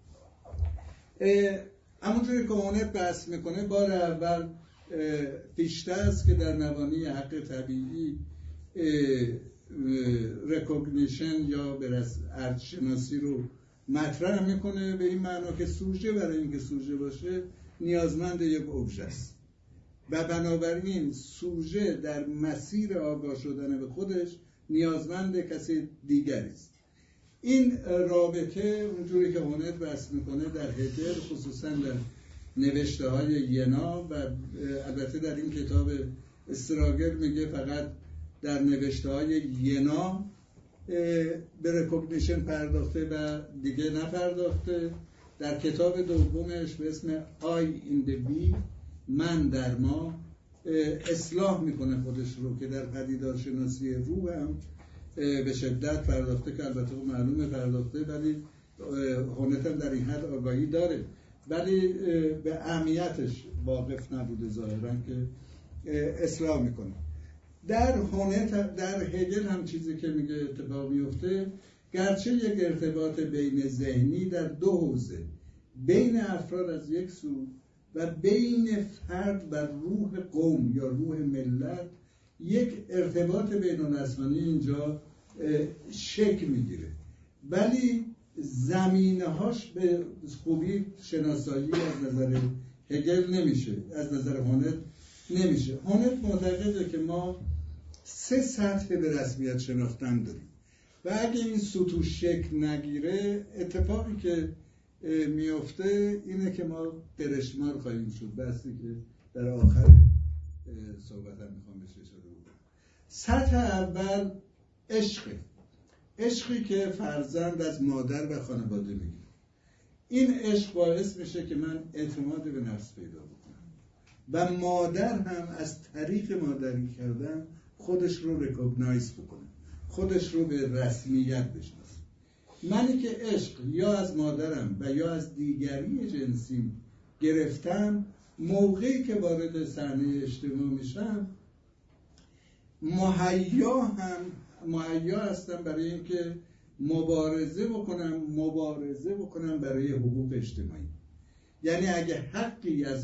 همونجوری که هونت بحث میکنه، بار اول فیشته است که در مبانی حق طبیعی ریکگنیشن یا ارزشناسی رو مطرح میکنه به این معنا که سوژه برای اینکه سوژه باشه نیازمند یک ابژه است و بنابراین سوژه در مسیر آگاه شدن به خودش نیازمند کسی دیگری است. این رابطه اونجوری که هونت بحث میکنه در هگل، خصوصا در نوشته های ینا و البته در این کتاب استراگر میگه فقط در نوشته های ینا به ریکگنیشن پرداخته و دیگه نپرداخته. در کتاب دومش به اسم I in the We، من در ما، اصلاح میکنه خودش رو که در پدیدارشناسی روح هم به شدت پرداخته، که البته معلومه پرداخته، ولی هونت هم در این حد آگاهی داره ولی به اهمیتش واقف نبوده ظاهراً که اصلاح میکنه. در هگل هم چیزی که میگه اتفاق میفته، گرچه یک ارتباط بین ذهنی در دو حوزه، بین افراد از یک سو و بین فرد و روح قوم یا روح ملت، یک ارتباط بین النسبانی اینجا شکل میگیره، ولی زمینه‌هاش به خوبی شناسایی از نظر هگل نمیشه، از نظر هونت نمیشه. هونت معتقده که ما 3 سطح به رسمیت شناختن داریم و اگه این سطوح شکل نگیره، اتفاقی که میفته اینه که ما برشمار خواهیم شد، بحثی که در آخر صحبتم میخوام بهش اشاره بکنم. سطح اول عشقی که فرزند از مادر و خانواده میگیره. این عشق باعث میشه که من اعتماد به نفس پیدا بکنم و مادر هم از طریق مادری کردن خودش رو ریکگنایز بکنه، خودش رو به رسمیت بشناسه. منی که عشق یا از مادرم و یا از دیگری جنسیم گرفتم، موقعی که وارد صحنه اجتماع میشم مهیا هستم برای اینکه مبارزه بکنم برای حقوق اجتماعی. یعنی اگه حقی از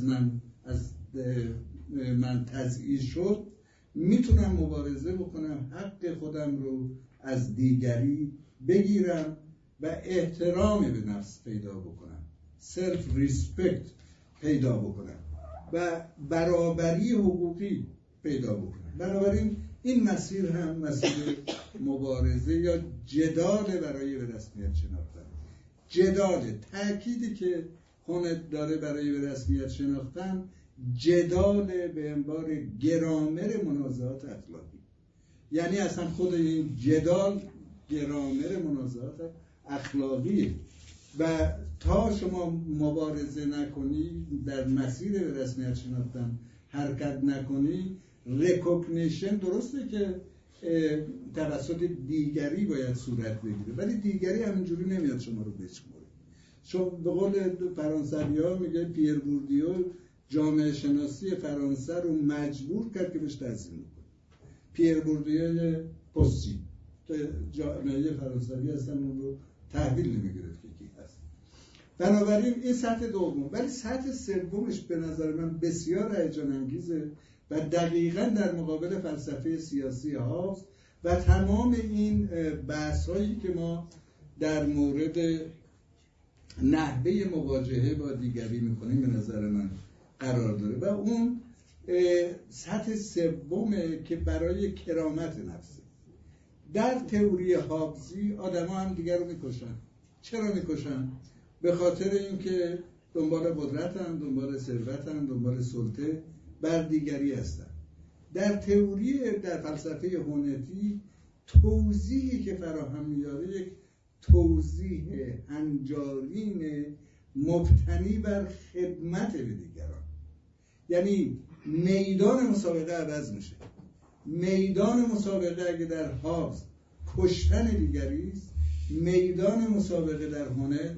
من تضییع شد، میتونم مبارزه بکنم، حق خودم رو از دیگری بگیرم و احترام به نفس پیدا بکنم، سلف ریسپکت پیدا بکنم و برابری حقوقی پیدا بکنم. بنابراین این مسیر هم مسیر مبارزه یا جدال برای به رسمیت شناختن. جدال، تأکیدی که هونت داره برای به رسمیت شناختن، جدال به عنوان گرامر منازعات اخلاقی. یعنی اصلا خود این جدال گرامر منازعات اخلاقی و تا شما مبارزه نکنی، در مسیر به رسمیت شناختن حرکت نکنی، ریکگنیشن درسته که توسط دیگری باید صورت بگیره، ولی دیگری همینجوری نمیاد شما رو بشموره. چون به قول فرانسوی‌ها میگه پیر بوردیو جامعه شناسی فرانسه رو مجبور کرد که بهش تعظیم کنه. پیر بوردیو پوسی که جامعه فرانسوی هستن اون رو تحویل نمیگرفت که کی هست. بنابراین این سطح دوم. ولی سطح سومش به نظر من بسیار هیجان انگیزه و دقیقاً در مقابل فلسفه سیاسی هاست و تمام این بحث هایی که ما در مورد نحوه مواجهه با دیگری میکنیم به نظر من قرار داره و اون سطح سومه که برای کرامت نفسه. در تئوری هابزی آدم ها هم دیگر رو میکشن. چرا میکشن؟ به خاطر اینکه دنبال قدرتن، دنبال ثروتن، دنبال سلطه بر دیگری هستن. در فلسفه هونتی توضیحی که فراهم میاره یک توضیح هنجارین مبتنی بر خدمت به دیگران. یعنی میدان مسابقه عوض میشه. میدان مسابقه اگه در هابز کشتن دیگری است، میدان مسابقه در هونت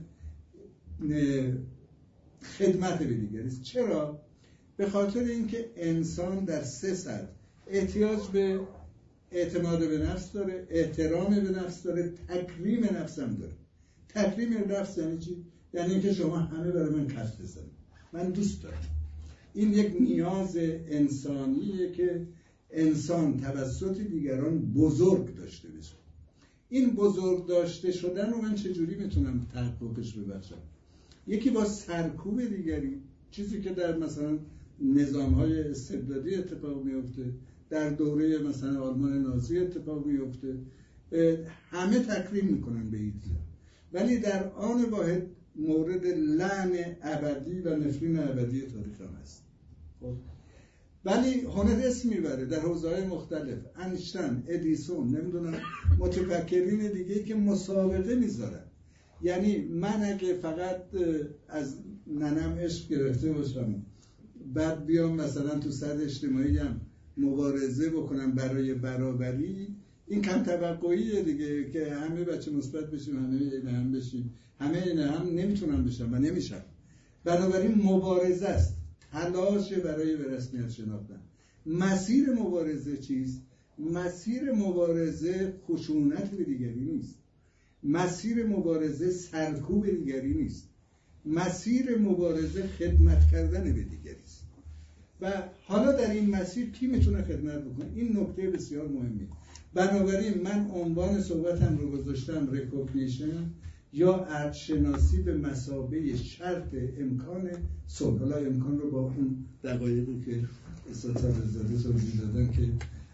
خدمت به دیگری است. چرا؟ به خاطر اینکه انسان در 3 سطح احتیاج به اعتماد به نفس داره، احترام به نفس داره، تکریم نفس هم داره. تکریم نفس یعنی چی؟ یعنی اینکه شما همه برای من کف بزنید، من دوست دارم. این یک نیاز انسانیه که انسان توسط دیگران بزرگ داشته بشه. این بزرگ داشته شدن رو من چجوری میتونم تحققش ببخشم؟ یکی با سرکوب دیگری، چیزی که در مثلا نظام‌های استبدادی اتفاق میفته، در دوره مثلا آلمان نازی اتفاق میفته، همه تکریم میکنن به هیتلر، ولی در آن واحد مورد لعن ابدی و نفرین ابدی تاریخ هم هست. ولی هونت اسم میبره در حوزه‌های مختلف، انیشتین، ادیسون، نمیدونم متفکرین دیگه که مسابقه میذارن. یعنی من اگه فقط از ننم عشق گرفته باشم، بعد بیام مثلا تو سطح اجتماعی هم مبارزه بکنم برای برابری، این کم توقعیه دیگه که همه بچه مثبت بشیم، همه این هم بشیم، همه این هم نمیتونن بشن و نمیشن. بنابراین مبارزه است، تلاش برای به رسمیت شناختن. مسیر مبارزه چیست؟ مسیر مبارزه خشونت به دیگری نیست، مسیر مبارزه سرکوب دیگری نیست، مسیر مبارزه خدمت کردن به دیگری است. و حالا در این مسیر کی میتونه خدمت بکنه؟ این نکته بسیار مهمه. بنابراین من عنوان صحبتم رو گذاشتم ریکگنیشن یا ارزشناسی به مثابه شرط امکان صلح. حالا امکان رو با اون دقایقی که استاد صدرزاده توضیح دادن که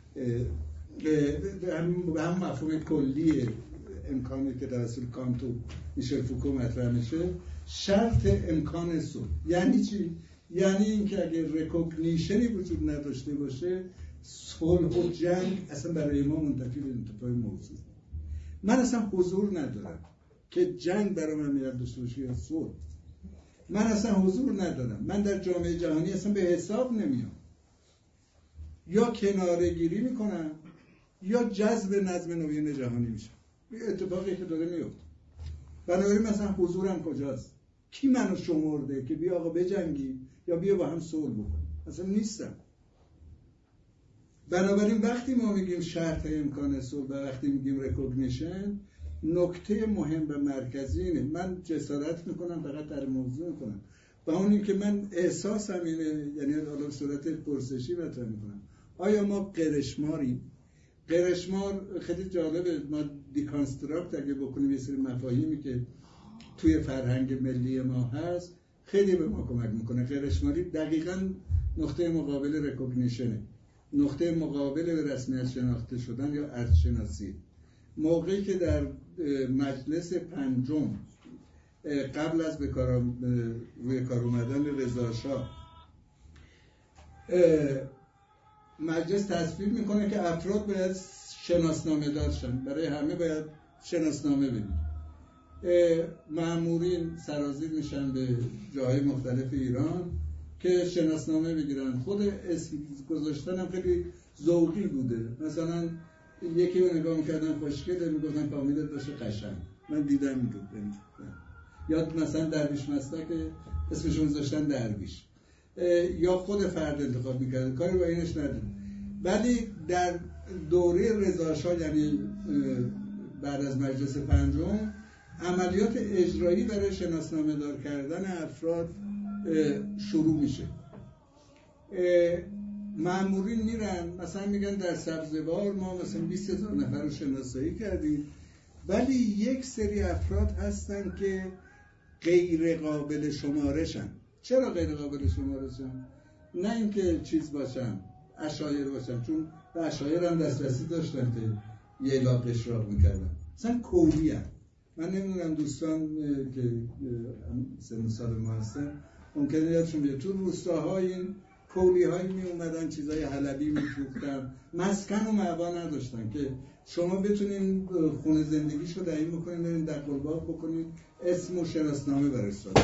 به هم مفهوم کلی امکانی که توسط کانت و میشل فوکو مطرح میشه، شرط امکان صلح یعنی چی؟ یعنی اینکه اگه ریکگنیشنی وجود نداشته باشه، صلح و جنگ اصلا برای ما منتفی به انتفاع موضوع. من اصلا حضور ندارم که جنگ برای من میاد داشته باشه یا صلح. من اصلا حضور ندارم، من در جامعه جهانی اصلا به حساب نمیام. یا کناره گیری میکنم یا جذب نظم نوین جهانی میشم. این اتفاقی که داره میفته. بنابراین مثلا حضورم کجاست؟ کی منو شمرده که بیا آقا بجنگی یا بیا با هم صلح بکنیم؟ اصلا نیستم. بنابراین وقتی ما میگیم شرط امکان صلح و وقتی میگیم ریکگنیشن، نکته مهم و مرکزی اینه. من جسارت میکنم فقط در موضوع میکنم و اون این که من احساسم اینه، یعنی حالا صورت پرسشی مطرح میکنم، آیا ما قرشماریم؟ قرشمار خیلی جالبه، ما دیکانستراکت اگه بکنیم یه سری مفاهیمی که توی فرهنگ ملی ما هست خیلی به ما کمک میکنه. قرشماری دقیقاً نقطه مقابل ریکگنیشنه، نقطه مقابل به رسمیت شناخته شدن یا ارزشناسی. موقعی که در مجلس پنجم قبل از روی کار اومدن رضا شاه مجلس تصویب میکنه که افراد باید شناسنامه داشتن، برای همه باید شناسنامه بدید. مأمورین سرازیر میشن به جاهای مختلف ایران که شناسنامه بگیرن. خود اسم گذاشتن هم خیلی ذوقی بوده. مثلا یکی رو نگاه میکردن خوشگله، میگفتن فامیلت باشه قشنگ. من دیدم این رو. یا مثلا درویش مسلک اسمشون گذاشتن درویش. یا خود فرد انتخاب میکرد، کاری با اینش نداره. ولی در دوره رضا شاه، یعنی بعد از مجلس پنجم، عملیات اجرایی برای شناسنامه دار کردن افراد شروع میشه. مأمورین میرن مثلا میگن در سبزوار ما مثلا 20,000 نفر رو شناسایی کردیم، ولی یک سری افراد هستن که غیر قابل شمارشن. چرا غیر قابل شمارشن؟ نه اینکه چیز باشن، اشایر باشن، چون به اشایر هم دسترسی داشتن که یه لاغ اشراق میکردن، مثلا کولی هم. من نمیدونم دوستان که سن سال ما هستن ممکنه یادشون بیاد تو روستاهای این کولی هایی می اومدن چیزای حلبی می فروختن، مسکن و معوا نداشتن که شما بتونین خونه زندگیشو تعیین بکنین، برین در قلباق بکنین، اسم و شناسنامه برای ساده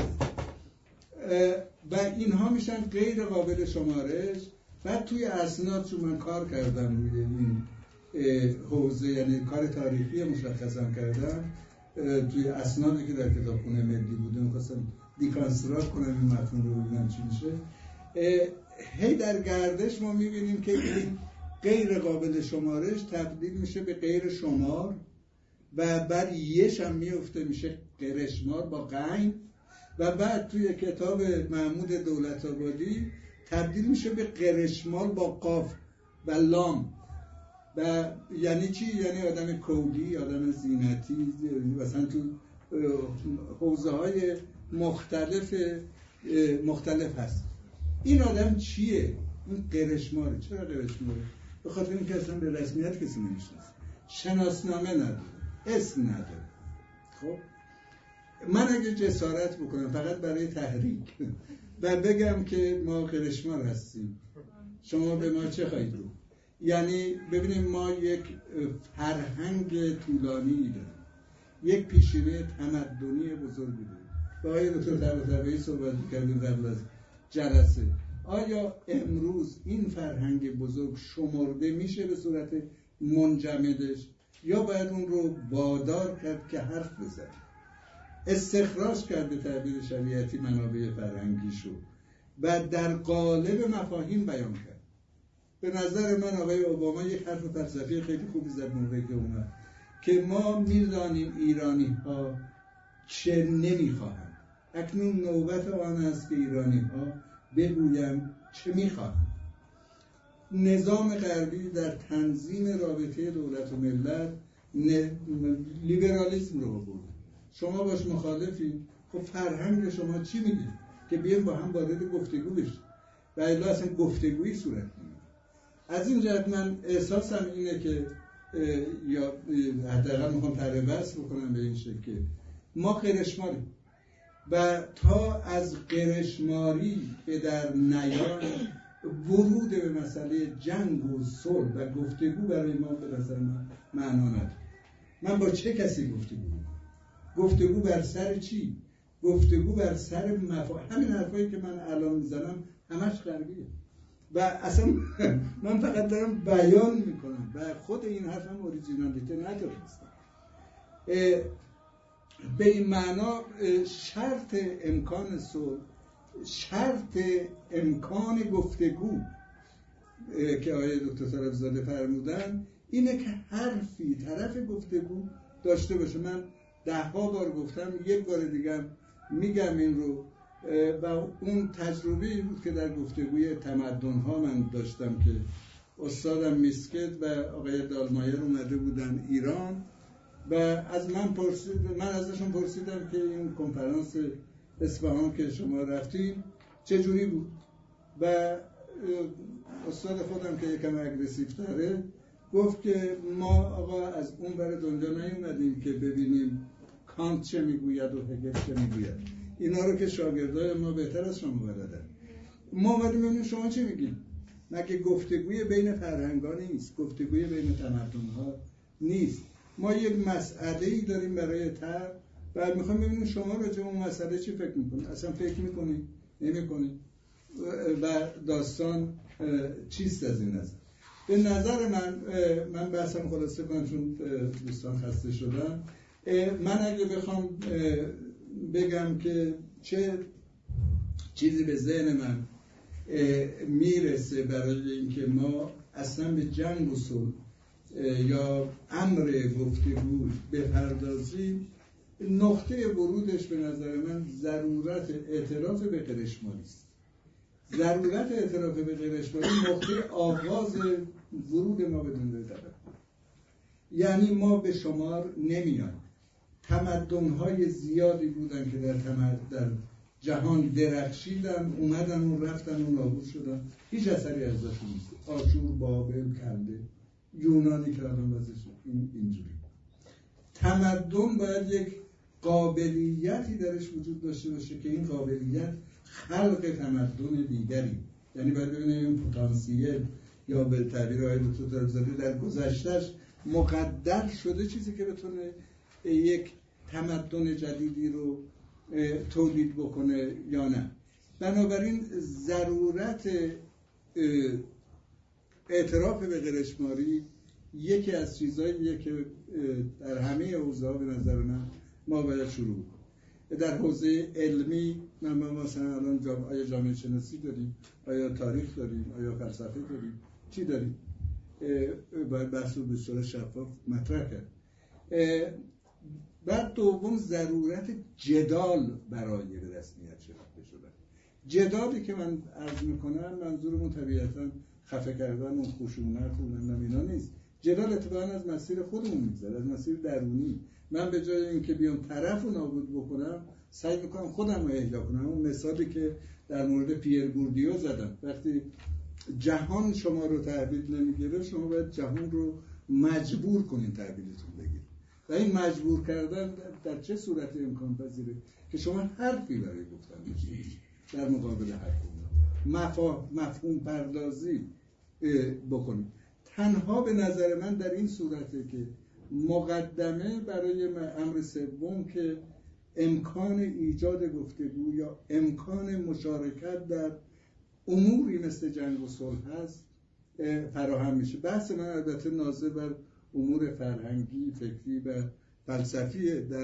و اینها میشن غیر قابل شمارش. بعد توی اسناد، چون من کار کردم روی این حوزه، یعنی کار تاریخی مشخصا کردم، توی اسنادی که در کتابخونه ملی بوده می‌خواستم دیکانستراکت کنم این متن رو ببینم چی میشه. هی در گردش ما می‌بینیم که این غیر قابل شمارش تبدیل میشه به غیر شمار و بر یش هم میفته میشه قرشمار با غین و بعد توی کتاب محمود دولت‌آبادی تبدیل میشه به قرشمار با قاف و لام. و یعنی چی؟ یعنی آدم کودی، آدم زینتی، مثلا تو حوزه های مختلف هست. این آدم چیه؟ این قرشماره. چرا قرشماره؟ به خاطر اینکه اصلا به رسمیت کسی نمیشناسه، شناسنامه نداره، اسم نداره. خب من اگه جسارت بکنم فقط برای تحریک و بگم که ما قرشمار هستیم، شما به ما چه خواهید رو؟ یعنی ببینیم ما یک فرهنگ طولانی داریم، یک پیشینه تمدنی بزرگی داریم. با آقای دکتر طباطبایی صحبت کردیم قبل از جلسه. آیا امروز این فرهنگ بزرگ شمرده میشه به صورت منجمدش یا باید اون رو وادار کرد که حرف بزنه؟ استخراج کرد به تعبیر شریعتی منابع فرهنگیشو و در قالب مفاهیم بیان کرد. به نظر من آقای اوباما یک حرف فلسفی خیلی خوبی زد موقعی که اومد که ما می‌دانیم ایرانی ها چه نمیخواهند. اکنون نوبت آن است که ایرانی ها بگویند چه میخواهند. نظام غربی در تنظیم رابطه دولت و ملت لیبرالیسم رو بود. شما باش مخالفی، خب فرهنگ شما چی میگه که بیایم با هم وارد گفتگو بشیم و الا اصلا گفتگویی صورت نمیگیره. از این جهت من احساسم اینه که یا حداقل میخوام تربص بکنم به این شکل که ما قرشماریم و تا از قرشماری به در نیان ورود به مسئله جنگ و صلح و گفتگو برای ما به نظر من معنا نداره. من با چه کسی گفتگو بر سر چی؟ گفتگو بر سر همین حرفایی که من الان میزنم همش غربیه و اصلا من فقط دارم بیان میکنم و خود این حرفم اوریجینالیته نداره. به این معنا شرط امکان صلح، شرط امکان گفتگو که آقای دکتر طرفزاده فرمودن اینه که حرفی طرف گفتگو داشته باشه. من 10 بار گفتم، یک بار دیگه میگم این رو و اون تجربه‌ای بود که در گفتگوی تمدن‌ها من داشتم که استادم میسکت و آقای دالمایر اومده بودن ایران و از من ازشون پرسیدم که این کنفرانس اصفهان که شما رفتین چجوری بود و استاد خودم که یکم اگریسیو تره گفت که ما آقا از اون ور دنیا نیومدیم که ببینیم کانت چه میگوید و هگل چه میگوید، اینا رو که شاگردای ما بهتر از شما بلدن. ما اومدیم ببینیم شما چی میگید. مگه گفتگوی بین فرهنگ‌ها نیست؟ گفتگوی بین تمدن‌ها نیست؟ ما یک مسئله‌ای داریم برای طرح و میخوام ببینیم شما راجع به اون مسئله چی فکر میکنید. اصلا فکر میکنید؟ نمیکنید؟ و داستان چیست از این نظر؟ به نظر من بحثم خلاصه کنم چون دوستان خسته شدن. من اگه بخوام بگم که چه چیزی به ذهن من میرسه برای اینکه ما اصلا به جنگ و صلح یا امر گفتگو بپردازیم، نقطه ورودش به نظر من ضرورت اعتراف به قرشماری است. ضرورت اعتراف به قرشماری نقطه آغاز ورود ما به دنیای طبق. یعنی ما به شمار نمیان. تمدن‌های زیادی بودن که در جهان درخشیدن، اومدن و رفتن و نابود شدن، هیچ اثری ازشون نیست. آشور، بابل، کنده، یونانی که الان وضعش اینجوری. تمدن باید یک قابلیتی درش وجود داشته باشه که این قابلیت خلق تمدن دیگری، یعنی باید ببینیم این پتانسیل یا به تعبیر آقای دکتر طرفزاده در گذشتهش مقدر شده چیزی که بتونه یک تمدن جدیدی رو تولید بکنه یا نه. بنابراین ضرورت اعتراف به قرشماری یکی از چیزاییه که در همه اوضاع به نظر من ما باید شروع کنیم. در حوزه علمی ما مثلا الان آیا جامعه شناسی داریم، آیا تاریخ داریم، آیا فلسفه داریم، چی داریم؟ باید بحث رو به صورت شفاف مطرح کرد. بعد دوم ضرورت جدال برای به رسمیت شناخته شدن. جدالی که من عرض میکنم منظورمون طبیعتاً خفه کردن و خشونت و اینا نیست. جدال اتفاقاً از مسیر خودمون میگذره، از مسیر درونی. من به جای اینکه بیام طرف رو نابود بکنم سعی میکنم خودم رو احیا کنم. اون مثالی که در مورد پیر بوردیو زدم، وقتی جهان شما رو تحویل نمیگیره شما باید جهان رو مجبور کنین تحویلتون بگیرید. و این مجبور کردن در چه صورت امکان پذیره که شما حرفی برای گفتن داشتید در مقابل حرف مفهوم پردازی بکنید. تنها به نظر من در این صورته که مقدمه برای امر سوم که امکان ایجاد گفتگو یا امکان مشارکت در اموری مثل جنگ و صلح هست فراهم میشه. بحث من البته ناظر بر امور فرهنگی، فکری و فلسفی در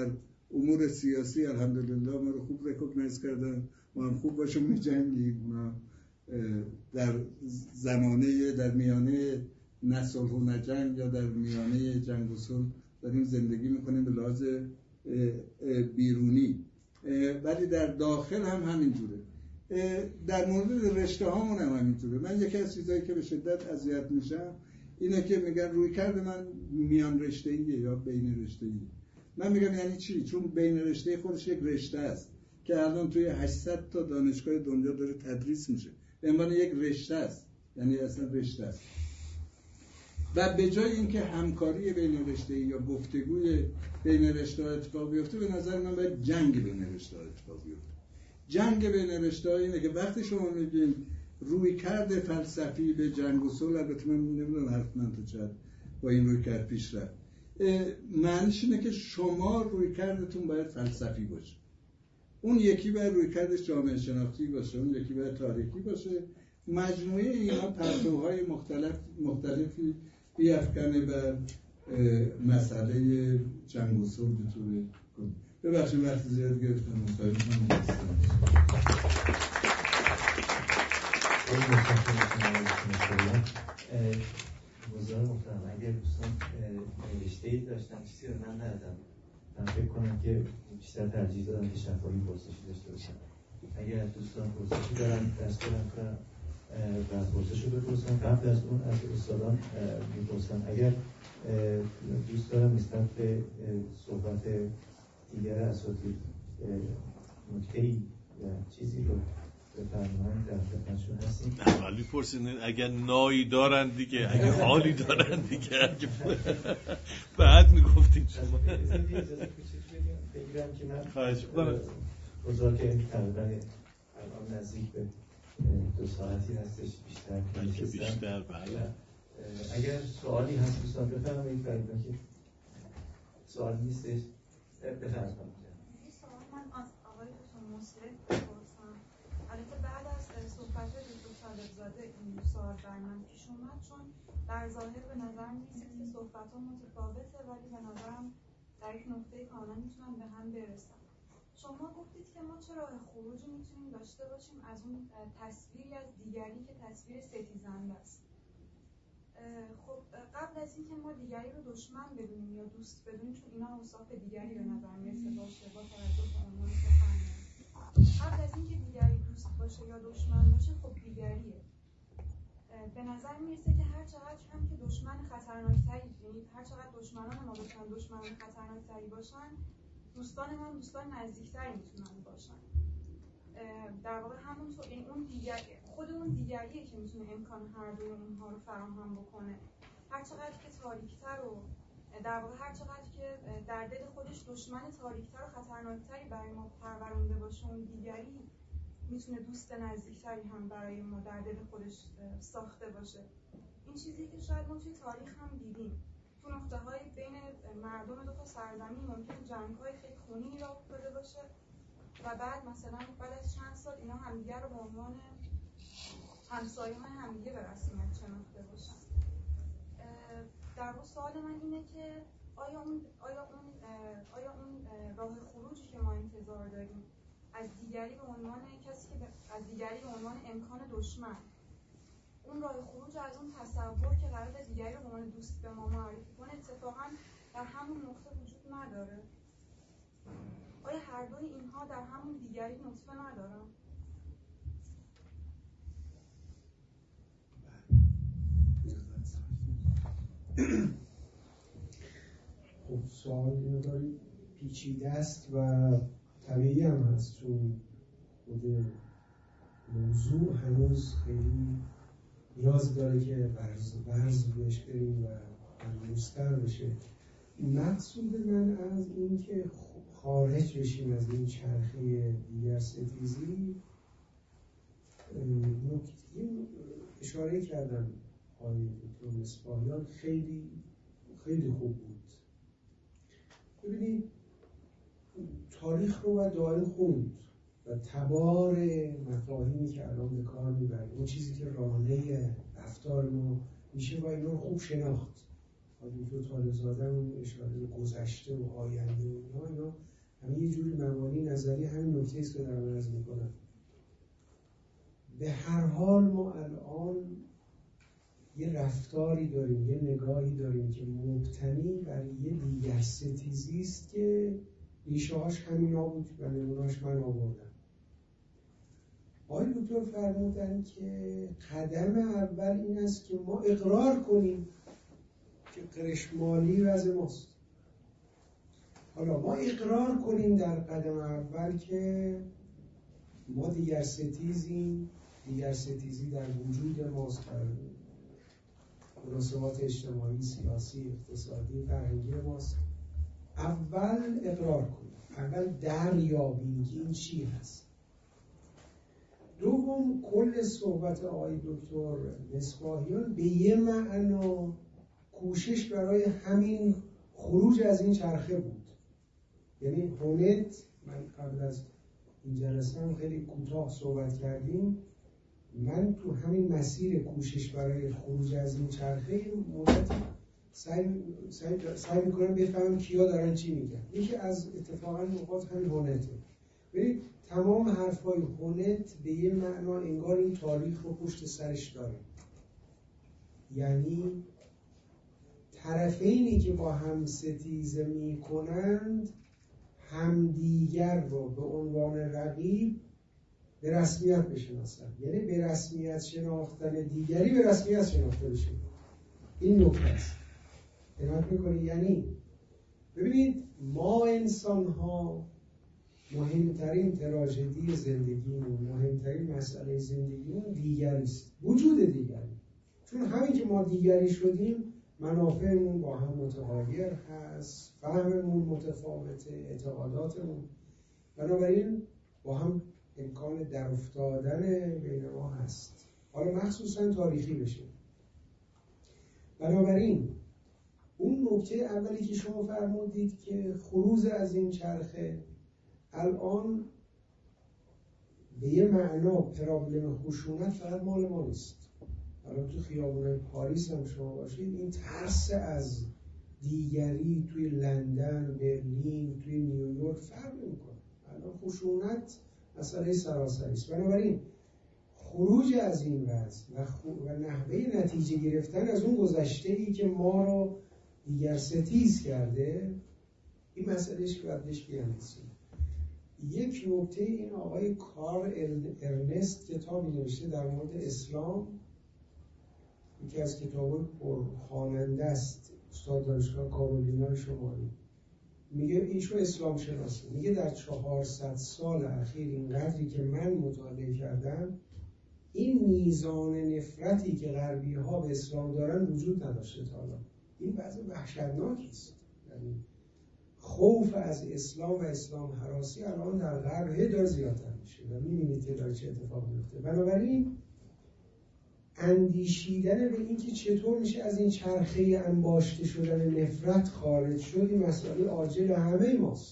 امور سیاسی الحمدلله ما رو خوب رکگنایز کردن، ما هم خوب باشون می‌جنگیم. ما در زمانه در میانه نه صلح و نه جنگ یا در میانه جنگ و صلح داریم زندگی میکنیم به لحاظ بیرونی، ولی در داخل هم همینجوره. در مورد رشته هامون هم همینطوره. من یکی از چیزایی که به شدت اذیت میشم اینه که میگن روی کرد من میان رشته‌ایه یا بین رشته‌ایه. من میگم یعنی چی؟ چون بین رشته خودش یک رشته است که الان توی 800 تا دانشگاه دنیا داره تدریس میشه، به عنوان یک رشته است، یعنی اصلا رشته است. و به جای اینکه همکاری بین رشته‌ای یا گفتگوی بین رشته‌ها اتفاق بیفته، به نظر من باید جنگ بین رشته‌ها اتفاق بیفته. جنگ بین رشته‌ها اینه که وقتی شما میگین روی کرد فلسفی به جنگ و صلح، البته من نمیدونم حرف من تو چقدر با این روی کرد پیش رفت، معنیش اینه که شما روی کردتون باید فلسفی باشه، اون یکی باید روی کردش جامعه شناختی باشه، اون یکی باید تاریخی باشه. مجموعه اینا پرتوهای مختلفی بیافکنه بر مسئله جنگ و صلح بطور کلی. ببخشید وقت زیاد گرفتم، مصاحبه کنم. بزرگ محترم، اگر دوستان نوشته‌ای داشتن چیزی رو من ندادم، من فکر کنم که بیشتر ترجیح دادم که شفاهی پرسشی داشته باشم. اگر دوستان پرسشی دارن دست بدن و پرسش رو بپرسن، قبل از اون از استادان میپرسن. اگر دوست دارم نسبت به صحبت دیگر اساتید نکته‌ای یا چیزی رو بفرمایید، در خدمتشون هستیم. ولی پرسید اگر نایی دارن دیگه، اگر حالی دارن دیگه، اگه بعد میگفتیم شما اجازه کوچیک بگیرم که من خواهش می‌کنم. بزرگ تقریبا الان نزدیک به 2 ساعتی هستش، بیشتر بلکه بیشتر. بله، اگر سوالی هست دوستان بفرمایید. برای که سوال نیستش بفرمایید. این سوال من از آقای دکتر مصلح بپرسم. البته بعد از صحبت دکتر صادق‌زاده این سوال بر من پیش اومد، چون در ظاهر به نظر می‌رسید که صحبت‌ها متفاوته، ولی به نظرم در یک نقطه کاملا میتونن به هم برسن. شما گفتید که ما چه راه خروجی میتونیم داشته باشیم از اون تصویری از دیگری که تصویر ستیزنده است. خب قبل از اینکه ما دیگری رو دشمن بدونیم یا دوست بدونیم، چون اینا اوصاف دیگری به نظر میرسه باشه با توجه به عنوانی که فرمودید، قبل از اینکه دیگری دوست باشه یا دشمن باشه، خب دیگریه. به نظر میرسه که هر چقدر هم که دشمن خطرناکتری، یعنی هر چقدر دشمنان ما بتونن دشمن خطرناکتری باشن، دوستان ما دوستان نزدیکتری میتونن باشن. در واقع همونطور این اون دیگر خود اون دیگریه که میتونه امکان هر دوی اونها رو فراهم بکنه. هر چقدر که تاریک‌تر و در واقع هر چقدر که در دل خودش دشمن تاریک‌تر و خطرناکتری برای ما پرورونده باشه، اون دیگری میتونه دوست نزدیکتری هم برای ما در دل خودش ساخته باشه. این چیزی که شاید ما توی تاریخ هم دیدیم. تو نقطه‌های بین مردم دو تا سرزمین ممکنه جنگ‌های خیلی خونینی راه افتاده باشه و بعد مثلا بعد از چند سال اینا همدیگر رو به عنوان همسایه‌های همدیگه به رسمیت شناخته باشن. در واقع سوال من اینه که آیا اون راه خروجی که ما انتظار داریم از دیگری به عنوان کسی که از دیگری به عنوان امکان دشمن، اون راه خروج از اون تصور که قرار دیگری رو به عنوان دوست به ما معرفی کنه اتفاقاً در همون نقطه وجود نداره؟ آیا هر دوی اینها در همون دیگری نطفه ندارن؟ خب سوال اینو داری پیچیده است و طبیعی هم هست، چون خود موضوع هنوز خیلی نیاز داره که ورز بهش بریم و ملموس‌تر بشه. مقصود من از این که خارج بشیم از این چرخه دیگر ستیزی، اشاره کردم آقای دکتر مصباحیان خیلی خیلی خوب بود. ببینید تاریخ رو باید دائم خوند و تبار مفاهیمی که الان به کار میبریم، اون چیزی که رانه رفتار ما میشه و اینا رو خوب شناخت. دکتر طالب‌زاده اون اشاره به گذشته و آینده و اینا همین یه جوری مبانی نظری همین نکته است که دارم عرض میکنم. به هر حال ما الان یه رفتاری داریم، یه نگاهی داریم که مبتنی بر یه دیگر ستیزی است که ریشه‌هاش همینا بود و نمونه‌اش من آوردم. آقای دکتر فرمودن که قدم اول این است که ما اقرار کنیم که قرشمالی وضع ماست. حالا ما اقرار کنیم در قدم اول که ما دیگر ستیزی در وجود ماست، در مناسبات اجتماعی، سیاسی، اقتصادی، فرهنگی ماست. اول اقرار کنیم، اول دریابیم که این چی هست. دوم، کل صحبت آقای دکتر مصباحیان به یه معنا کوشش برای همین خروج از این چرخه بود. یعنی هونت، من قبل از این جلسه هم خیلی کوتاه صحبت کردیم، من تو همین مسیر کوشش برای خروج از این چرخه مدتی سعی میکنم بفهمم کیا دارن چی میگن. یکی از اتفاقا نقاط همین هونته. ببینید تمام حرفای هونت به یه معنا انگار این تاریخ رو پشت سرش داره. یعنی طرفینی که با هم ستیزه میکنند همدیگر رو به عنوان رقیب به رسمیت بشناسند. یعنی به رسمیت شناختن دیگری به رسمیت شناخته بشه. این نکته است. دقت میکنید؟ یعنی ببینید ما انسان ها مهمترین تراژدی زندگیمون، مهمترین مسئله زندگیمون دیگری است، وجود دیگری. چون همین که ما دیگری شدیم منافعمون با هم متغایر هست، فهممون متفاوته، اعتقاداتمون، بنابراین با هم امکان در افتادن بین ما هست، حالا مخصوصا تاریخی بشه. بنابراین اون نکته اولی که شما فرمودید که خروج از این چرخه الان به یه معنا پرابلم خشونت فقط مال ما نیست. الان تو خیابونای پاریس هم شما باشید، این ترس از دیگری توی لندن، برلین، توی نیویورک فرق نمی‌کنه. الان خشونت مسئله سراسری است. بنابراین خروج از این وضع و نحوه نتیجه گرفتن از اون گذشته‌ای که ما رو دیگر ستیز کرده، این مسئلهش که باید بهش بیاندیشیم. یک نکته این آقای کارل ارنست کتابی نوشته در مورد اسلام، یکی از کتاب پرخواننده است، استاد دانشگاه کارولینا شمالی. میگه ایشون اسلام شناسه، میگه در 400 سال اخیر اینقدری که من مطالعه کردم این میزان نفرتی که غربی ها به اسلام دارن وجود نداشته تا حالا. این وضع وحشتناکی است. یعنی خوف از اسلام و اسلام هراسی الان در غرب داره زیادتر میشه و میبینید که داره چه اتفاق میفته. بنابراین اندیشیدن به اینکه چطور میشه از این چرخه انباشته شدن نفرت خارج شد، این مسئله عاجل همه ماست.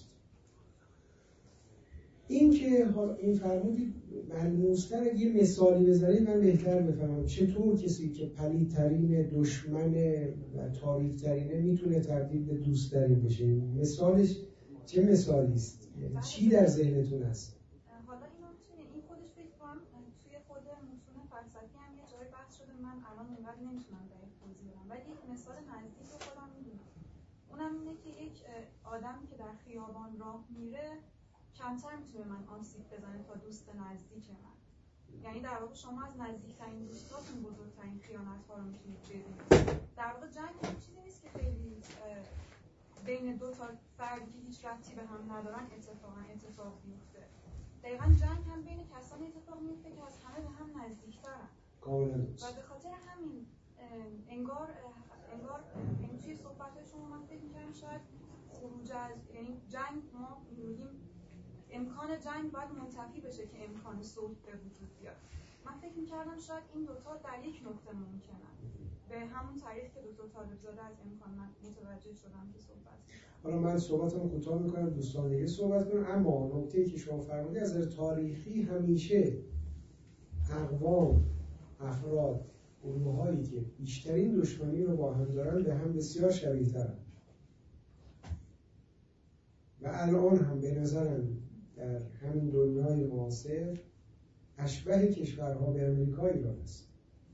این که حالا این فرمودید ملموس‌تر یه مثالی بزنید من بهتر بفهمم چطور کسی که پلیدترین دشمن و تاریک‌ترینه میتونه تبدیل به دوست‌ترین بشه. مثالش چه مثالی است؟ چی در ذهنتون هست؟ حالا این خودش فکر کنم توی خود متون فلسفی هم یه جای بحث شده، من الان اونقدر نمیتونم دقیق توضیح بدم، ولی یک مثال نزدیک رو خودم میدونم. اونم اینه که یک آدمی که در خیابان راه میره کمتر میتونه من آسیب بزنه تا دوست نزدیک من. یعنی در واقع شما از نزدیکترین دوستاتون بزرگترین خیانت‌ها رو میتونید ببینید. در واقع جنگ هم چیزی نیست که خیلی بین دو تا فردی که هیچ ربطی به هم ندارن اتفاق بیفته. دقیقاً جنگ هم بین کسانی اتفاق میفته که از همه به هم نزدیکترن. و به خاطر همین انگار توی صحبت‌های شما من فکر می‌کردم شاید خروج از یعنی جنگ، ما میگیم امکان جنگ باید منتفی بشه که امکان صلح به وجود بیاد. من فکر می‌کردم شاید این دوتا در یک نقطه ممکنه، به همون طریق که دکتر طالبزاده از امکان من متوجه شدم که صحبت. حالا من صحبتمو کوتاه می‌کنم، دوستان دیگه صحبت کنن. اما نکته‌ای که شما فرمودید از نظر تاریخی همیشه اقوام، افراد، گروه‌هایی که بیشترین دشمنی رو با هم دارن به هم بسیار شبیه‌ترن. و الان هم به نظرم در همین دنیای معاصر اشبه کشورها به امریکا ایران است،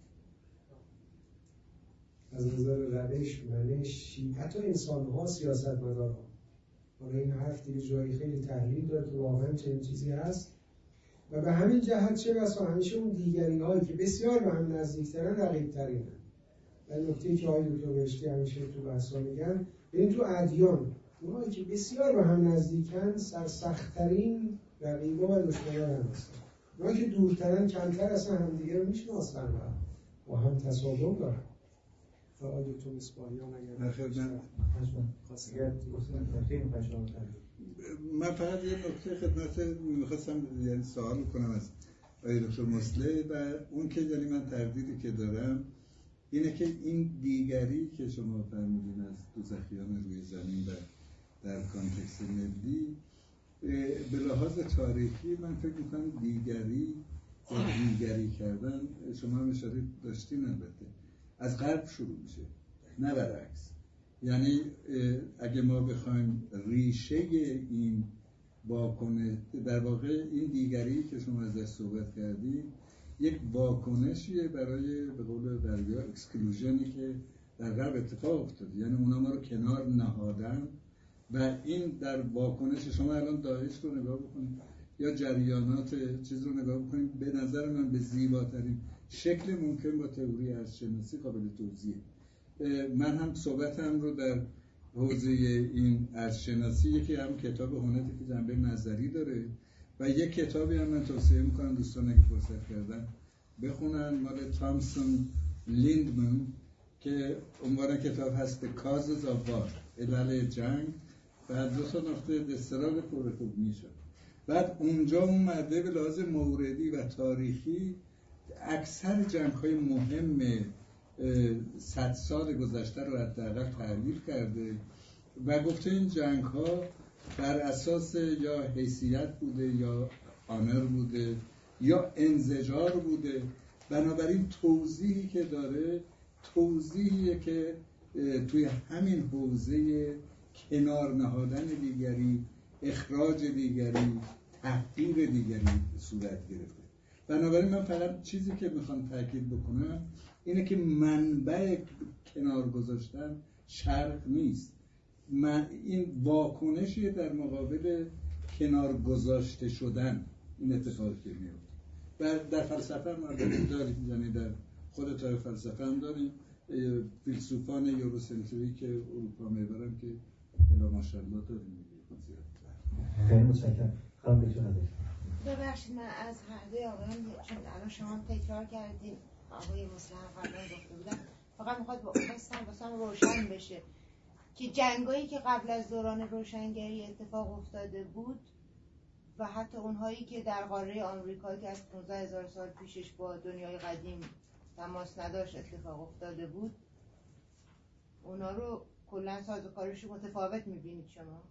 از نظر روش، منش، حتی انسان‌ها، سیاستمدارها. حالا این حرف دیگه جایی خیلی تحلیل داره که واقعا چنین چیزی هست و به همین جهت چه بسا همیشه اون دیگری هایی که بسیار به هم نزدیکترن رقیب‌ترینن. و نکته‌ای که آقای دکتر بهشتی همیشه تو بحثا میگن، ببین تو ادیان اونایی که بسیار به هم نزدیکن سرسخت‌ترین رقیبا و دشمنان هم هستن. اونایی که دورترن کمتر اصلا همدیگه رو میشناسن و با هم تصادم دارن. آقای دکتر مصباحیان اگر من فقط یه نکته خدمت میخواستم یعنی سوال کنم از آقای دکتر مصلح و اون که یعنی من تردیدی که دارم اینه که این دیگری که شما فرمودین از دوزخیان روی زمین و در کانتکست ملی به لحاظ تاریخی من فکر میکنم دیگری و دیگری کردن شما هم اشاره داشتین البته از غرب شروع میشه نه برعکس. یعنی اگه ما بخوایم ریشه این واکنش در واقع این دیگری که شما ازش صحبت کردید یک واکنشیه برای به قول دریا اکسکلوژنی که در غرب اتفاق افتاد، یعنی اونا ما رو کنار نهادن و این در واکنش شما الان داعش رو نگاه بکنید یا جریانات چیز رو نگاه بکنید، به نظر من به زیباترین شکل ممکن با تئوری ارزشناسی قابل توضیحه. من هم صحبتم رو در حوزه این ارزشناسی یکی هم کتاب هنتی که جنبه نظری داره و یک کتابی هم من توصیه میکنم دوستان اگه فرصت کردن بخونن، مال تامسون لیندمن که عنوان کتاب هست The Causes of War، علل جنگ، بعد دو تا نقطه استرال پر خوب میشه. بعد اونجا اون ماده به لحاظ موردی و تاریخی اکثر جنگ‌های مهم 100 سال گذشته رو حداقل تحلیل کرده و گفته این جنگ‌ها بر اساس یا حیثیت بوده یا آنر بوده یا انزجار بوده. بنابراین توضیحی که داره توضیحیه که توی همین حوزه کنار نهادن دیگری، اخراج دیگری، تحقیر دیگری صورت گرفته. بنابراین من فقط چیزی که میخوام تاکید بکنم اینه که منبع کنار گذاشتن شرق نیست، این واکنشی در مقابل کنار گذاشته شدن این اتفاقی که میفته. و در فلسفه ما داریم، یعنی در خود تاریخ فلسفه هم داریم فیلسوفان یوروسنتریک که اروپا میبرن که الا ماشاءالله داریم. خیلی متشکرم. ببخشید من از حرفه آقایان، چون الان شما تکرار کردین آقای مصلح قبلا گفته بودن، فقط میخواد واسم روشن بشه که جنگایی که قبل از دوران روشنگری اتفاق افتاده بود و حتی اونهایی که در قاره آمریکا که از 15000 سال پیشش با دنیای قدیم تماس نداشت اتفاق افتاده بود، اونا رو کلا سازوکارش متفاوت میبینید شما؟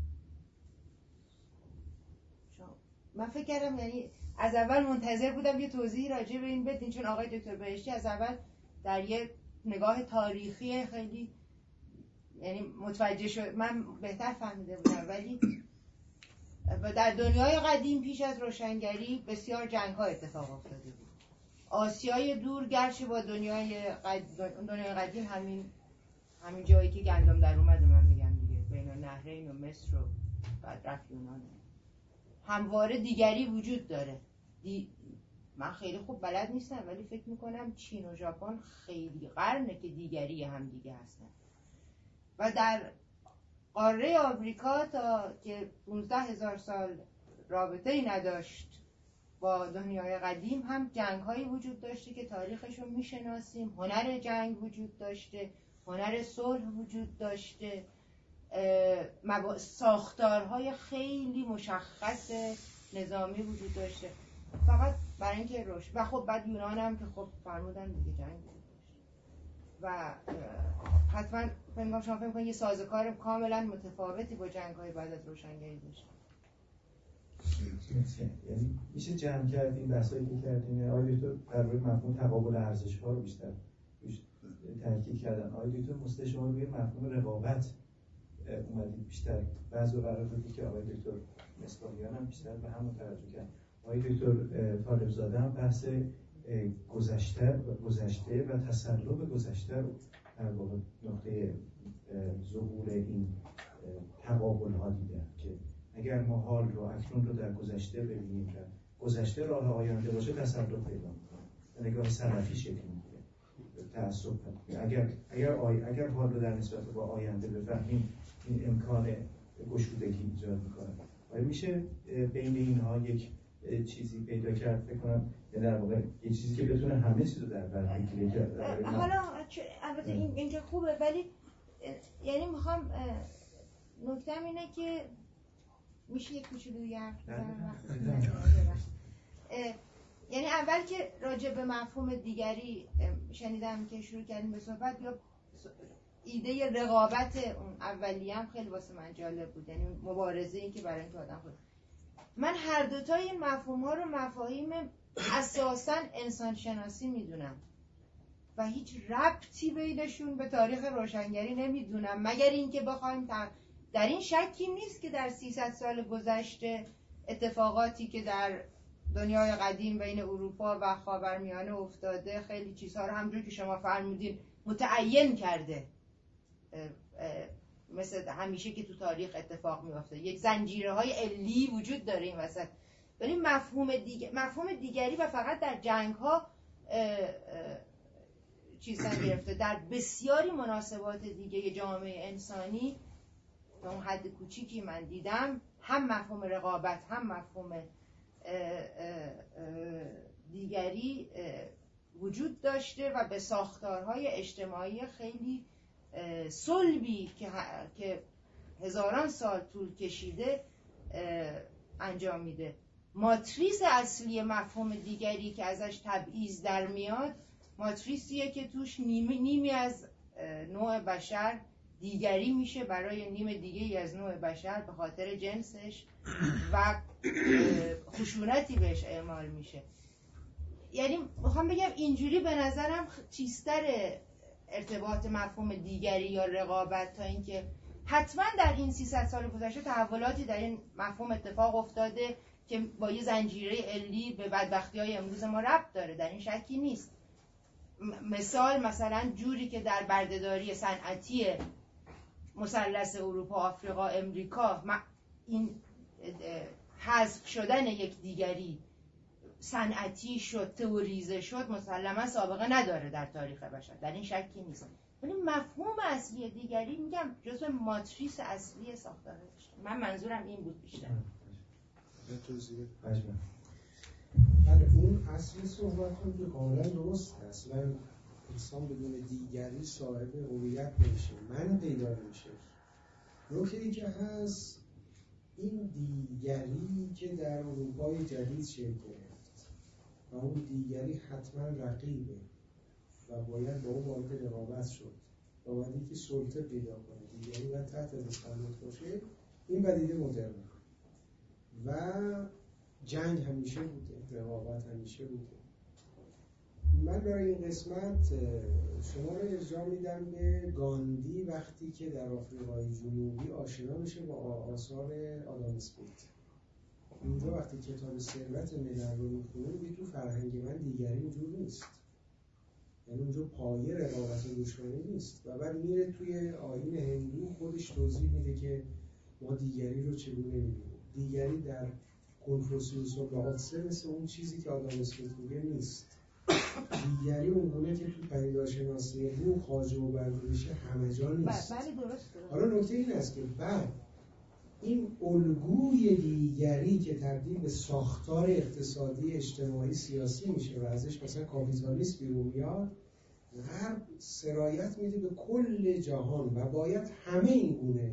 من فکر کردم یعنی از اول منتظر بودم یه توضیحی راجع به این بدین، چون آقای دکتر بهشتی از اول در یه نگاه تاریخی خیلی یعنی متوجه شد، من بهتر فهمیده بودم. ولی در دنیای قدیم پیش از روشنگری بسیار جنگ‌ها اتفاق افتاده بود. آسیای دور گرچه با دنیای قدیم همین جایی که گندم در اومده من میگم دیگه، بین النهرین و مصر و بعد رفت یونان، همواره دیگری وجود داره. من خیلی خوب بلد نیستم ولی فکر میکنم چین و ژاپن خیلی قرنه که دیگری هم دیگه هستن. و در قاره آمریکا تا که 15000 سال رابطه ای نداشت با دنیای قدیم هم جنگ هایی وجود داشته که تاریخشون میشناسیم، هنر جنگ وجود داشته، هنر صلح وجود داشته، ساختارهای خیلی مشخص نظامی وجود داشته، فقط برای اینکه و خب بعد یونان هم که خب فرمودن دیگه جنگ وجود داشته و حتما شما فکر کنید یه سازوکار کاملا متفاوتی با جنگ‌های بعد از روشنگری داشت. یعنی میشه جمع کرد این بحثایی که کردیم. آقای دکتر در روی مفهوم تقابل ارزش‌ها رو بیشتر تاکید کردن، آقای دکتر مصلح شما روی مفهوم رقابت اومدید بیشتر بعضی قراردادی که آقای دکتر مصباحیان هم بیشتر به همون توجه کرد. آقای دکتر طالبزاده هم بحث گذشته و تسلط گذشته رو در واقع نقطه ظهور این تقابل ها دیدن که اگر ما حال رو اکنون رو در گذشته ببینیم و گذشته راه آینده باشه تسلط پیدا میکنه، نگاه سلفی شکل میگیره، تعصب. اگر حال رو در نسبت با آینده بفهمیم این امکان گشودگی ایجاد میکنه. آیا میشه بین اینها یک چیزی پیدا کرد؟ فکر کنم در واقع یه چیزی که بتونه همه چیز رو در بر بگیره. حالا البته اینجا خوبه، ولی یعنی میخوام نکتم اینه که میشه یک کوچولو یعنی اول که راجع به مفهوم دیگری شنیدم که شروع کردیم به صحبت، یا ایده رقابت اون اولیه هم خیلی واسه من جالب بود، یعنی مبارزه این که برای اینکه آدم خود من هر دوتای این مفهوم ها رو مفاهیم اساساً انسان شناسی میدونم و هیچ ربطی بینشون به تاریخ روشنگری نمیدونم، مگر اینکه بخوایم در این شکی نیست که در 300 سال گذشته اتفاقاتی که در دنیای قدیم بین اروپا و خاورمیانه افتاده خیلی چیزها رو همونجور که شما فرمودین متعین کرده، مثل همیشه که تو تاریخ اتفاق میفته یک زنجیره‌های علی وجود داره این وسط. ولی مفهوم دیگری و فقط در جنگ‌ها چیزا گرفته، در بسیاری مناسبات دیگه جامعه انسانی تا اون حد کوچیکی من دیدم هم مفهوم رقابت هم مفهوم دیگری وجود داشته و به ساختارهای اجتماعی خیلی صلبی که هزاران سال طول کشیده انجام میده. ماتریس اصلی مفهوم دیگری که ازش تبعیض در میاد ماتریسیه که توش نیمی از نوع بشر دیگری میشه برای نیم دیگری از نوع بشر به خاطر جنسش و خشونتی بهش اعمال میشه. یعنی میخوام بگم اینجوری به نظرم چیزتر ارتباط مفهوم دیگری یا رقابت تا اینکه حتما در این 300 سال گذشته تحولاتی در این مفهوم اتفاق افتاده که با یه زنجیره علی به بدبختی‌های امروز ما ربط داره، در این شکی نیست. مثلا جوری که در بردهداری صنعتی مثلث اروپا، آفریقا، امریکا این حذف شدن یک دیگری صنعتی شد، تئوریزه شد، مسلما سابقه نداره در تاریخ بشر، در این شکی نیست. ولی مفهوم اصلی دیگری میگم جزء ماتریس اصلی ساختاره. من منظورم این بود بیشتر. بله، اون اصلی صحبتون که کاملا درست است. اصلا انسان بدون دیگری صاحب هویت نمیشه، من پیدا نمیشه. نکته‌ای که هست این دیگری که در اروپای جدید شکل گرفت و اون دیگری حتما رقیبه و باید با اون وارد رقابت شد و باید اینکه سلطه پیدا کنه، دیگری باید تحت تسلط باشه. این پدیده مدرن و جنگ همیشه بوده، رقابت همیشه بوده. من برای این قسمت شما رو ارجاع میدم به گاندی وقتی که در آفریقای جنوبی آشنا میشه با آثار آدام اسمیت. اونجا وقتی کتاب ثروت ملل رو میخونه میگه تو فرهنگ من دیگری اینجور نیست، یعنی اونجا پایه رقابت و دشمنی نیست. و بعد میره توی آیین هندو خودش توضیح میده که ما دیگری رو چگونه میبینیم. دیگری در کنفوسیوس و لاوتسه مثل اون چیزی که آدام اسمیت میگه نیست. دیگری اونگونه که تو پدیدارشناسی روح خواجه و بردویشه همه جا نیست. بله درسته. حالا نکته این است که بعد این الگوی دیگری که تبدیل به ساختار اقتصادی اجتماعی سیاسی میشه و ازش مثلا کاپیتالیسم بیرون میاد، غرب سرایت میده به کل جهان و باید همه این گونه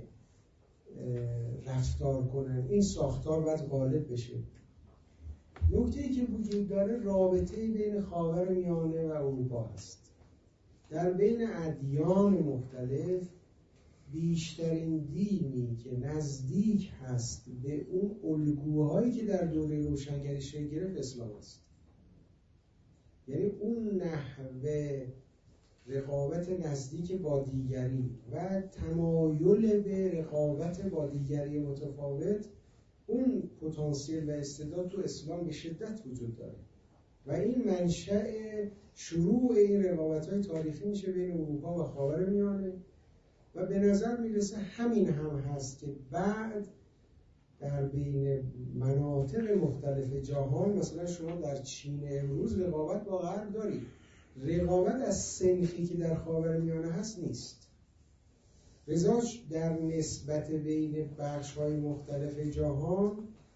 رفتار کنن، این ساختار باید غالب بشه. نکته‌ای که وجود داره رابطه بین خاورمیانه و اروپا هست. در بین ادیان مختلف بیشترین دینی که نزدیک هست به اون الگوهایی که در دوره روشنگری شکل گرفت اسلام است. یعنی اون نحوه رقابت نزدیک با دیگری و تمایل به رقابت با دیگری متفاوت، اون پتانسیل و استعداد تو اسلام به شدت وجود داره و این منشأ شروع این رقابت‌های تاریخی میشه بین اروپا و خاورمیانه و به نظر میرسه همین هم هست که بعد در بین مناطق مختلف جهان، مثلا شما در چین امروز رقابت با غرب دارید. رقابت از صنفی که در خاورمیانه هست نیست. لذا در نسبت بین بخش‌های مختلف جهان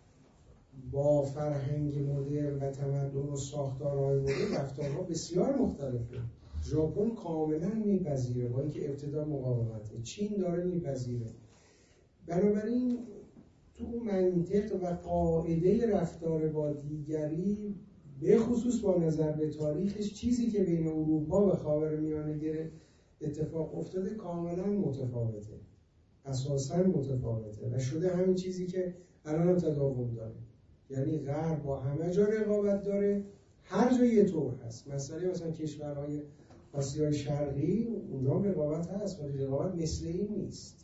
با فرهنگ مدرن و تمدن و ساختارهای مدرن رفتارها بسیار مختلفه. ژاپن کاملا میپذیره با اینکه ابتدا مقاومته، چین داره میپذیره. بنابراین تو منطق و قاعده رفتار با دیگری به خصوص با نظر به تاریخش، چیزی که بین اروپا و خاورمیانه اتفاق افتاده کاملا متفاوته، اساساً متفاوته و شده همین چیزی که الان تداوم داره. یعنی غرب با همه جا رقابت داره، هر جا یه طور هست. مثلا کشورهای آسیای شرقی اونجا رقابت هست ولی رقابت مثل این نیست.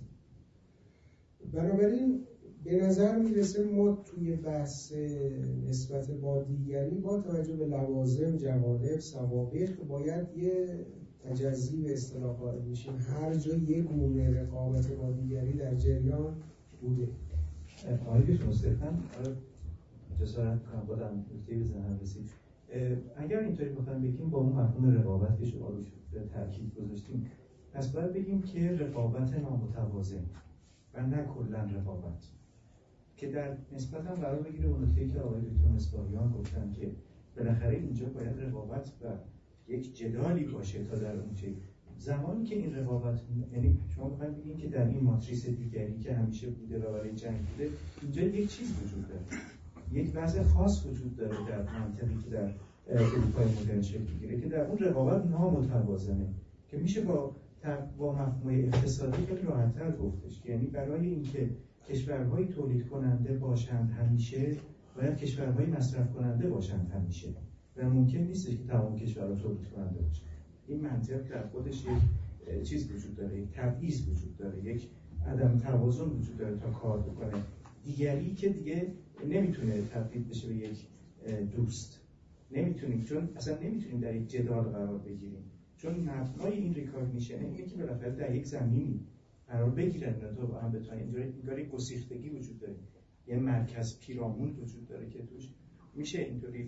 بنابراین به نظر میرسه ما توی بحث نسبت با دیگری با توجه به لوازم، جوانب، سوابق باید یه تجزی به اصطلاح قائل میشیم. هر جا یه گونه رقابت با دیگری در جریان بوده. آقای مصطفی جسارت کنم بادم نکته به ذهنم رسید. اگر اینطوری بخوایم بگیم با اون مفهوم رقابت که شما روش تاکید گذاشتیم، پس باید بگیم که رقابت نامتوازن و نه کلا رقابت که در نسبت هم قرار بگیره اون نکته‌ای که آقای دکتر مصباحیان گفتن که بالاخره اینجا باید رقابت و یک جدالی باشه تا در اون چه زمانی که این رقابت، یعنی شما می‌خواید بگین که در این ماتریس دیگری که همیشه بوده و برای جنگ بوده، اینجا یک چیز وجود داره، یک وضع خاص وجود داره در منطقی که در اروپای مدرن شکل می‌گیره که در اون رقابت نامتوازنه که میشه با مفهوم اقتصادی خیلی راحت‌تر گفتش. یعنی برای اینکه کشورهای تولید کننده باشند همیشه باید کشورهای مصرف کننده باشند همیشه و ممکن نیست که تمام کشورها تولید کننده باشند. این منطق در خودش یک چیز وجود داره، یک تبعیض وجود داره، یک عدم توازن وجود داره تا کار بکنه. دیگری که دیگه نمیتونه تبدیل بشه به یک دوست، نمیتونیم، چون اصلا نمیتونیم در یک جدال قرار بگیریم، چون مبنای این ریکاگنیشن اینه که بالاخره در یک زمینی قرار بگیرن تا با هم بتونن. اینجوری یک گسیختگی وجود داره، یه مرکز پیرامون وجود داره که توش میشه اینطوری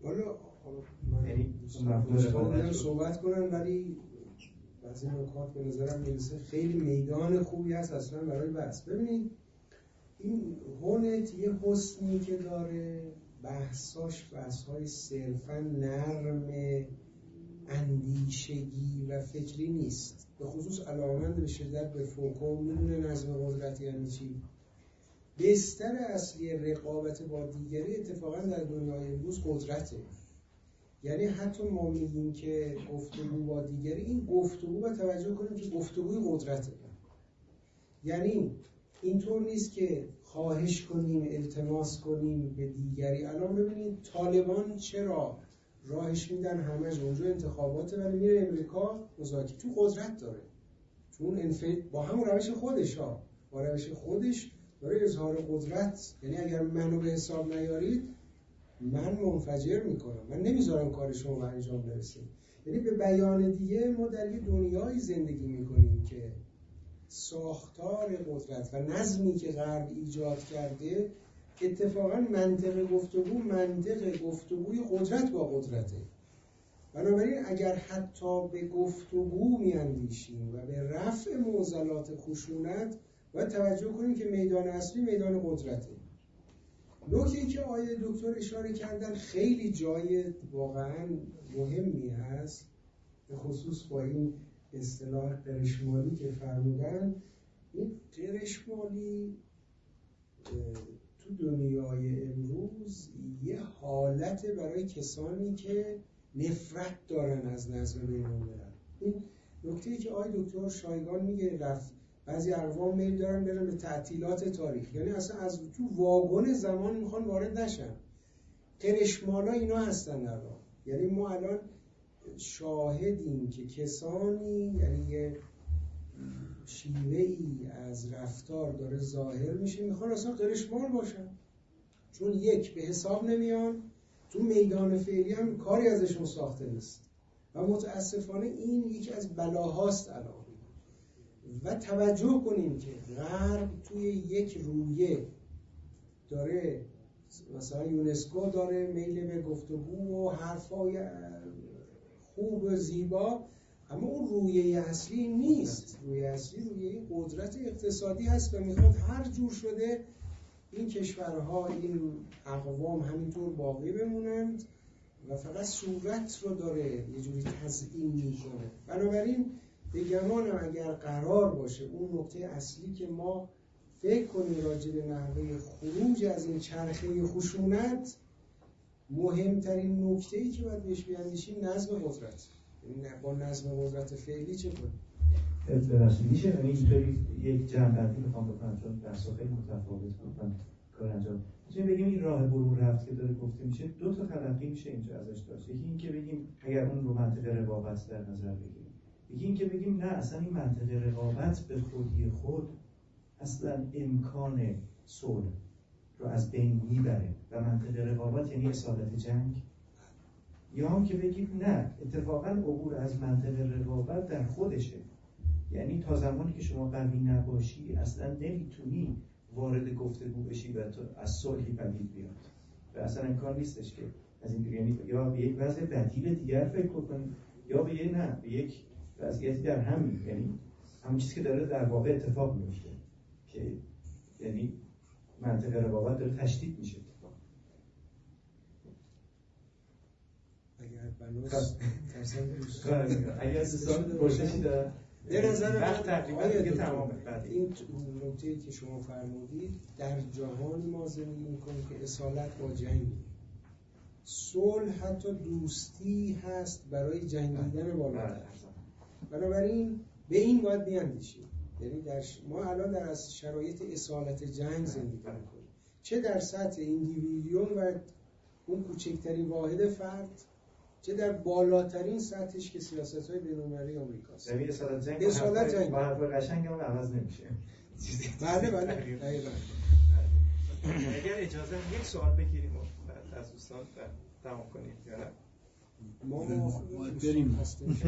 یعنی دوستان صحبت کنن، ولی بعضی نکات به نظرم میرسه خیلی میدان خوبی هست اصلا برای بحث. ببینید این هونت یه حسنی که داره، بحث‌های صرفا نرم اندیشگی و فکری نیست. به خصوص علاقه‌مند به شدت به فوکو، میدونه نظم قدرت یعنی چی. بستر اصلی رقابت با دیگری اتفاقا در دنیای امروز قدرته. یعنی حتی ما میگیم که گفتگو با دیگری، این گفتگو با توجه کنیم که گفتگوی قدرته. یعنی اینطور نیست که خواهش کنیم، التماس کنیم به دیگری. الان ببینید طالبان چرا راهش میدن همه اونجا انتخاباته ولی میره امریکا مذاکره، چون قدرت داره، چون با همون روش خودش با روش خودش داره اظهار قدرت. یعنی اگر منو به حساب نیارید من منفجر میکنم، من نمیذارم کار شما به انجام برسه. یعنی به بیان دیگه ما در یه دنیایی زندگی میکنیم که ساختار قدرت و نظمی که غرب ایجاد کرده اتفاقا منطق گفتگوی قدرت با قدرته. بنابراین اگر حتی به گفتگو میاندیشیم و به رفع معضلات خشونت باید توجه کنیم که میدان اصلی میدان قدرته. نکته‌ای که آقای دکتر اشاره کردن خیلی جای واقعا مهمی هست، به خصوص با این اصطلاح قرشمالی که فرمودن. این قرشمالی تو دنیای امروز یه حالت برای کسانی که نفرت دارن از نظم بین‌الملل. این نکته‌ای که آقای دکتر شایگان میگه، رفت بعضی اقوام میل دارن برن به تعطیلات تاریخ، یعنی اصلا از تو واگن زمان میخوان وارد نشن. قرشمالا اینا هستن در راه. یعنی ما الان شاهدیم که کسانی، یعنی یه شیوه‌ای از رفتار داره ظاهر میشه، میخوان اصلا قرشمال باشن، چون یک به حساب نمیان، تو میدان فعلی هم کاری ازشون ساخته نیست و متاسفانه این یکی از بلاهاست الان. و توجه کنیم که غرب توی یک رویه داره، مثلا یونسکو داره میل به گفتگو و حرفای خوب و زیبا، اما اون رویه اصلی نیست. رویه اصلی رویه قدرت اقتصادی هست و میخواد هر جور شده این کشورها، این اقوام همینطور باقی بمونند و فقط صورت رو داره یه جوری تزیین میکنه. بنابراین به گمانم اگر قرار باشه اون نکته اصلی که ما فکر کنیم راجع به نحوه خروج از این چرخه خشونت، مهمترین نکته‌ای که باید بهش بیاندیشیم نظم قدرت. با نظم قدرت فعلی چه کنیم؟ ببخشید میشه اینطوری یک جمع‌بندی بخوام بکنم، چون بحث خیلی متفاوت بود من کار انجام میتونیم بگیم این راه برون رفت که داره گفته میشه دو تا تلقی میشه اینجا ازش داشت. یکی این که بگیم اگر اون رو منطقه رقابت در نظر بگیریم، یکی این که بگیم نه اصلا این منطقه رقابت به خودی خود اصلا امکان صلح رو از بین میبره و منطقه رقابت یعنی اصالت جنگ، یا هم که بگیم نه اتفاقا عبور از منطقه رقابت در خودشه، یعنی تا زمانی که شما قوی نباشی اصلا نمیتونی وارد گفتگو بشی و تو از صلحی پدید بیاد و اصلا امکان نیستش که از این، یعنی یا به یک وضع بدیل دیگر فکر کنیم یا به یک وضعیتی در همین، یعنی همون چیزی که داره در واقع اتفاق میفته که یعنی منطقه رقابت داره تشدید میشه. اگر دوستان پرسشی دارن به نظر من تقریبا دیگه تمامه. این نکته‌ای که شما فرمودید، در جهانی ما زندگی می‌کنیم که اصالت با جنگ، صلح حتی دوستی هست برای جنگیدن بالاتر. بنابراین به این باید بیاندیشیم، یعنی ما الان در از شرایط اصالت جنگ زندگی می‌کنیم، چه در سطح ایندیویدیوم و اون کوچکترین واحد فرد، چه در بالاترین سطحش که سیاست‌های بین‌المللی آمریکاست. یعنی اصالت جنگ با حرف قشنگ هم عوض نمیشه. بله. اگر اجازه یک سوال بگیریم و از دوستان تمام کنیم یا نه؟ ما بریم هستیم.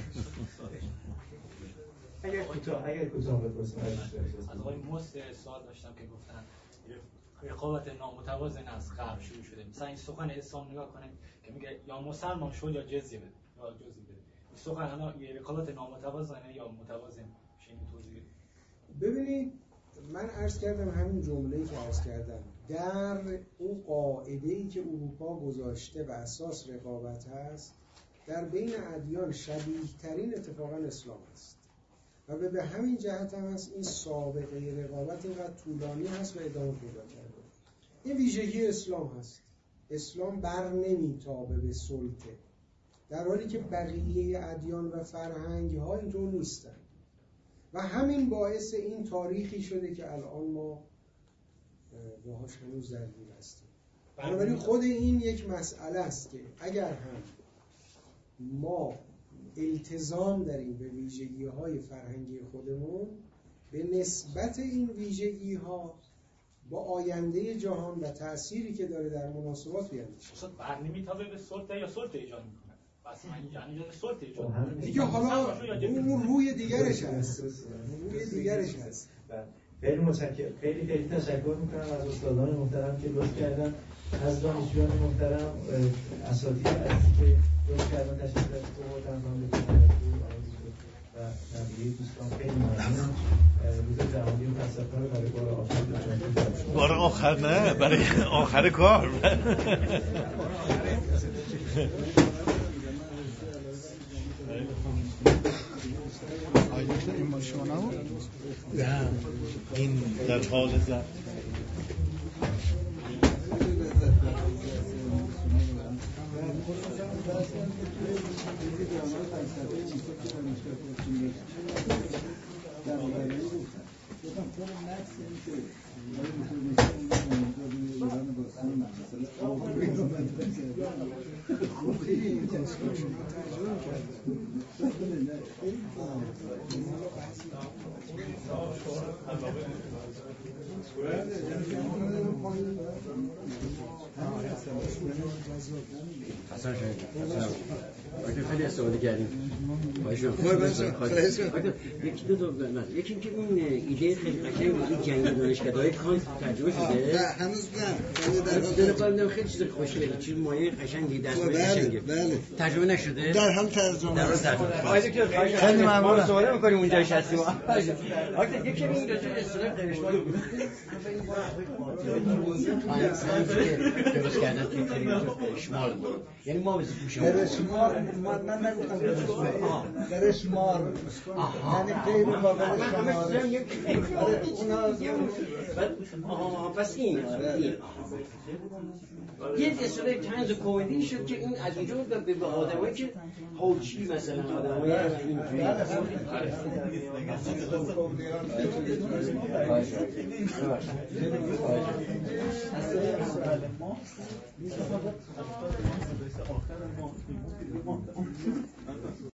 اگر کوتاه بپرسیم از آقای موس سوال داشتم که گفتن رقابت نامتوازن از غرب شروع شده. مثلا این سخن اسلام نگاه کنیم که میگه یا مسلمان شو یا جزیه بده یا جزیه بده. این سخن الان یه رقابت نامتوازنه یا متوازن میشه؟ این توضیح ببینید، من عرض کردم همین جمله‌ای که عرض کردم، در اون قاعده‌ای که اروپا گذاشته و اساس رقابت هست، در بین ادیان شبیه‌ترین اتفاقا اسلام است و به همین جهت هم هست این سابقه رقابت اینقدر طولانی هست و ادامه پیدا کرده. این ویژگی اسلام هست. اسلام بر نمیتابه به سلطه، در حالی که بقیه ادیان و فرهنگ‌ها اینطور نیستن و همین باعث این تاریخی شده که الان ما باهاش هنوز درگیر هستیم. بنابراین خود این یک مسئله است که اگر هم ما التزام داریم به ویژگی‌های فرهنگی خودمون، به نسبت این ویژگی‌ها با آینده جهان و تأثیری که داره در مناسبات بیاندیشیم. اصلا بر نمیتابه به سلطه یا سلطه ایجاد میکنه؟ بس من یعنی سلطه ایجاد میکنه دیگه. حالا اون روی دیگرش هست. روی دیگرش هست. خیلی متشکرم. خیلی تشکر میکنم از استادان محترم که لطف کردن، از دانشجویان محترم، اساتید عزیزی که لطف کردن تشریف آوردن و نبیه دوستان. خیلی ممنونم. روز جهانی فلسفه رو برای بار آخر داشتیم. بار آخر نه، برای آخر کار. این با شما نبود؟ نه، این در حال زد. Gracias. حسن شاید خیلی استفاده کردیم. یکی دو یکی اینکه اون ایده خیلی قشنگ این جنگ دانشکده‌های کانت ترجمه شده؟ نه هنوز نه. در خیلی چیز خوشگله، چیز مایه قشنگی دستور قشنگه. بله. ترجمه نشده؟ در حال ترجمه است. خیلی ممنون. صحبت می‌کنیم اونجا هستیم. آخه یکی این دو تا اصطلاح نوشته بود. درست کردن توی شمال. یعنی ما بزنیم در شمار من نگفتم در شمار یعنی غیر قابل شمار. پس این یه اصطلاح طنز کمدی شد که این از اینجا به آدمایی که حوچی مثلا آدمایی اینجوری